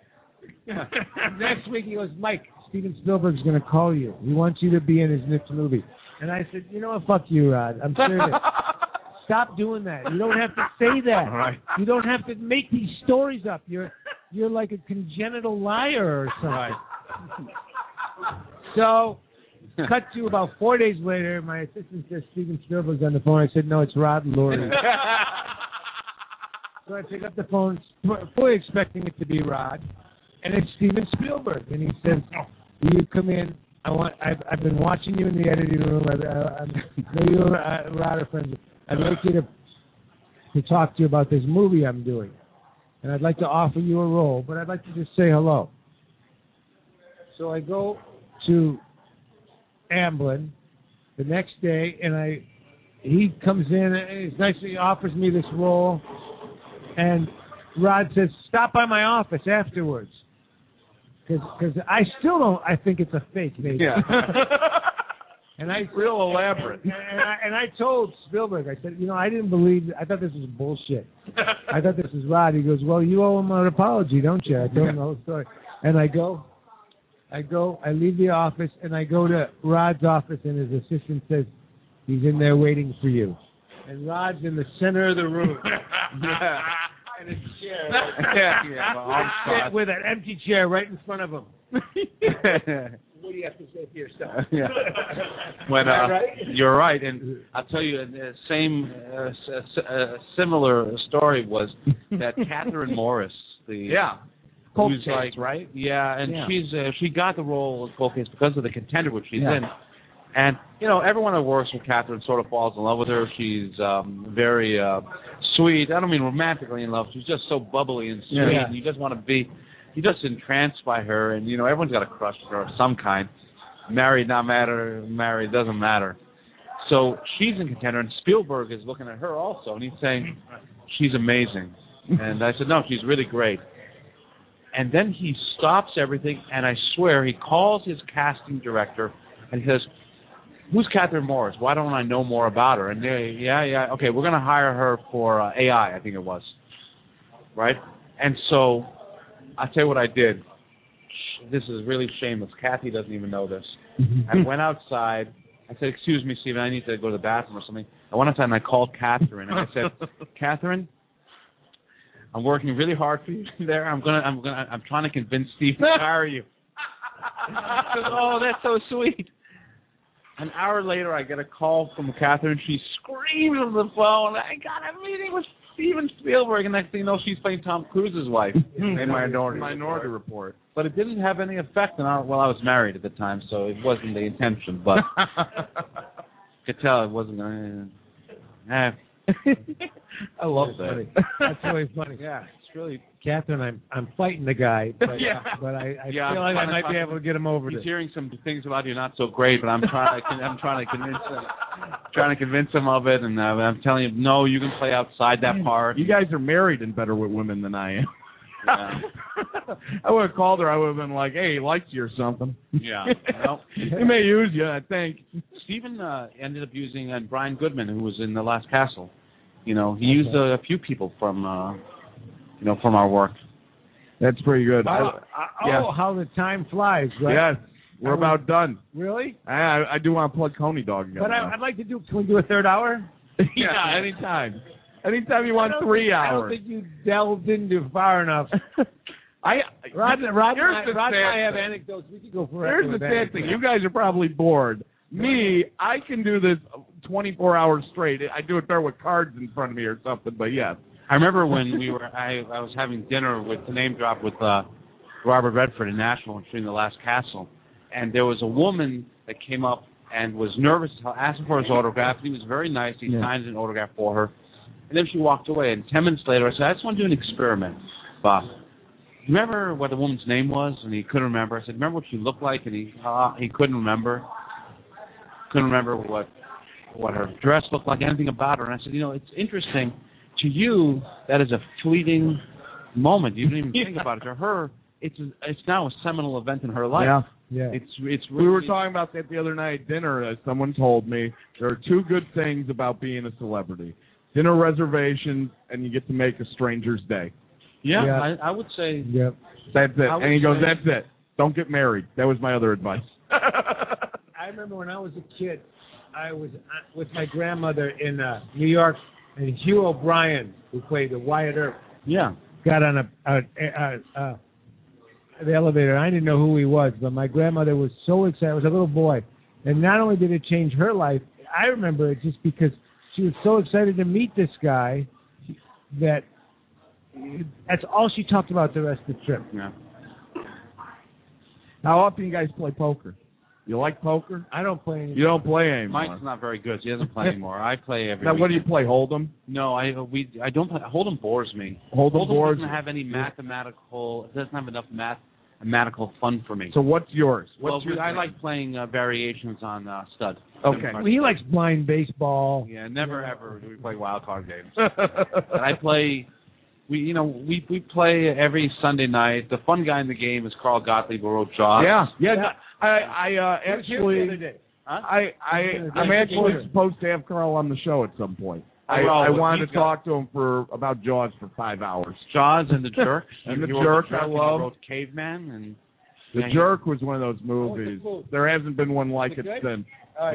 Next week he goes, Mike, Steven Spielberg's going to call you. He wants you to be in his next movie. And I said, fuck you, Rod. I'm serious. Stop doing that. You don't have to say that.
Right.
You don't have to make these stories up. You're like a congenital liar or something.
Right.
So, cut to about 4 days later, my assistant says Steven Spielberg's on the phone. I said, no, it's Rod Lurie. So I pick up the phone, fully expecting it to be Rod, and it's Steven Spielberg. And he says, will you come in? I've been watching you in the editing room. I know you and Rod are friends. I'd like you to talk to you about this movie I'm doing. And I'd like to offer you a role, but I'd like to just say hello. So I go to Amblin the next day, and he comes in, and he's nicely offers me this role. And Rod says, stop by my office afterwards. Because I still don't, I think it's a fake, maybe.
Yeah.
And
real elaborate.
And I told Spielberg, I said, I didn't believe, I thought this was bullshit. I thought this was Rod. He goes, well, you owe him an apology, don't you? I told him the whole story. And I leave the office, and I go to Rod's office, and his assistant says, he's in there waiting for you. And Rod's in the center of the room. And his chair. With an empty chair right in front of him. What do you have to say for yourself?
Yeah. When you're right, and I'll tell you the same similar story was that Catherine Morris,
Cold
Case,
like, right?
Yeah, and she got the role of Cold Case because of The Contender, which she's in. And, everyone that works with Catherine sort of falls in love with her. She's very sweet. I don't mean romantically in love. She's just so bubbly and sweet. Yeah. And you just want to be, you're just entranced by her. And, everyone's got a crush on her of some kind. Married, not married, doesn't matter. So she's in Contender, and Spielberg is looking at her also. And he's saying, she's amazing. And I said, no, she's really great. And then he stops everything, and I swear he calls his casting director, and he says, who's Catherine Morris? Why don't I know more about her? And they, okay, we're going to hire her for AI, I think it was. Right? And so I'll tell you what I did. This is really shameless. Kathy doesn't even know this. I went outside. I said, excuse me, Steven, I need to go to the bathroom or something. I went outside and I called Catherine, and I said, Catherine, I'm working really hard for you there. I'm trying to convince Steve to hire you. She goes, oh, that's so sweet. An hour later, I get a call from Catherine. She screams on the phone, I got a meeting with Steven Spielberg. And next thing you know, she's playing Tom Cruise's wife in Minority Report. But it didn't have any effect on I was married at the time, so it wasn't the intention. But I could tell it wasn't going to...
I love that.
Funny. That's really funny. Yeah, it's really, Catherine. I'm fighting the guy, but but I feel like I might be able to get him over.
He's
this.
hearing some things about you not so great, but I'm trying to convince him of it, and I'm telling him, no, you can play outside that part.
You guys are married and better with women than I am.
Yeah.
I would have called her. I would have been like, "Hey, he likes you or something."
Yeah. Well,
he may use you, I think.
Stephen ended up using Brian Goodman, who was in The Last Castle. He used a few people from our work.
That's pretty good.
How the time flies, right?
Yes, we're about done.
Really?
I do want to plug Coney Dog again.
But I'd like to do. Can we do a third hour?
Yeah, anytime. Anytime you want 3 hours.
I don't think you delved into far enough. Rod and I have anecdotes. We could go forever.
Here's the sad thing. You guys are probably bored. Me, I can do this 24 hours straight. I do it there with cards in front of me or something, but yes.
I remember when I was having dinner with the name drop with Robert Redford in Nashville during The Last Castle, and there was a woman that came up and was nervous, asked him for his autograph. He was very nice. He signed an autograph for her. And then she walked away, and 10 minutes later, I said, I just want to do an experiment, Bob. You remember what the woman's name was? And he couldn't remember. I said, remember what she looked like? And he couldn't remember. Couldn't remember what her dress looked like, anything about her. And I said, it's interesting. To you, that is a fleeting moment. You didn't even think about it. To her, it's now a seminal event in her life.
Yeah.
It's really,
we were talking about that the other night at dinner. Someone told me there are two good things about being a celebrity. Dinner reservations, and you get to make a stranger's day.
Yeah. I would say.
Yep. That's it. And he goes, that's it. Don't get married. That was my other advice.
I remember when I was a kid, I was with my grandmother in New York, and Hugh O'Brien, who played the Wyatt Earp, got on the elevator. I didn't know who he was, but my grandmother was so excited. I was a little boy. And not only did it change her life, I remember it just because she was so excited to meet this guy that's all she talked about the rest of the trip.
Yeah.
How often you guys play poker? You like poker?
I don't play anymore.
You don't play anymore?
Mike's not very good. So he doesn't play anymore. I play every
Now,
week.
what do you play, Hold'em?
No, I don't play. Hold'em bores me.
Hold'em bores
doesn't have any mathematical. It doesn't have enough mathematical fun for me.
So what's yours?
I like playing variations on stud.
Okay.
Well, he likes blind baseball.
Yeah, never ever do we play wild card games. But I play. We play every Sunday night. The fun guy in the game is Carl Gottlieb, who wrote Jaws.
Yeah. I actually. I'm actually supposed to have Carl on the show at some point. I wanted to talk to him about Jaws for 5 hours.
Jaws and The Jerk.
And The Jerk, I love.
Wrote Caveman and.
The Jerk was one of those movies. There hasn't been one like it since.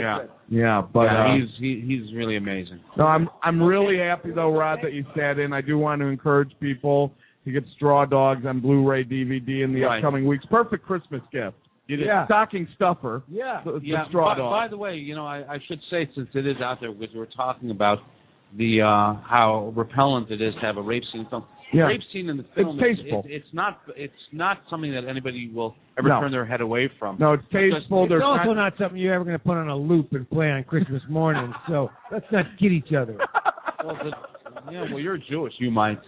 He's
really amazing.
No, I'm really happy though, Rod, that you sat in. I do want to encourage people to get Straw Dogs on Blu-ray, DVD in the upcoming weeks. Perfect Christmas gift. Stocking stuffer. The Straw Dogs.
By the way, I should say, since it is out there, because we're talking about the how repellent it is to have a rape scene film. Rape scene in the film.
It's tasteful.
It's not something that anybody will ever turn their head away from.
No, it's tasteful.
It's also not something you're ever going to put on a loop and play on Christmas morning. So let's not kid each other.
Well, you're Jewish. You might.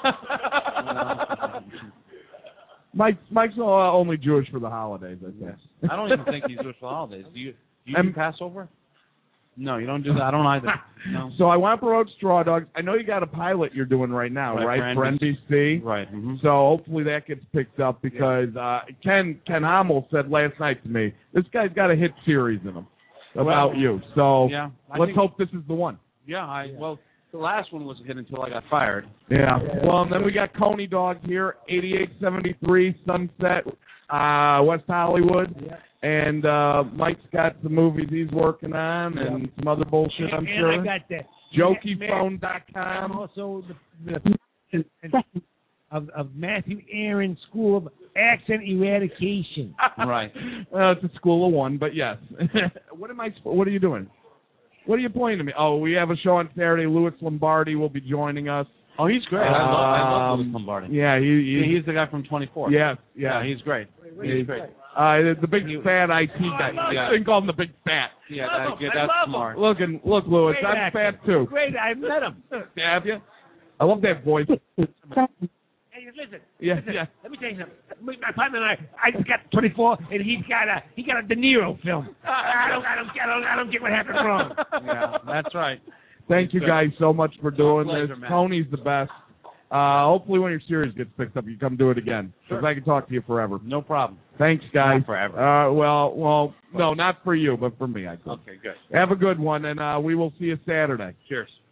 Mike's only Jewish for the holidays, I think.
I don't even think he's Jewish for the holidays. Do you do Passover? No, you don't do that. I don't either. No.
So I want to promote Straw Dogs. I know you got a pilot you're doing right now, right? For NBC.
Right. Mm-hmm.
So hopefully that gets picked up because Ken Hamill said last night to me, this guy's got a hit series in him about you. So let's hope this is the one.
Yeah. The last one was a hit until I got fired.
Yeah. Well, and then we got Coney Dog here, 8873 Sunset, West Hollywood. Yeah. And Mike's got some movies he's working on and some other bullshit, I'm sure.
And I got the
JokeyPhone.com.
Also the of Matthew Aaron School of Accent Eradication.
Right.
Well, it's a school of one, but yes. What are you doing? What are you pointing to me? Oh, we have a show on Saturday. Louis Lombardi will be joining us.
Oh, he's great. I love Louis Lombardi.
Yeah,
he's the guy from 24.
Yes.
Yeah, he's great.
The big fat IT guy. I didn't call him the big fat.
Yeah, that's smart.
Look, Louis, I'm fat too.
Great, I've met him.
Have you? I love that voice.
Hey, listen.
Yeah.
Let me tell you something. My partner and I just got 24, and he got a De Niro film. I don't get what happened wrong.
Yeah, that's right.
Thank you guys so much for doing
pleasure,
this.
man.
Tony's the best. Hopefully, when your series gets picked up, you come do it again because I can talk to you forever.
No problem.
Thanks, guys.
Not forever.
Well, no, not for you, but for me. I think.
Okay, good.
Have a good one, and we will see you Saturday.
Cheers.